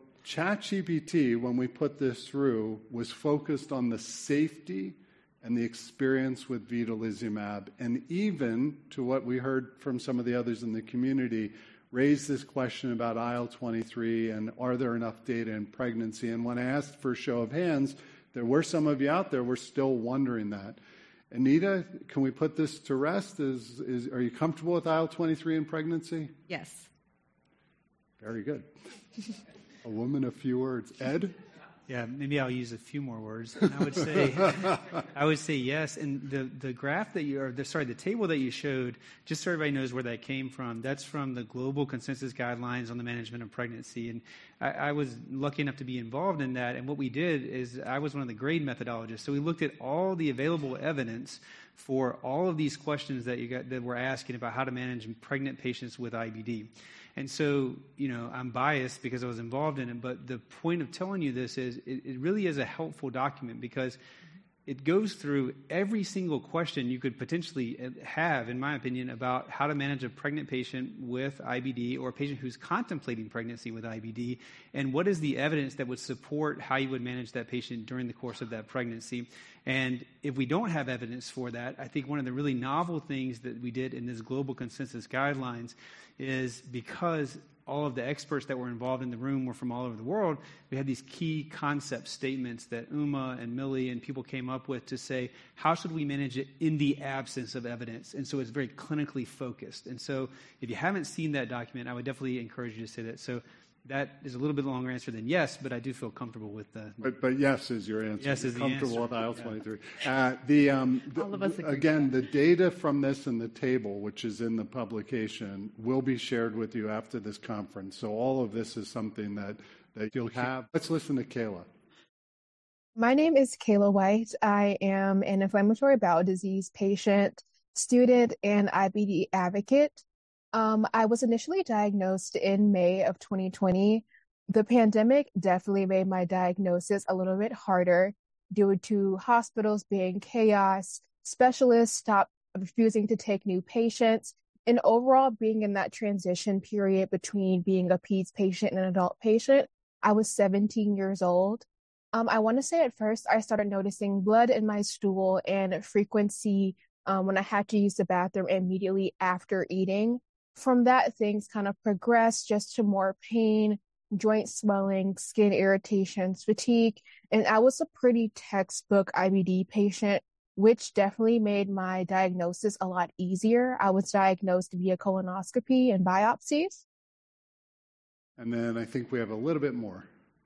ChatGPT, when we put this through, was focused on the safety and the experience with vedolizumab, and even to what we heard from some of the others in the community, raised this question about I L twenty-three and are there enough data in pregnancy? And when I asked for a show of hands, there were some of you out there were still wondering that. Anita, can we put this to rest? Is, is, are you comfortable with I L twenty-three in pregnancy? Yes. Very good. A woman, a few words. Ed? Yeah, maybe I'll use a few more words. And I would say, I would say yes. And the, the graph that you, or the, sorry, the table that you showed, just so everybody knows where that came from, that's from the Global Consensus Guidelines on the Management of Pregnancy. And I, I was lucky enough to be involved in that. And what we did is I was one of the grade methodologists. So we looked at all the available evidence for all of these questions that you got, that we're asking about how to manage pregnant patients with I B D. And so, you know, I'm biased because I was involved in it, but the point of telling you this is it, it really is a helpful document because it goes through every single question you could potentially have, in my opinion, about how to manage a pregnant patient with I B D or a patient who's contemplating pregnancy with I B D, and what is the evidence that would support how you would manage that patient during the course of that pregnancy. And if we don't have evidence for that, I think one of the really novel things that we did in this global consensus guidelines is, because all of the experts that were involved in the room were from all over the world, we had these key concept statements that Uma and Millie and people came up with to say, how should we manage it in the absence of evidence? And so it's very clinically focused. And so if you haven't seen that document, I would definitely encourage you to say that. So that is a little bit longer answer than yes, but I do feel comfortable with the... But, but yes is your answer. Yes is the comfortable answer. with I L Yeah. twenty-three. Uh, the, um, the, All of us agree again, the data from this in the table, which is in the publication, will be shared with you after this conference. So all of this is something that, that you'll have. Let's listen to Kayla. My name is Kayla White. I am an inflammatory bowel disease patient, student, and I B D advocate. Um, I was initially diagnosed in May of twenty twenty. The pandemic definitely made my diagnosis a little bit harder due to hospitals being chaos, specialists stopped refusing to take new patients, and overall being in that transition period between being a peds patient and an adult patient. I was seventeen years old. Um, I want to say at first I started noticing blood in my stool and frequency um, when I had to use the bathroom immediately after eating. From that, things kind of progressed just to more pain, joint swelling, skin irritations, fatigue, and I was a pretty textbook I B D patient, which definitely made my diagnosis a lot easier. I was diagnosed via colonoscopy and biopsies. And then I think we have a little bit more.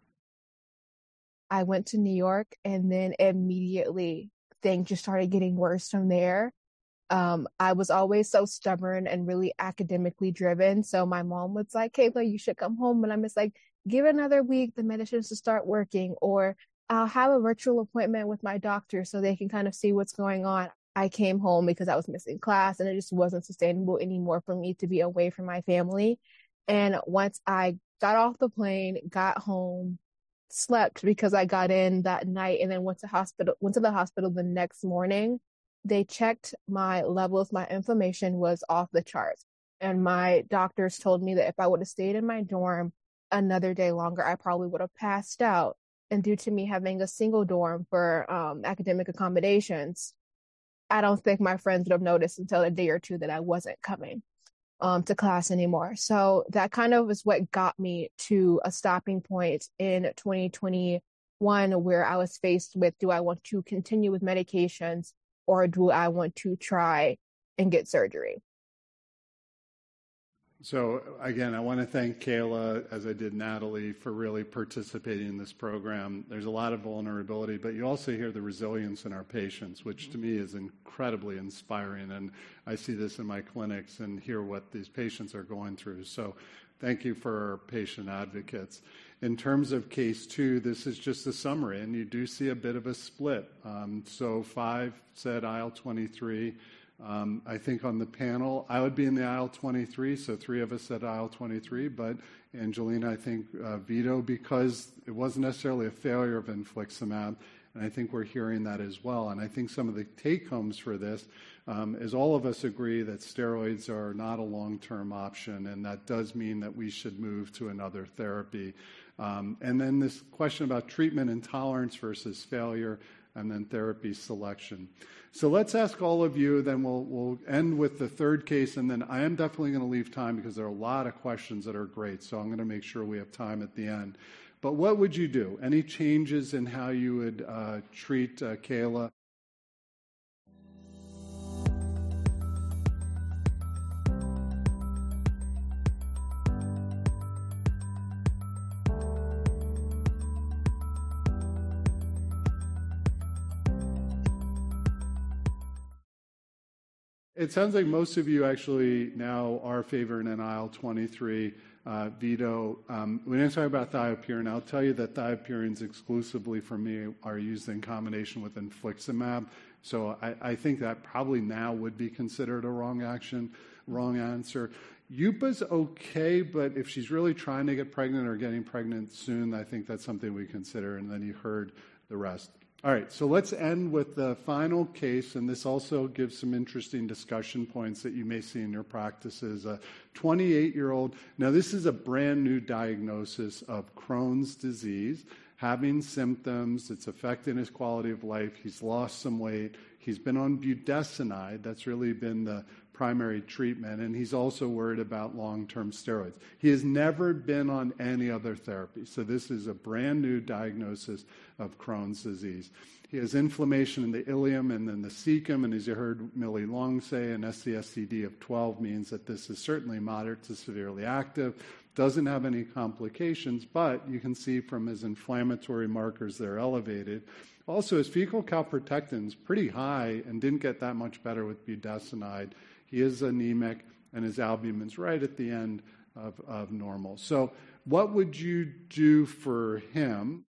I went to New York, and then immediately things just started getting worse from there. Um, I was always so stubborn and really academically driven. So my mom was like, Kayla, you should come home. And I'm just like, give it another week, the medicines to start working, or I'll have a virtual appointment with my doctor so they can kind of see what's going on. I came home because I was missing class, and it just wasn't sustainable anymore for me to be away from my family. And once I got off the plane, got home, slept because I got in that night, and then went to hospital, went to the hospital the next morning. They checked my level of my inflammation was off the charts. And my doctors told me that if I would have stayed in my dorm another day longer, I probably would have passed out. And due to me having a single dorm for um, academic accommodations, I don't think my friends would have noticed until a day or two that I wasn't coming um, to class anymore. So that kind of is what got me to a stopping point in twenty twenty-one, where I was faced with, do I want to continue with medications, or do I want to try and get surgery? So again, I want to thank Kayla, as I did Natalie, for really participating in this program. There's a lot of vulnerability, but you also hear the resilience in our patients, which to me is incredibly inspiring. And I see this in my clinics and hear what these patients are going through. So thank you for our patient advocates. In terms of case two, this is just a summary, and you do see a bit of a split. Um, so five said I L twenty-three. Um, I think on the panel, I would be in the I L twenty-three, so three of us said I L twenty-three, but Angelina, I think, uh, veto, because it wasn't necessarily a failure of infliximab, and I think we're hearing that as well. And I think some of the take-homes for this um, is all of us agree that steroids are not a long-term option, and that does mean that we should move to another therapy. Um, and then this question about treatment intolerance versus failure, and then therapy selection. So let's ask all of you, then we'll, we'll end with the third case, and then I am definitely going to leave time because there are a lot of questions that are great, so I'm going to make sure we have time at the end. But what would you do? Any changes in how you would uh, treat uh, Kayla? It sounds like most of you actually now are favoring an I L twenty-three uh, veto. Um, we didn't talk about thiopurine. I'll tell you that thiopurines exclusively for me are used in combination with infliximab. So I, I think that probably now would be considered a wrong action, wrong answer. U P A's okay, but if she's really trying to get pregnant or getting pregnant soon, I think that's something we consider, and then you heard the rest. All right, so let's end with the final case, and this also gives some interesting discussion points that you may see in your practices. A twenty-eight-year-old, now this is a brand new diagnosis of Crohn's disease, having symptoms, it's affecting his quality of life, he's lost some weight, he's been on budesonide, that's really been the primary treatment, and he's also worried about long-term steroids. He has never been on any other therapy, so this is a brand new diagnosis of Crohn's disease. He has inflammation in the ileum and then the cecum, and as you heard Millie Long say, an S D S C D of twelve means that this is certainly moderate to severely active, doesn't have any complications, but you can see from his inflammatory markers they're elevated. Also, his fecal calprotectin is pretty high and didn't get that much better with budesonide. He is anemic, and his albumin's right at the end of, of normal. So what would you do for him?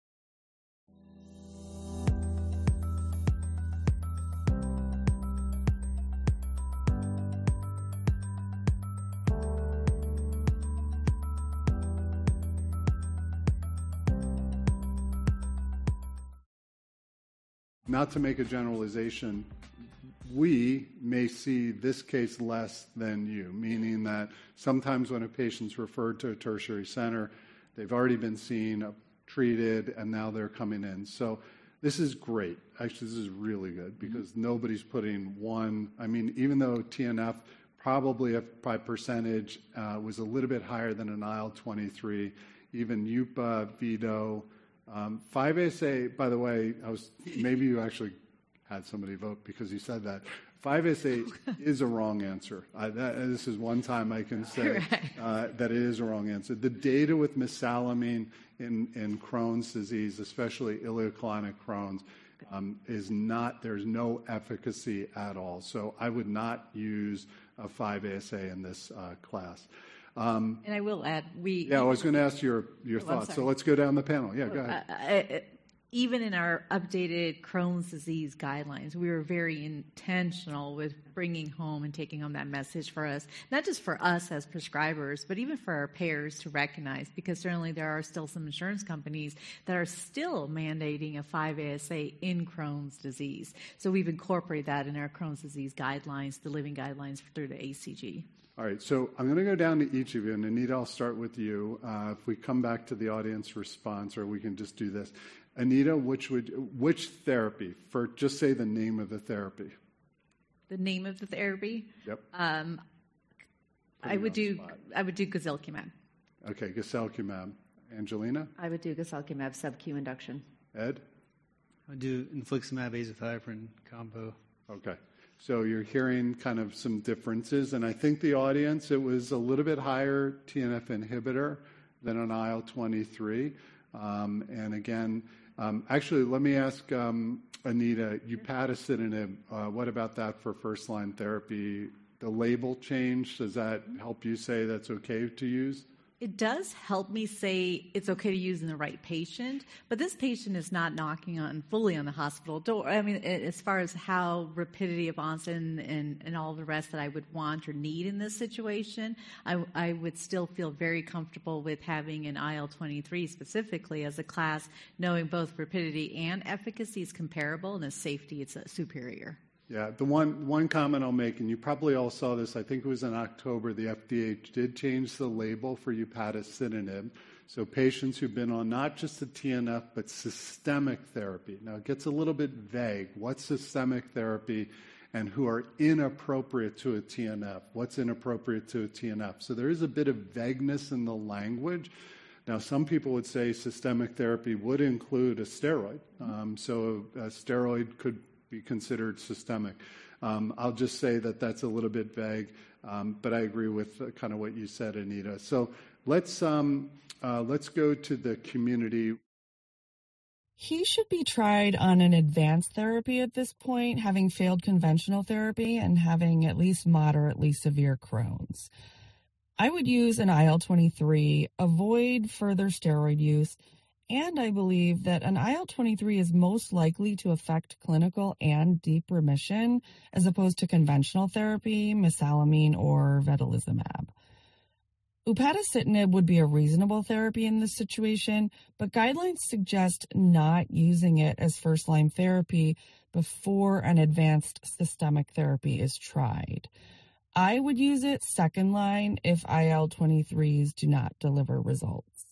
Not to make a generalization, we may see this case less than you, meaning that sometimes when a patient's referred to a tertiary center, they've already been seen, treated, and now they're coming in. So this is great. Actually, this is really good because mm-hmm. nobody's putting one. I mean, even though T N F probably by percentage uh, was a little bit higher than an I L twenty-three, even U P A, Vito, um, five A S A, by the way, I was maybe you actually had somebody vote because you said that. five S A is a wrong answer. I, that, this is one time I can say right. uh, that it is a wrong answer. The data with mesalamine in, in Crohn's disease, especially ileocolonic Crohn's, um, is not, there's no efficacy at all. So I would not use a five A S A in this uh, class. Um, and I will add, we... Yeah, I was going to ask your, your oh, thoughts. So let's go down the panel. Yeah, go ahead. Uh, I, Even in our updated Crohn's disease guidelines, we were very intentional with bringing home and taking home that message for us, not just for us as prescribers, but even for our payers to recognize, because certainly there are still some insurance companies that are still mandating a five A S A in Crohn's disease. So we've incorporated that in our Crohn's disease guidelines, the living guidelines through the A C G. All right, so I'm going to go down to each of you, and Anita, I'll start with you. Uh, if we come back to the audience response, or we can just do this. Anita, which would which therapy? For just say the name of the therapy. The name of the therapy? Yep. Um, I would do spot. I would do guselkumab. Okay, guselkumab. Angelina? I would do guselkumab sub-Q induction. Ed? I would do infliximab azathioprine combo. Okay. So you're hearing kind of some differences, and I think the audience, it was a little bit higher T N F inhibitor than an I L twenty-three. Um, and again, um, actually, let me ask um, Anita, upadacitinib, uh, what about that for first-line therapy? The label change, does that help you say that's okay to use? It does help me say it's okay to use in the right patient, but this patient is not knocking on fully on the hospital door. I mean, as far as how rapidity of onset and, and, and all the rest that I would want or need in this situation, I, I would still feel very comfortable with having an I L twenty-three specifically as a class, knowing both rapidity and efficacy is comparable and the safety is superior. Yeah, the one one comment I'll make, and you probably all saw this, I think it was in October, the F D A did change the label for upadacitinib. So patients who've been on not just a T N F, but systemic therapy. Now, it gets a little bit vague. What's systemic therapy and who are inappropriate to a T N F? What's inappropriate to a T N F? So there is a bit of vagueness in the language. Now, some people would say systemic therapy would include a steroid. Um, so a steroid could be considered systemic. Um, I'll just say that that's a little bit vague, um, but I agree with uh, kind of what you said, Anita. So let's um, uh, let's go to the community. He should be tried on an advanced therapy at this point, having failed conventional therapy and having at least moderately severe Crohn's. I would use an I L twenty-three, avoid further steroid use, and I believe that an I L twenty-three is most likely to affect clinical and deep remission as opposed to conventional therapy, mesalamine, or vedolizumab. Upadacitinib would be a reasonable therapy in this situation, but guidelines suggest not using it as first-line therapy before an advanced systemic therapy is tried. I would use it second line if I L twenty-threes do not deliver results.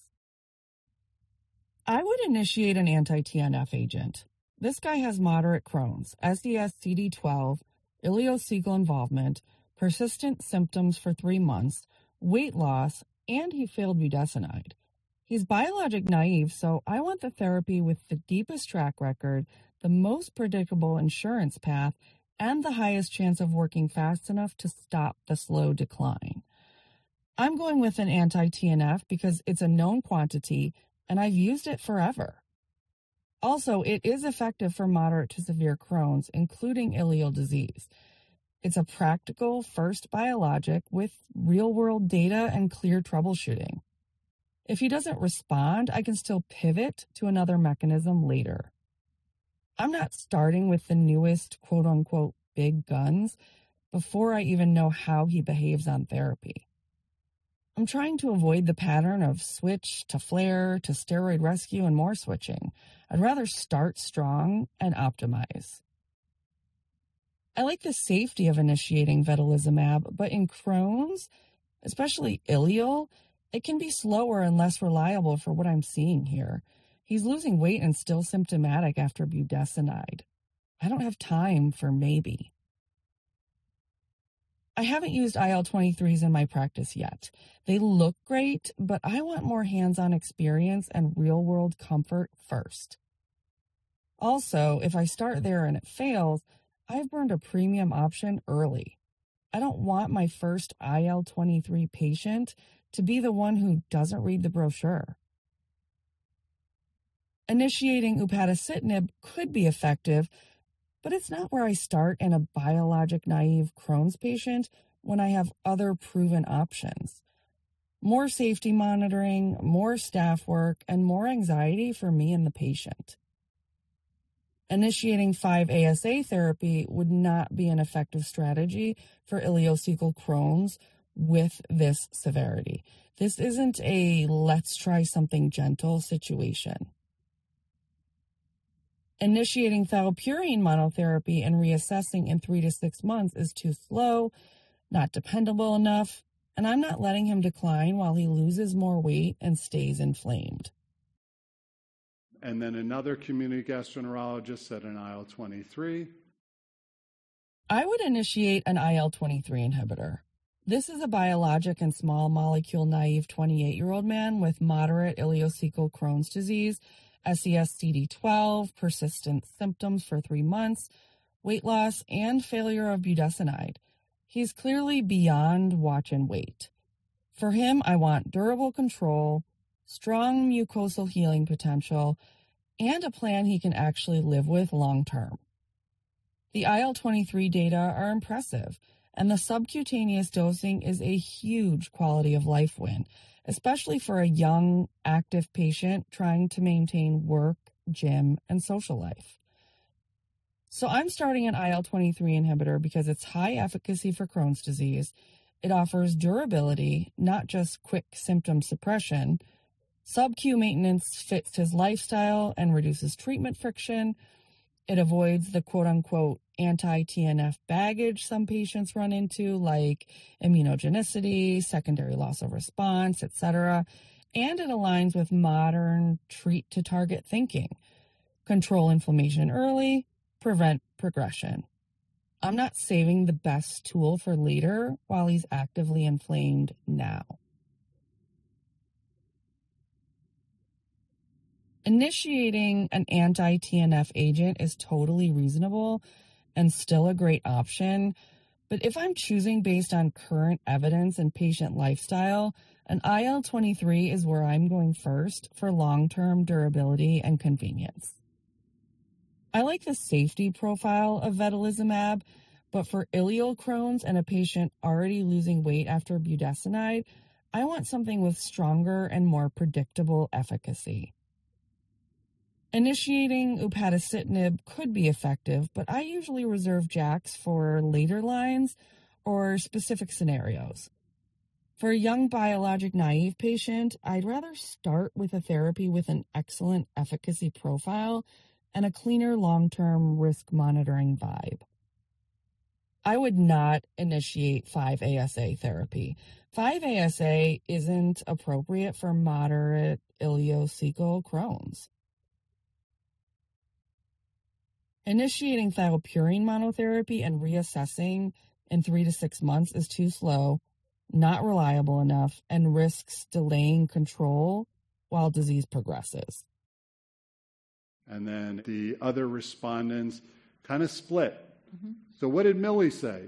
I would initiate an anti-T N F agent. This guy has moderate Crohn's, S E S C D twelve, ileocecal involvement, persistent symptoms for three months, weight loss, and he failed budesonide. He's biologic naive, so I want the therapy with the deepest track record, the most predictable insurance path, and the highest chance of working fast enough to stop the slow decline. I'm going with an anti-T N F because it's a known quantity, and I've used it forever. Also, it is effective for moderate to severe Crohn's, including ileal disease. It's a practical first biologic with real-world data and clear troubleshooting. If he doesn't respond, I can still pivot to another mechanism later. I'm not starting with the newest quote-unquote big guns before I even know how he behaves on therapy. I'm trying to avoid the pattern of switch to flare to steroid rescue and more switching. I'd rather start strong and optimize. I like the safety of initiating vedolizumab, but in Crohn's, especially ileal, it can be slower and less reliable for what I'm seeing here. He's losing weight and still symptomatic after budesonide. I don't have time for maybe. I haven't used I L twenty-threes in my practice yet. They look great, but I want more hands-on experience and real-world comfort first. Also, if I start there and it fails, I've burned a premium option early. I don't want my first I L twenty-three patient to be the one who doesn't read the brochure. Initiating upadacitinib could be effective, but it's not where I start in a biologic-naive Crohn's patient when I have other proven options. More safety monitoring, more staff work, and more anxiety for me and the patient. Initiating five A S A therapy would not be an effective strategy for ileocecal Crohn's with this severity. This isn't a let's try something gentle situation. Initiating thiopurine monotherapy and reassessing in three to six months is too slow, not dependable enough, and I'm not letting him decline while he loses more weight and stays inflamed. And then another community gastroenterologist said an I L twenty-three. I would initiate an I L twenty-three inhibitor. This is a biologic and small molecule naive twenty-eight-year-old man with moderate ileocecal Crohn's disease, S E S C D twelve, persistent symptoms for three months, weight loss, and failure of budesonide. He's clearly beyond watch and wait. For him, I want durable control, strong mucosal healing potential, and a plan he can actually live with long term. The I L twenty-three data are impressive, and the subcutaneous dosing is a huge quality of life win, especially for a young, active patient trying to maintain work, gym, and social life. So I'm starting an I L twenty-three inhibitor because it's high efficacy for Crohn's disease. It offers durability, not just quick symptom suppression. Sub-Q maintenance fits his lifestyle and reduces treatment friction. It avoids the quote-unquote anti-T N F baggage some patients run into, like immunogenicity, secondary loss of response, et cetera. And it aligns with modern treat-to-target thinking. Control inflammation early, prevent progression. I'm not saving the best tool for later while he's actively inflamed now. Initiating an anti-T N F agent is totally reasonable and still a great option, but if I'm choosing based on current evidence and patient lifestyle, an I L twenty-three is where I'm going first for long-term durability and convenience. I like the safety profile of vedolizumab, but for ileal Crohn's and a patient already losing weight after budesonide, I want something with stronger and more predictable efficacy. Initiating upadacitinib could be effective, but I usually reserve JAKs for later lines or specific scenarios. For a young biologic naive patient, I'd rather start with a therapy with an excellent efficacy profile and a cleaner long-term risk monitoring vibe. I would not initiate five A S A therapy. five A S A isn't appropriate for moderate ileocecal Crohn's. Initiating thiopurine monotherapy and reassessing in three to six months is too slow, not reliable enough, and risks delaying control while disease progresses. And then the other respondents kind of split. Mm-hmm. So what did Millie say?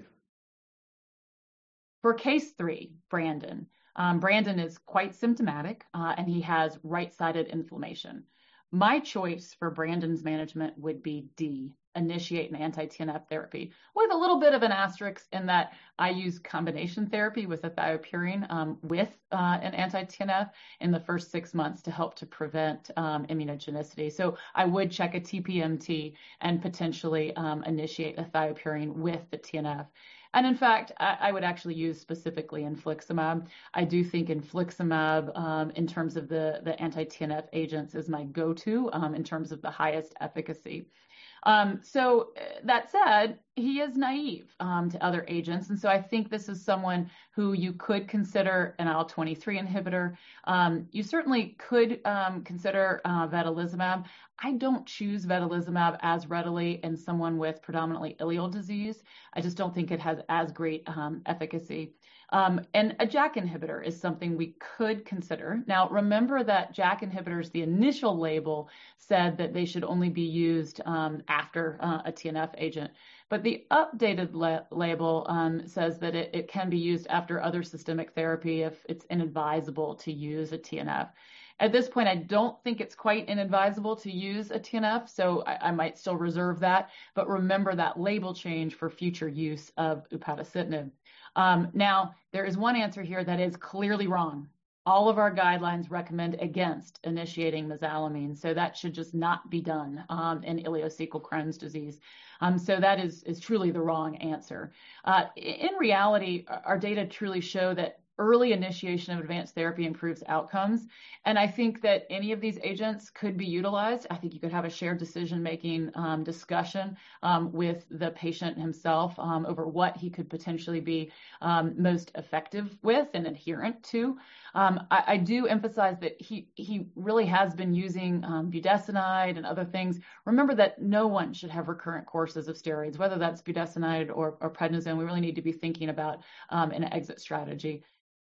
For case three, Brandon. Um, Brandon is quite symptomatic, uh, and he has right-sided inflammation. My choice for Brandon's management would be D, initiate an anti-T N F therapy, with a little bit of an asterisk in that I use combination therapy with a thiopurine um, with uh, an anti-T N F in the first six months to help to prevent um, immunogenicity. So I would check a T P M T and potentially um, initiate a thiopurine with the T N F. And in fact, I, I would actually use specifically infliximab. I do think infliximab, um, in terms of the, the anti-T N F agents, is my go-to um, in terms of the highest efficacy. Um, so that said, he is naive um, to other agents. And so I think this is someone who you could consider an I L twenty-three inhibitor. Um, you certainly could um, consider uh, vedolizumab. I don't choose vedolizumab as readily in someone with predominantly ileal disease. I just don't think it has as great um, efficacy. Um, and a JAK inhibitor is something we could consider. Now, remember that JAK inhibitors, the initial label said that they should only be used um, after uh, a T N F agent. But the updated la- label um, says that it, it can be used after other systemic therapy if it's inadvisable to use a T N F. At this point, I don't think it's quite inadvisable to use a T N F, so I, I might still reserve that. But remember that label change for future use of upadacitinib. Um, now, there is one answer here that is clearly wrong. All of our guidelines recommend against initiating mesalamine, so that should just not be done um, in ileocecal Crohn's disease. Um, so that is, is truly the wrong answer. Uh, in reality, our data truly show that early initiation of advanced therapy improves outcomes. And I think that any of these agents could be utilized. I think you could have a shared decision-making um, discussion um, with the patient himself um, over what he could potentially be um, most effective with and adherent to. Um, I, I do emphasize that he, he really has been using um, budesonide and other things. Remember that no one should have recurrent courses of steroids, whether that's budesonide or, or prednisone. We really need to be thinking about um, an exit strategy.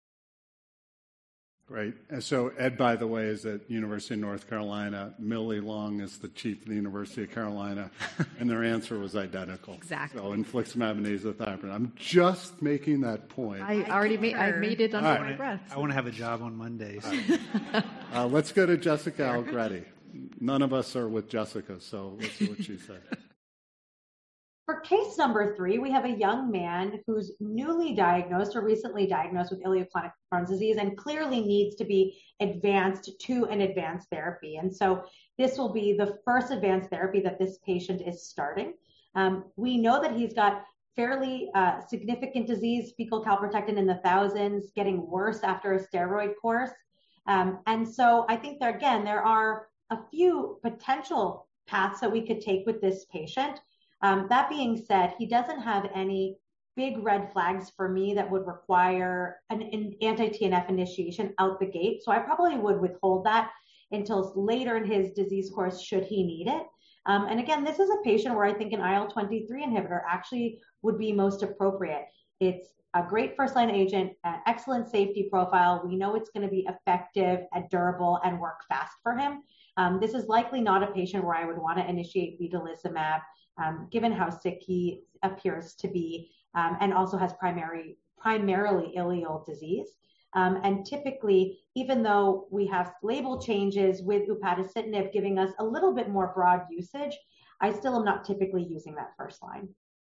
Great. And so Ed, by the way, is at University of North Carolina. Millie Long is the chief of the University of Carolina, and their answer was identical. Exactly. So infliximab and azathioprine. I'm just making that point. I already made, I made it under right. my breath. I want to have a job on Mondays. Right. uh, let's go to Jessica Allegretti. None of us are with Jessica, so let's see what she said. For case number three, we have a young man who's newly diagnosed or recently diagnosed with ileoclonic Crohn's disease and clearly needs to be advanced to an advanced therapy. And so this will be the first advanced therapy that this patient is starting. Um, we know that he's got fairly uh, significant disease, fecal calprotectin in the thousands, getting worse after a steroid course. Um, and so I think there, again, there are a few potential paths that we could take with this patient. Um, that being said, he doesn't have any big red flags for me that would require an, an anti-T N F initiation out the gate. So I probably would withhold that until later in his disease course, should he need it. Um, and again, this is a patient where I think an I L twenty-three inhibitor actually would be most appropriate. It's a great first-line agent, an excellent safety profile. We know it's going to be effective and durable and work fast for him. Um, this is likely not a patient where I would want to initiate vedolizumab, um, given how sick he appears to be, um, and also has primary, primarily ileal disease. Um, and typically, even though we have label changes with upadacitinib giving us a little bit more broad usage, I still am not typically using that first line.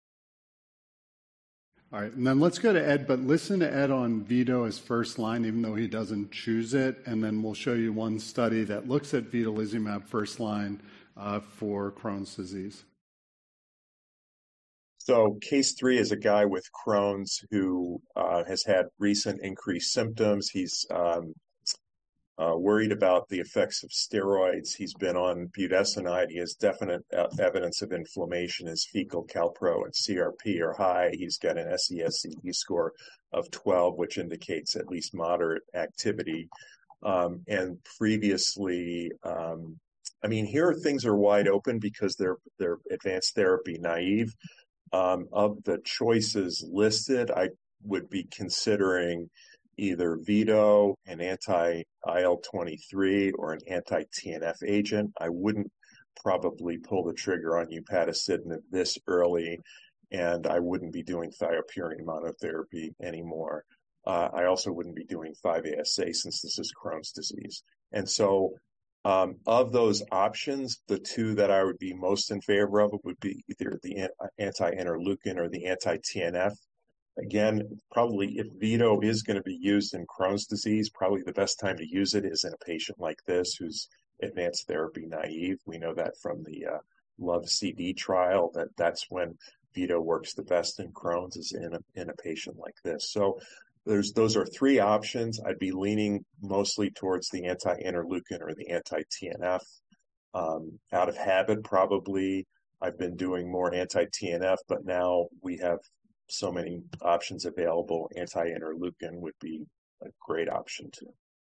All right, and then let's go to Ed, but listen to Ed on Vedo as first line, even though he doesn't choose it, and then we'll show you one study that looks at vedolizumab first line uh, for Crohn's disease. So case three is a guy with Crohn's who uh, has had recent increased symptoms. He's um, uh, worried about the effects of steroids. He's been on budesonide. He has definite uh, evidence of inflammation. His fecal calpro and C R P are high. He's got an S E S C E score of twelve, which indicates at least moderate activity. Um, and previously, um, I mean, here things are wide open because they're they're advanced therapy naive. Um, of the choices listed, I would be considering either Vito, an anti-I L twenty-three, or an anti-T N F agent. I wouldn't probably pull the trigger on upadacitinib this early, and I wouldn't be doing thiopurine monotherapy anymore. Uh, I also wouldn't be doing five A S A since this is Crohn's disease. And so um, of those options, the two that I would be most in favor of would be either the anti-interleukin or the anti-T N F. Again, probably if Vito is going to be used in Crohn's disease, probably the best time to use it is in a patient like this who's advanced therapy naive. We know that from the uh, LOVE C D trial, that that's when Vito works the best in Crohn's, is in a, in a patient like this. So there's those are three options. I'd be leaning mostly towards the anti-interleukin or the anti-T N F. Um, out of habit, probably, I've been doing more anti-T N F, but now we have so many options available. Anti-interleukin would be a great option too.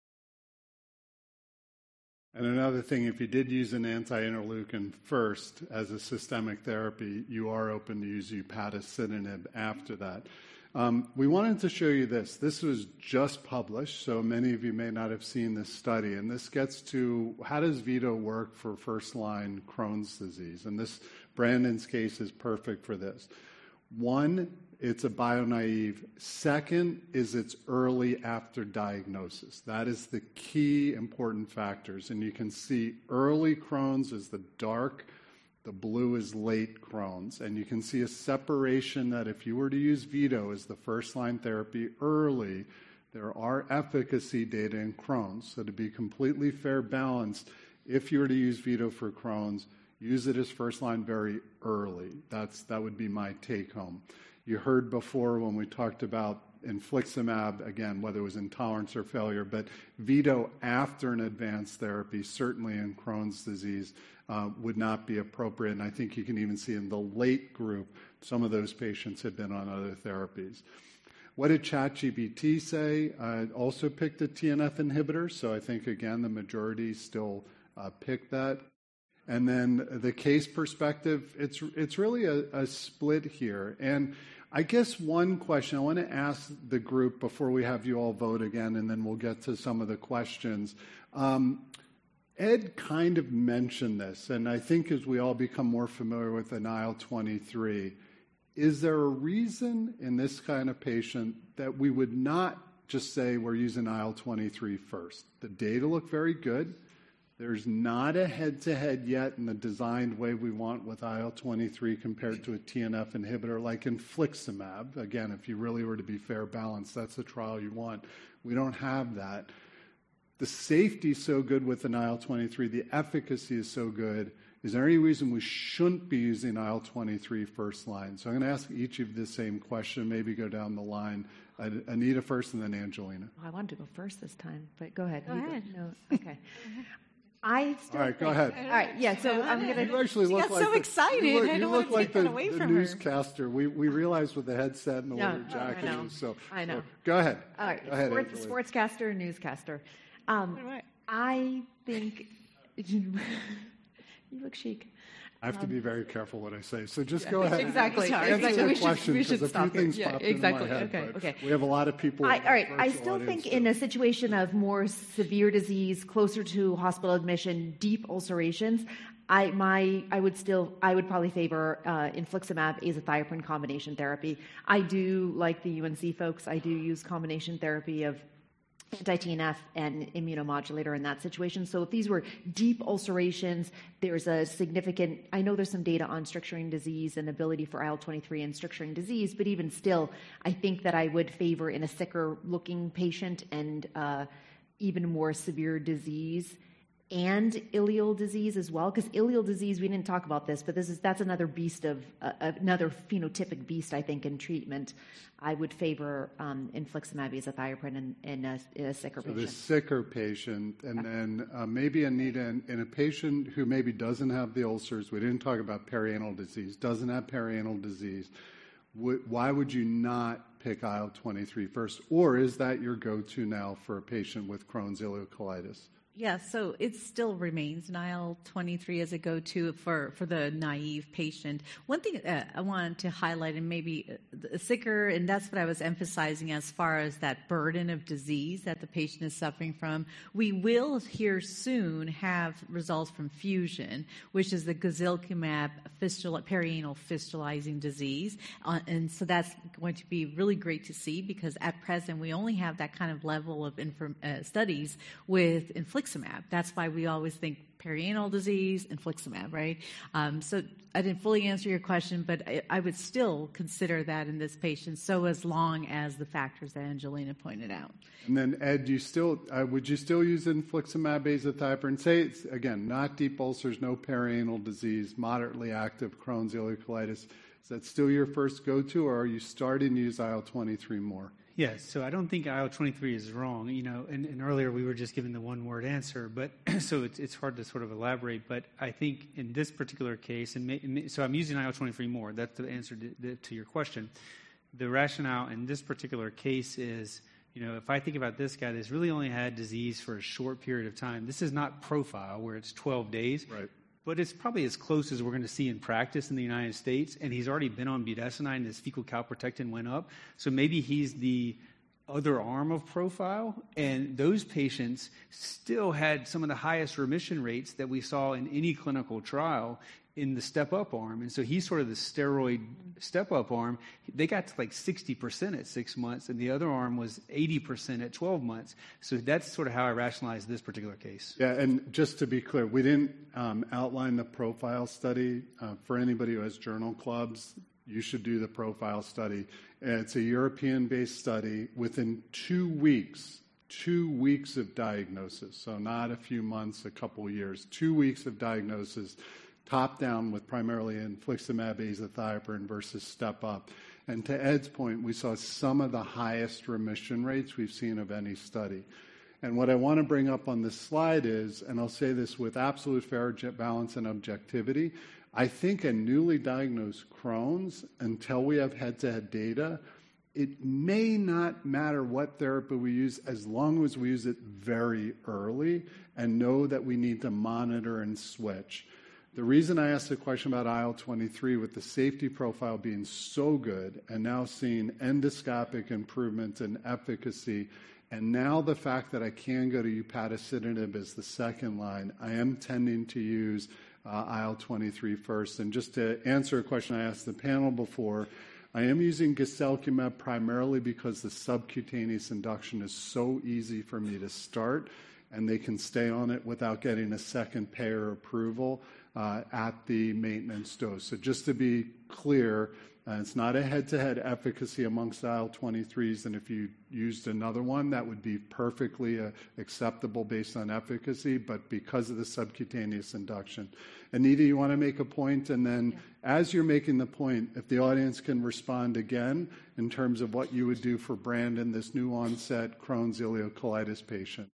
And another thing, if you did use an anti-interleukin first as a systemic therapy, you are open to use upadacitinib after that. Um, we wanted to show you this. This was just published, so many of you may not have seen this study. And this gets to how does Vito work for first-line Crohn's disease? And this, Brandon's case is perfect for this. One, it's a bio-naive. Second is it's early after diagnosis. That is the key important factors. And you can see early Crohn's is the dark, the blue is late Crohn's. And you can see a separation that if you were to use Vito as the first-line therapy early, there are efficacy data in Crohn's. So to be completely fair balanced, if you were to use Vito for Crohn's, use it as first-line very early. That's, that would be my take-home. You heard before when we talked about infliximab, again, whether it was intolerance or failure, but Vito after an advanced therapy, certainly in Crohn's disease, uh, would not be appropriate. And I think you can even see in the late group, some of those patients had been on other therapies. What did ChatGPT say? Uh, also picked a T N F inhibitor, so I think, again, the majority still uh, picked that. And then the case perspective, it's it's really a, a split here. And I guess one question I want to ask the group before we have you all vote again, and then we'll get to some of the questions. Um, Ed kind of mentioned this, and I think as we all become more familiar with an I L twenty-three, is there a reason in this kind of patient that we would not just say we're using I L twenty-three first? The data look very good. There's not a head-to-head yet in the designed way we want with I L twenty-three compared to a T N F inhibitor like infliximab. Again, if you really were to be fair balanced, that's the trial you want. We don't have that. The safety is so good with an I L twenty-three. The efficacy is so good. Is there any reason we shouldn't be using I L twenty-three first line? So I'm going to ask each of you the same question, maybe go down the line. Anita first and then Angelina. Oh, I wanted to go first this time, but go ahead. Go ahead. Go. No, okay. I still All right, think, go ahead. All right, yeah, so I'm going to... You actually look got like so the, excited. You look, I you don't look want to like take the, that away the from her. newscaster. We we realized with the headset and the No, leather no, jacket. I know. So, I know. So, go ahead. All right, go ahead, sports, sportscaster, newscaster. Um, I think... you look chic. I have to Um, be very careful what I say, so just yeah, go ahead. Exactly. Answer exactly. your We should, question, we should because a stop few here. things Yeah, popped exactly. into my head. Okay, but okay. We have a lot of people. I, in the all right, I virtual still audience, think so- in a situation of more severe disease, closer to hospital admission, deep ulcerations, I my I would still I would probably favor uh, infliximab azathioprine combination therapy. I do like the U N C folks. I do use combination therapy of anti-T N F and immunomodulator in that situation. So if these were deep ulcerations, there's a significant, I know there's some data on stricturing disease and ability for I L twenty-three in stricturing disease, but even still, I think that I would favor in a sicker looking patient and uh, even more severe disease, and ileal disease as well? Because ileal disease, we didn't talk about this, but this is that's another beast of uh, another phenotypic beast, I think, in treatment. I would favor um, infliximab azathioprine in, in, a, in a sicker so patient. the sicker patient, and Yeah. then uh, maybe Anita, in, in a patient who maybe doesn't have the ulcers, we didn't talk about perianal disease, doesn't have perianal disease, w- why would you not pick I L twenty-three first? Or is that your go-to now for a patient with Crohn's ileocolitis? Yeah, so it still remains an I L twenty-three as a go-to for, for the naive patient. One thing uh, I wanted to highlight, and maybe uh, sicker, and that's what I was emphasizing as far as that burden of disease that the patient is suffering from. We will here soon have results from FUSION, which is the guselkumab fistula, perianal fistulizing disease. Uh, and so that's going to be really great to see, because at present we only have that kind of level of inform, uh, studies with infliximab. That's why we always think perianal disease, infliximab, right? Um, so I didn't fully answer your question, but I, I would still consider that in this patient, so as long as the factors that Angelina pointed out. And then, Ed, do you still uh, would you still use infliximab azathioprine? Say it's, again, not deep ulcers, no perianal disease, moderately active Crohn's ileocolitis. Is that still your first go-to, or are you starting to use I L twenty-three more? Yes, so I don't think I L twenty-three is wrong, you know, and, and earlier we were just given the one-word answer, but so it's, it's hard to sort of elaborate, but I think in this particular case, and may, so I'm using I L twenty-three more, that's the answer to, to your question. The rationale in this particular case is, you know, if I think about this guy that's really only had disease for a short period of time, this is not profile where it's twelve days. Right. But it's probably as close as we're going to see in practice in the United States, and he's already been on budesonide, and his fecal calprotectin went up. So maybe he's the other arm of profile, and those patients still had some of the highest remission rates that we saw in any clinical trial in the step-up arm. And so he's sort of the steroid step-up arm. They got to like sixty percent at six months, and the other arm was eighty percent at twelve months. So that's sort of how I rationalize this particular case. Yeah, and just to be clear, we didn't um, outline the profile study. Uh, for anybody who has journal clubs, you should do the profile study. It's a European-based study. Within two weeks, two weeks of diagnosis, so not a few months, a couple years, two weeks of diagnosis, top down with primarily infliximab azathioprine versus step up. And to Ed's point, we saw some of the highest remission rates we've seen of any study. And what I want to bring up on this slide is, and I'll say this with absolute fair balance and objectivity, I think a newly diagnosed Crohn's, until we have head-to-head data, it may not matter what therapy we use as long as we use it very early and know that we need to monitor and switch. The reason I asked the question about I L twenty-three, with the safety profile being so good and now seeing endoscopic improvements in efficacy, and now the fact that I can go to upadacitinib as the second line, I am tending to use uh, I L twenty-three first. And just to answer a question I asked the panel before, I am using guselkumab primarily because the subcutaneous induction is so easy for me to start, and they can stay on it without getting a second payer approval uh, at the maintenance dose. So just to be clear, uh, it's not a head-to-head efficacy amongst I L twenty-threes, and if you used another one, that would be perfectly uh, acceptable based on efficacy, but because of the subcutaneous induction. Anita, you want to make a point, and then yeah. As you're making the point, if the audience can respond again in terms of what you would do for Brandon, this new onset Crohn's ileocolitis patient.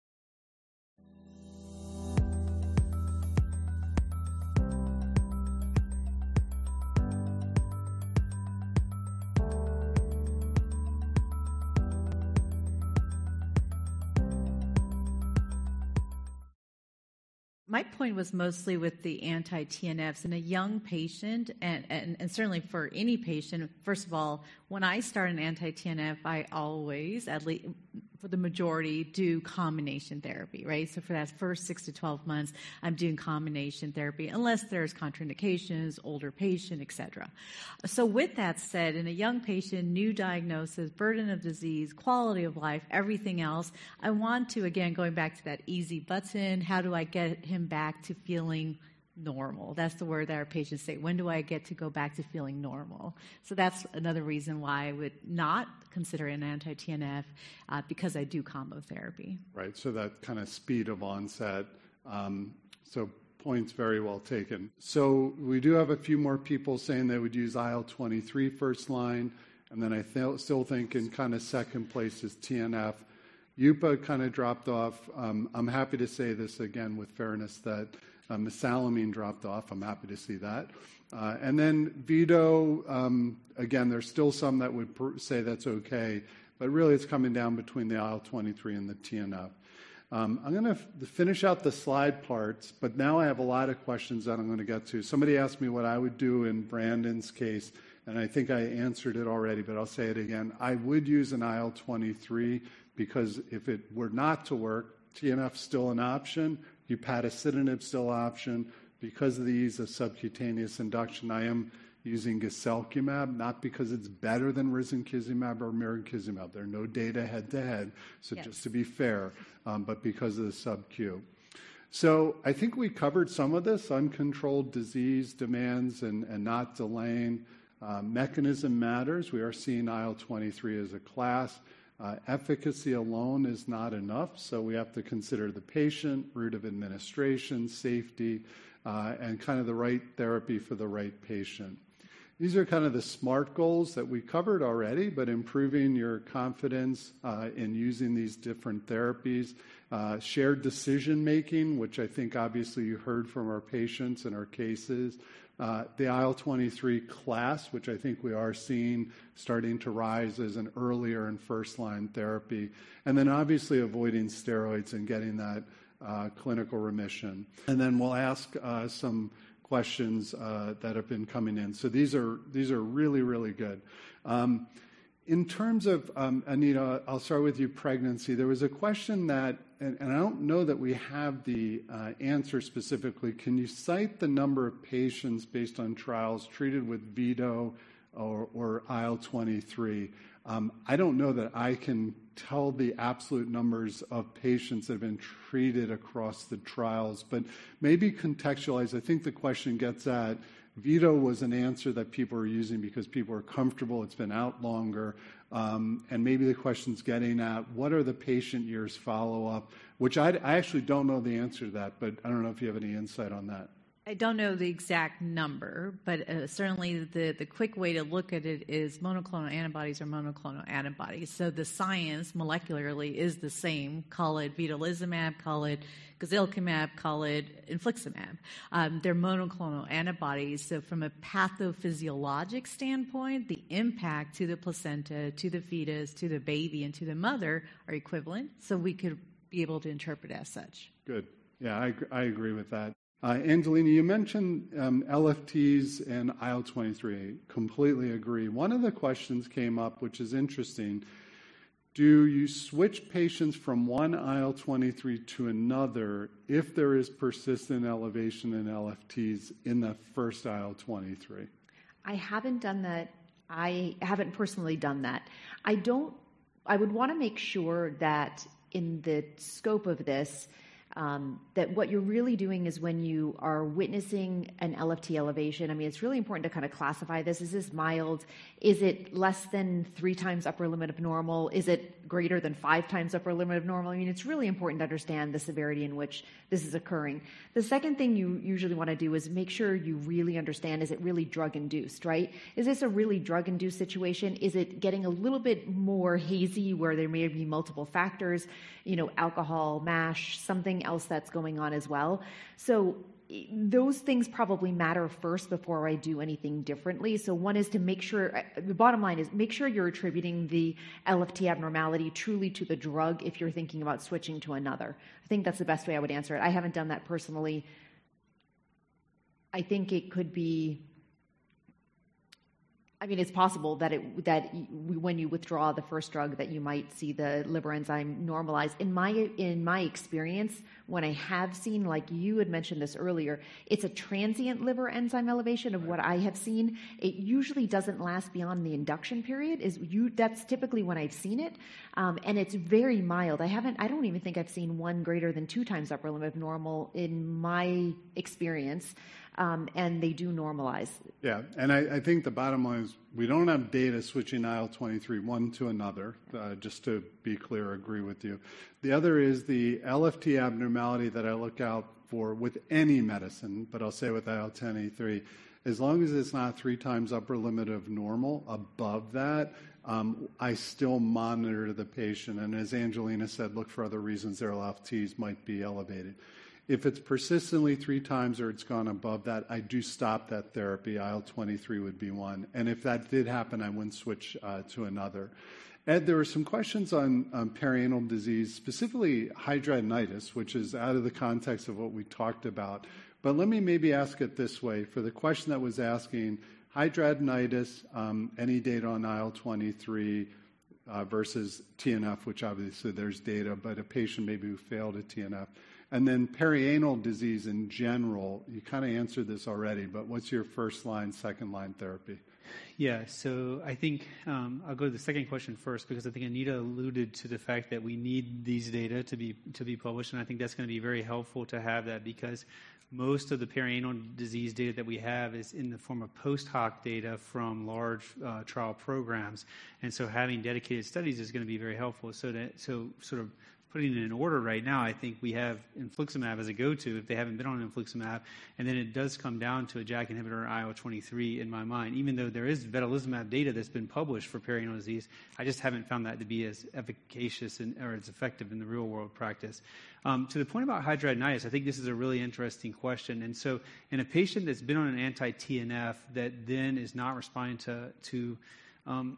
My point was mostly with the anti-T N Fs in a young patient, and, and, and certainly for any patient. First of all, when I start an anti-T N F, I always, at least for the majority, do combination therapy, right? So for that first six to twelve months, I'm doing combination therapy, unless there's contraindications, older patient, et cetera. So with that said, in a young patient, new diagnosis, burden of disease, quality of life, everything else, I want to, again, going back to that easy button, how do I get him back to feeling normal? That's the word that our patients say. When do I get to go back to feeling normal? So that's another reason why I would not consider an anti-T N F, uh, because I do combo therapy. Right, so that kind of speed of onset Um, so points very well taken. So we do have a few more people saying they would use I L twenty-three first line, and then I th- still think in kind of second place is T N F. U P A kind of dropped off. Um, I'm happy to say this again with fairness that uh, mesalamine dropped off. I'm happy to see that. Uh, and then Veto, um, again, there's still some that would pr- say that's okay, but really it's coming down between the I L twenty-three and the T N F. Um, I'm going to f- finish out the slide parts, but now I have a lot of questions that I'm going to get to. Somebody asked me what I would do in Brandon's case, and I think I answered it already, but I'll say it again. I would use an I L twenty-three because if it were not to work, T N F is still an option, upadacitinib is still an option. Because of the ease of subcutaneous induction, I am using guselkumab, not because it's better than risankizumab or mirikizumab. There are no data head-to-head, so yes. Just to be fair, um, but because of the sub-Q. So I think we covered some of this, uncontrolled disease demands and, and not delaying. Uh, mechanism matters. We are seeing I L twenty-three as a class. Uh, efficacy alone is not enough, so we have to consider the patient, route of administration, safety, uh, and kind of the right therapy for the right patient. These are kind of the SMART goals that we covered already, but improving your confidence uh, in using these different therapies. Uh, shared decision-making, which I think obviously you heard from our patients in our cases. Uh, the I L twenty-three class, which I think we are seeing starting to rise as an earlier and first-line therapy. And then obviously avoiding steroids and getting that uh, clinical remission. And then we'll ask uh, some questions uh, that have been coming in. So these are these are really, really good. Um, in terms of, um, Anita, I'll start with you, pregnancy. There was a question that, and, and I don't know that we have the uh, answer specifically. Can you cite the number of patients based on trials treated with Veto or, or I L twenty-three? Um, I don't know that I can tell the absolute numbers of patients that have been treated across the trials, but maybe contextualize. I think the question gets at Veto was an answer that people are using because people are comfortable, it's been out longer, um, and maybe the question's getting at what are the patient years follow-up, which I, I actually don't know the answer to that, but I don't know if you have any insight on that. I don't know the exact number, but uh, certainly the, the quick way to look at it is monoclonal antibodies are monoclonal antibodies. So the science molecularly is the same. Call it vedolizumab, call it guselkumab, call it infliximab. Um, they're monoclonal antibodies. So from a pathophysiologic standpoint, the impact to the placenta, to the fetus, to the baby, and to the mother are equivalent. So we could be able to interpret as such. Good. Yeah, I, I agree with that. Uh, Angelina, you mentioned um, L F Ts and I L twenty-three. Completely agree. One of the questions came up, which is interesting. Do you switch patients from one I L twenty-three to another if there is persistent elevation in L F Ts in the first I L twenty-three? I haven't done that. I haven't personally done that. I don't, I would want to make sure that in the scope of this, Um, that what you're really doing is when you are witnessing an L F T elevation, I mean, it's really important to kind of classify this. Is this mild? Is it less than three times upper limit of normal? Is it greater than five times upper limit of normal? I mean, it's really important to understand the severity in which this is occurring. The second thing you usually want to do is make sure you really understand, is it really drug-induced, right? Is this a really drug-induced situation? Is it getting a little bit more hazy where there may be multiple factors, you know, alcohol, MASH, something else that's going on as well? So those things probably matter first before I do anything differently. So one is to make sure, the bottom line is make sure you're attributing the L F T abnormality truly to the drug if you're thinking about switching to another. I think that's the best way I would answer it. I haven't done that personally. I think it could be, I mean, it's possible that it that when you withdraw the first drug that you might see the liver enzyme normalize. In my in my experience, when I have seen, like you had mentioned this earlier, it's a transient liver enzyme elevation of what I have seen. It usually doesn't last beyond the induction period. Is you that's typically when I've seen it, um, and it's very mild. I haven't. I don't even think I've seen one greater than two times upper limit of normal in my experience. Um, and they do normalize. Yeah, and I, I think the bottom line is we don't have data switching I L twenty-three one to another, uh, just to be clear, agree with you. The other is the L F T abnormality that I look out for with any medicine, but I'll say with I L twenty-three, as long as it's not three times upper limit of normal, above that, um, I still monitor the patient. And as Angelina said, look for other reasons their L F Ts might be elevated. If it's persistently three times or it's gone above that, I do stop that therapy. I L twenty-three would be one. And if that did happen, I wouldn't switch uh, to another. Ed, there were some questions on um, perianal disease, specifically hidradenitis, which is out of the context of what we talked about. But let me maybe ask it this way. For the question that was asking, hidradenitis, um, any data on I L twenty-three uh, versus T N F, which obviously there's data, but a patient maybe who failed a T N F. And then perianal disease in general, you kind of answered this already, but what's your first line, second line therapy? Yeah, so I think um, I'll go to the second question first, because I think Anita alluded to the fact that we need these data to be to be published, and I think that's going to be very helpful to have that, because most of the perianal disease data that we have is in the form of post hoc data from large uh, trial programs, and so having dedicated studies is going to be very helpful. So that so sort of putting it in order right now, I think we have infliximab as a go-to if they haven't been on infliximab, and then it does come down to a J A K inhibitor, I L twenty-three in my mind. Even though there is vedolizumab data that's been published for perianal disease, I just haven't found that to be as efficacious and, or as effective in the real-world practice. Um, to the point about hidradenitis, I think this is a really interesting question. And so in a patient that's been on an anti-T N F that then is not responding to, to Um,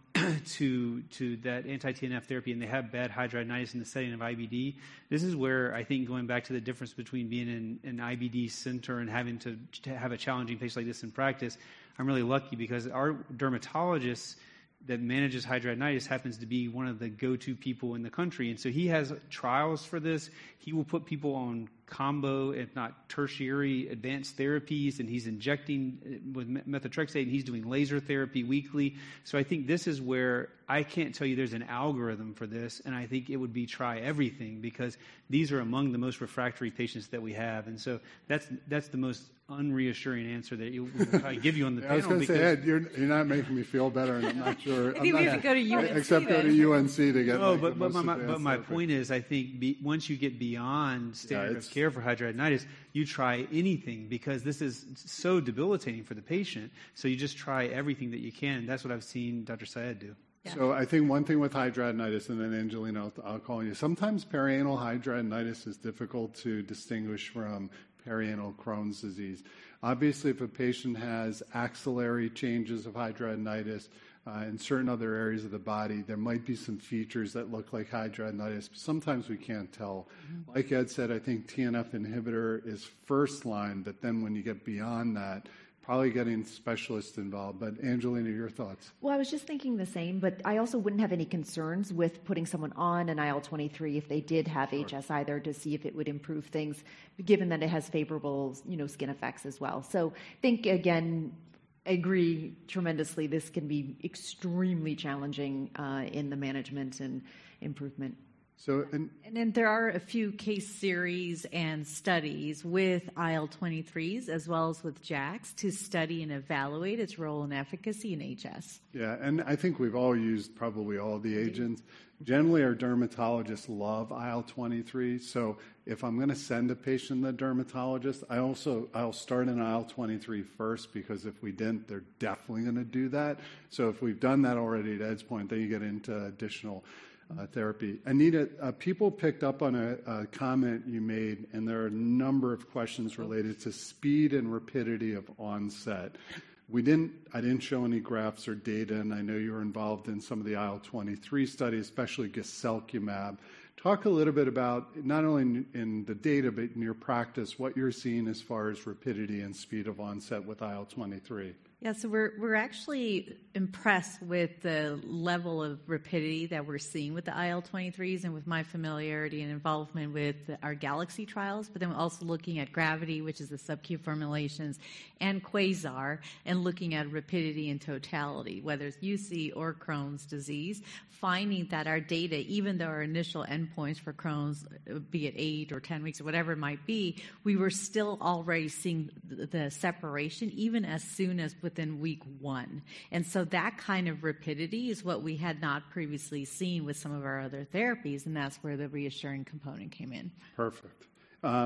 to to that anti-T N F therapy, and they have bad hidradenitis in the setting of I B D, this is where I think going back to the difference between being in an I B D center and having to, to have a challenging patient like this in practice, I'm really lucky because our dermatologist that manages hidradenitis happens to be one of the go-to people in the country. And so he has trials for this. He will put people on combo, if not tertiary advanced therapies, and he's injecting with methotrexate, and he's doing laser therapy weekly. So I think this is where I can't tell you there's an algorithm for this, and I think it would be try everything, because these are among the most refractory patients that we have. And so that's that's the most unreassuring answer that you will probably give you on the yeah, panel. I was going to say, Ed, you're, you're not making me feel better, and I'm not sure. I think I'm we not, have to go to U N C. Except then. go to U N C to get. No, like, but but my, my but my point is, I think be, once you get beyond standard yeah, of care for hidradenitis, you try anything, because this is so debilitating for the patient. So you just try everything that you can. That's what I've seen Doctor Syed do. Yeah. So I think one thing with hidradenitis, and then Angelina, I'll, I'll call you. Sometimes perianal hidradenitis is difficult to distinguish from perianal Crohn's disease. Obviously, if a patient has axillary changes of hidradenitis uh, in certain other areas of the body, there might be some features that look like hidradenitis. But sometimes we can't tell. Mm-hmm. Like Ed said, I think T N F inhibitor is first line, but then when you get beyond that, probably getting specialists involved. But Angelina, your thoughts? Well, I was just thinking the same, but I also wouldn't have any concerns with putting someone on an I L twenty-three if they did have sure. H S either, to see if it would improve things, given that it has favorable, you know, skin effects as well. So I think, again, I agree tremendously. This can be extremely challenging uh, in the management and improvement. So, and, and then there are a few case series and studies with I L twenty-threes as well as with JAKs to study and evaluate its role and efficacy in H S. Yeah, and I think we've all used probably all the agents. Generally, our dermatologists love I L twenty-three. So if I'm going to send a patient to the dermatologist, I also, I'll start an I L twenty-three first, because if we didn't, they're definitely going to do that. So if we've done that already, at Ed's point, then you get into additional Uh, therapy. Anita, uh, people picked up on a, a comment you made, and there are a number of questions related to speed and rapidity of onset. We didn't, I didn't show any graphs or data, and I know you were involved in some of the I L twenty-three studies, especially guselkumab. Talk a little bit about, not only in, in the data, but in your practice, what you're seeing as far as rapidity and speed of onset with I L twenty-three. Yeah, so we're we're actually impressed with the level of rapidity that we're seeing with the I L twenty-threes, and with my familiarity and involvement with our Galaxy trials, but then we're also looking at Gravity, which is the sub-Q formulations, and Quasar, and looking at rapidity in totality, whether it's U C or Crohn's disease, finding that our data, even though our initial endpoints for Crohn's, be it eight or ten weeks or whatever it might be, we were still already seeing the, the separation even as soon as within week one. And so that kind of rapidity is what we had not previously seen with some of our other therapies, and that's where the reassuring component came in. Perfect. Um,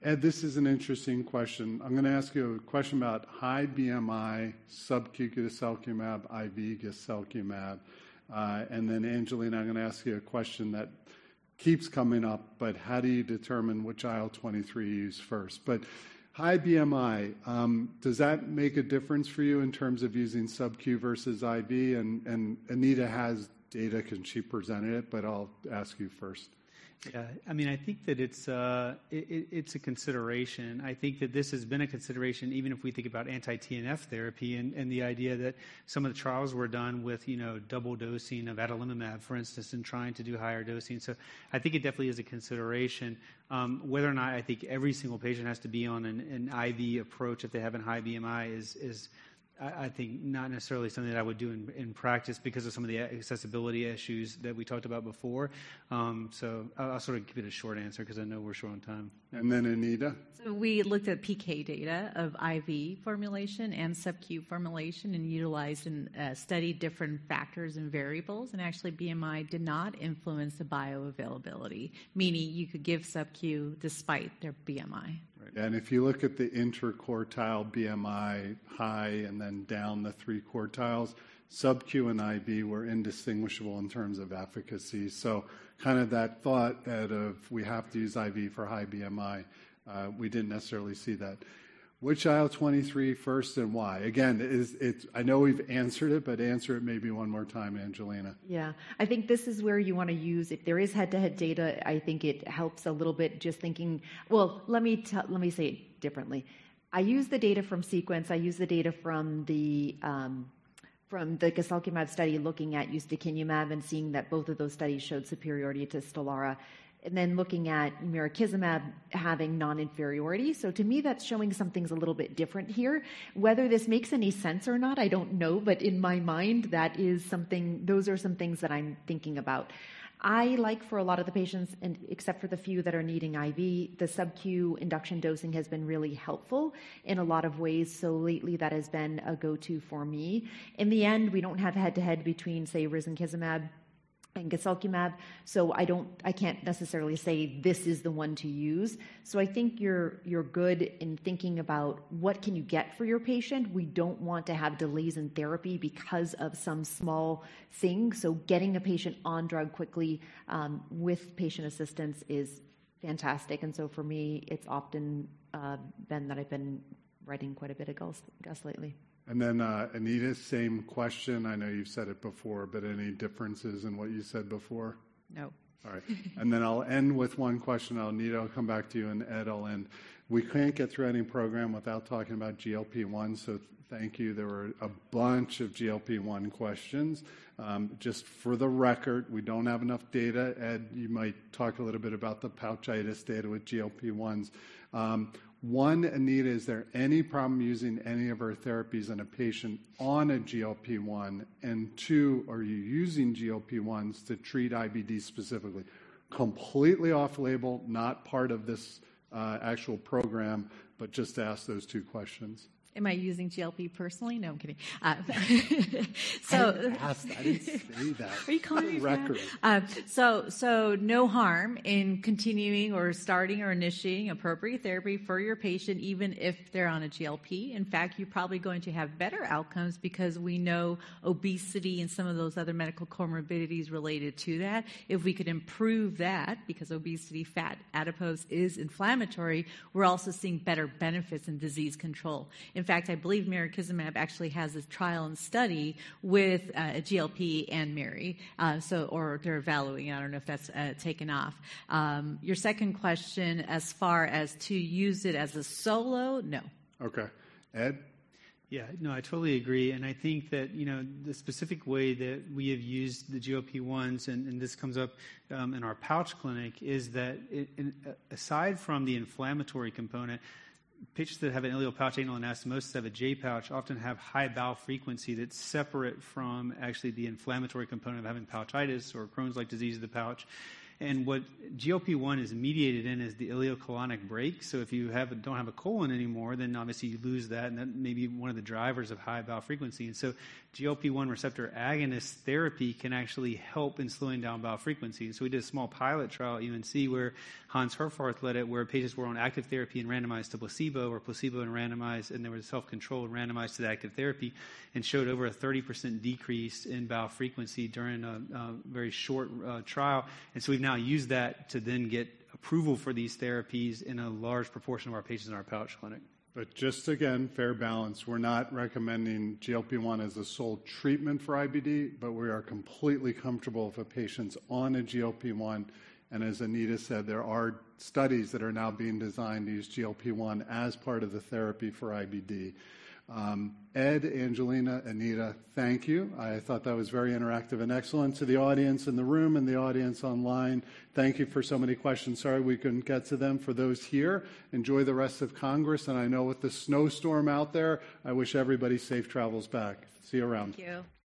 Ed, this is an interesting question. I'm going to ask you a question about high B M I, sub-Q guselkumab, I V guselkumab. Uh, and then, Angelina, I'm going to ask you a question that keeps coming up, but how do you determine which I L twenty-three you use first? But high B M I, um, does that make a difference for you in terms of using sub-Q versus I V? And, and Anita has data, can she presented it, but I'll ask you first. Yeah, I mean, I think that it's uh, it, it's a consideration. I think that this has been a consideration, even if we think about anti-T N F therapy and, and the idea that some of the trials were done with, you know, double dosing of adalimumab, for instance, and trying to do higher dosing. So I think it definitely is a consideration. Um, whether or not I think every single patient has to be on an, an I V approach if they have a high B M I is is. I think not necessarily something that I would do in, in practice because of some of the accessibility issues that we talked about before. Um, so I'll, I'll sort of give it a short answer because I know we're short on time. And then Anita? So we looked at P K data of I V formulation and sub-Q formulation and utilized and uh, studied different factors and variables. And actually B M I did not influence the bioavailability, meaning you could give sub-Q despite their B M I. Right. And if you look at the interquartile B M I high and then down the three quartiles, sub-Q and I V were indistinguishable in terms of efficacy. So kind of that thought that of we have to use I V for high B M I, uh, we didn't necessarily see that. Which I L twenty-three first and why? Again, is it's, I know we've answered it, but answer it maybe one more time, Angelina. Yeah, I think this is where you want to use, if there is head-to-head data, I think it helps a little bit just thinking, well, let me, t- let me say it differently. I use the data from Sequence, I use the data from the um, from the guselkumab study looking at ustekinumab and seeing that both of those studies showed superiority to Stelara. And then looking at mirikizumab having non-inferiority. So to me, that's showing something's a little bit different here. Whether this makes any sense or not, I don't know. But in my mind, that is something, those are some things that I'm thinking about. I like for a lot of the patients, and except for the few that are needing I V, the sub-Q induction dosing has been really helpful in a lot of ways. So lately that has been a go-to for me. In the end, we don't have head-to-head between, say, risankizumab and guselkumab, so I don't, I can't necessarily say this is the one to use. So I think you're you're good in thinking about what can you get for your patient. We don't want to have delays in therapy because of some small thing. So getting a patient on drug quickly um, with patient assistance is fantastic. And so for me, it's often uh, been that I've been writing quite a bit of Gus, Gus lately. And then, uh, Anita, same question. I know you've said it before, but any differences in what you said before? No. All right. And then I'll end with one question. I'll, Anita, I'll come back to you, and Ed, I'll end. We can't get through any program without talking about G L P one, so thank you. There were a bunch of G L P one questions. Um, just for the record, we don't have enough data. Ed, you might talk a little bit about the pouchitis data with G L P ones. Um, One, Anita, is there any problem using any of our therapies in a patient on a G L P one? And two, are you using G L P ones to treat I B D specifically? Completely off-label, not part of this uh, actual program, but just to ask those two questions. Am I using G L P personally? No, I'm kidding. Uh, so, I didn't, ask, I didn't say that. Are you calling me record? Uh, so, so no harm in continuing or starting or initiating appropriate therapy for your patient, even if they're on a G L P. In fact, you're probably going to have better outcomes because we know obesity and some of those other medical comorbidities related to that. If we could improve that, because obesity, fat, adipose is inflammatory, we're also seeing better benefits in disease control. In fact, I believe mirikizumab actually has a trial and study with uh, a G L P and Miri, uh, so or they're evaluating. I don't know if that's uh, taken off. Um, your second question, as far as to use it as a solo, no. Okay, Ed. Yeah, no, I totally agree. And I think that, you know, the specific way that we have used the G L P ones, and, and this comes up um, in our pouch clinic, is that it, in, aside from the inflammatory component, patients that have an ileal pouch anal anastomosis have a J pouch often have high bowel frequency that's separate from actually the inflammatory component of having pouchitis or Crohn's-like disease of the pouch. And what G L P one is mediated in is the ileocolonic brake. So if you have a, don't have a colon anymore, then obviously you lose that, and that may be one of the drivers of high bowel frequency. And so G L P one receptor agonist therapy can actually help in slowing down bowel frequency. And so we did a small pilot trial at U N C where Hans Herfarth led it, where patients were on active therapy and randomized to placebo, or placebo and randomized, and there was self-control and randomized to the active therapy, and showed over a thirty percent decrease in bowel frequency during a, a very short uh, trial. And so we've now used that to then get approval for these therapies in a large proportion of our patients in our pouch clinic. But just again, fair balance. We're not recommending G L P one as a sole treatment for I B D, but we are completely comfortable if a patient's on a G L P one. And as Anita said, there are studies that are now being designed to use G L P one as part of the therapy for I B D. Um, Ed, Angelina, Anita, thank you. I thought that was very interactive and excellent. To the audience in the room and the audience online, thank you for so many questions. Sorry we couldn't get to them. For those here, enjoy the rest of Congress. And I know with the snowstorm out there, I wish everybody safe travels back. See you around. Thank you.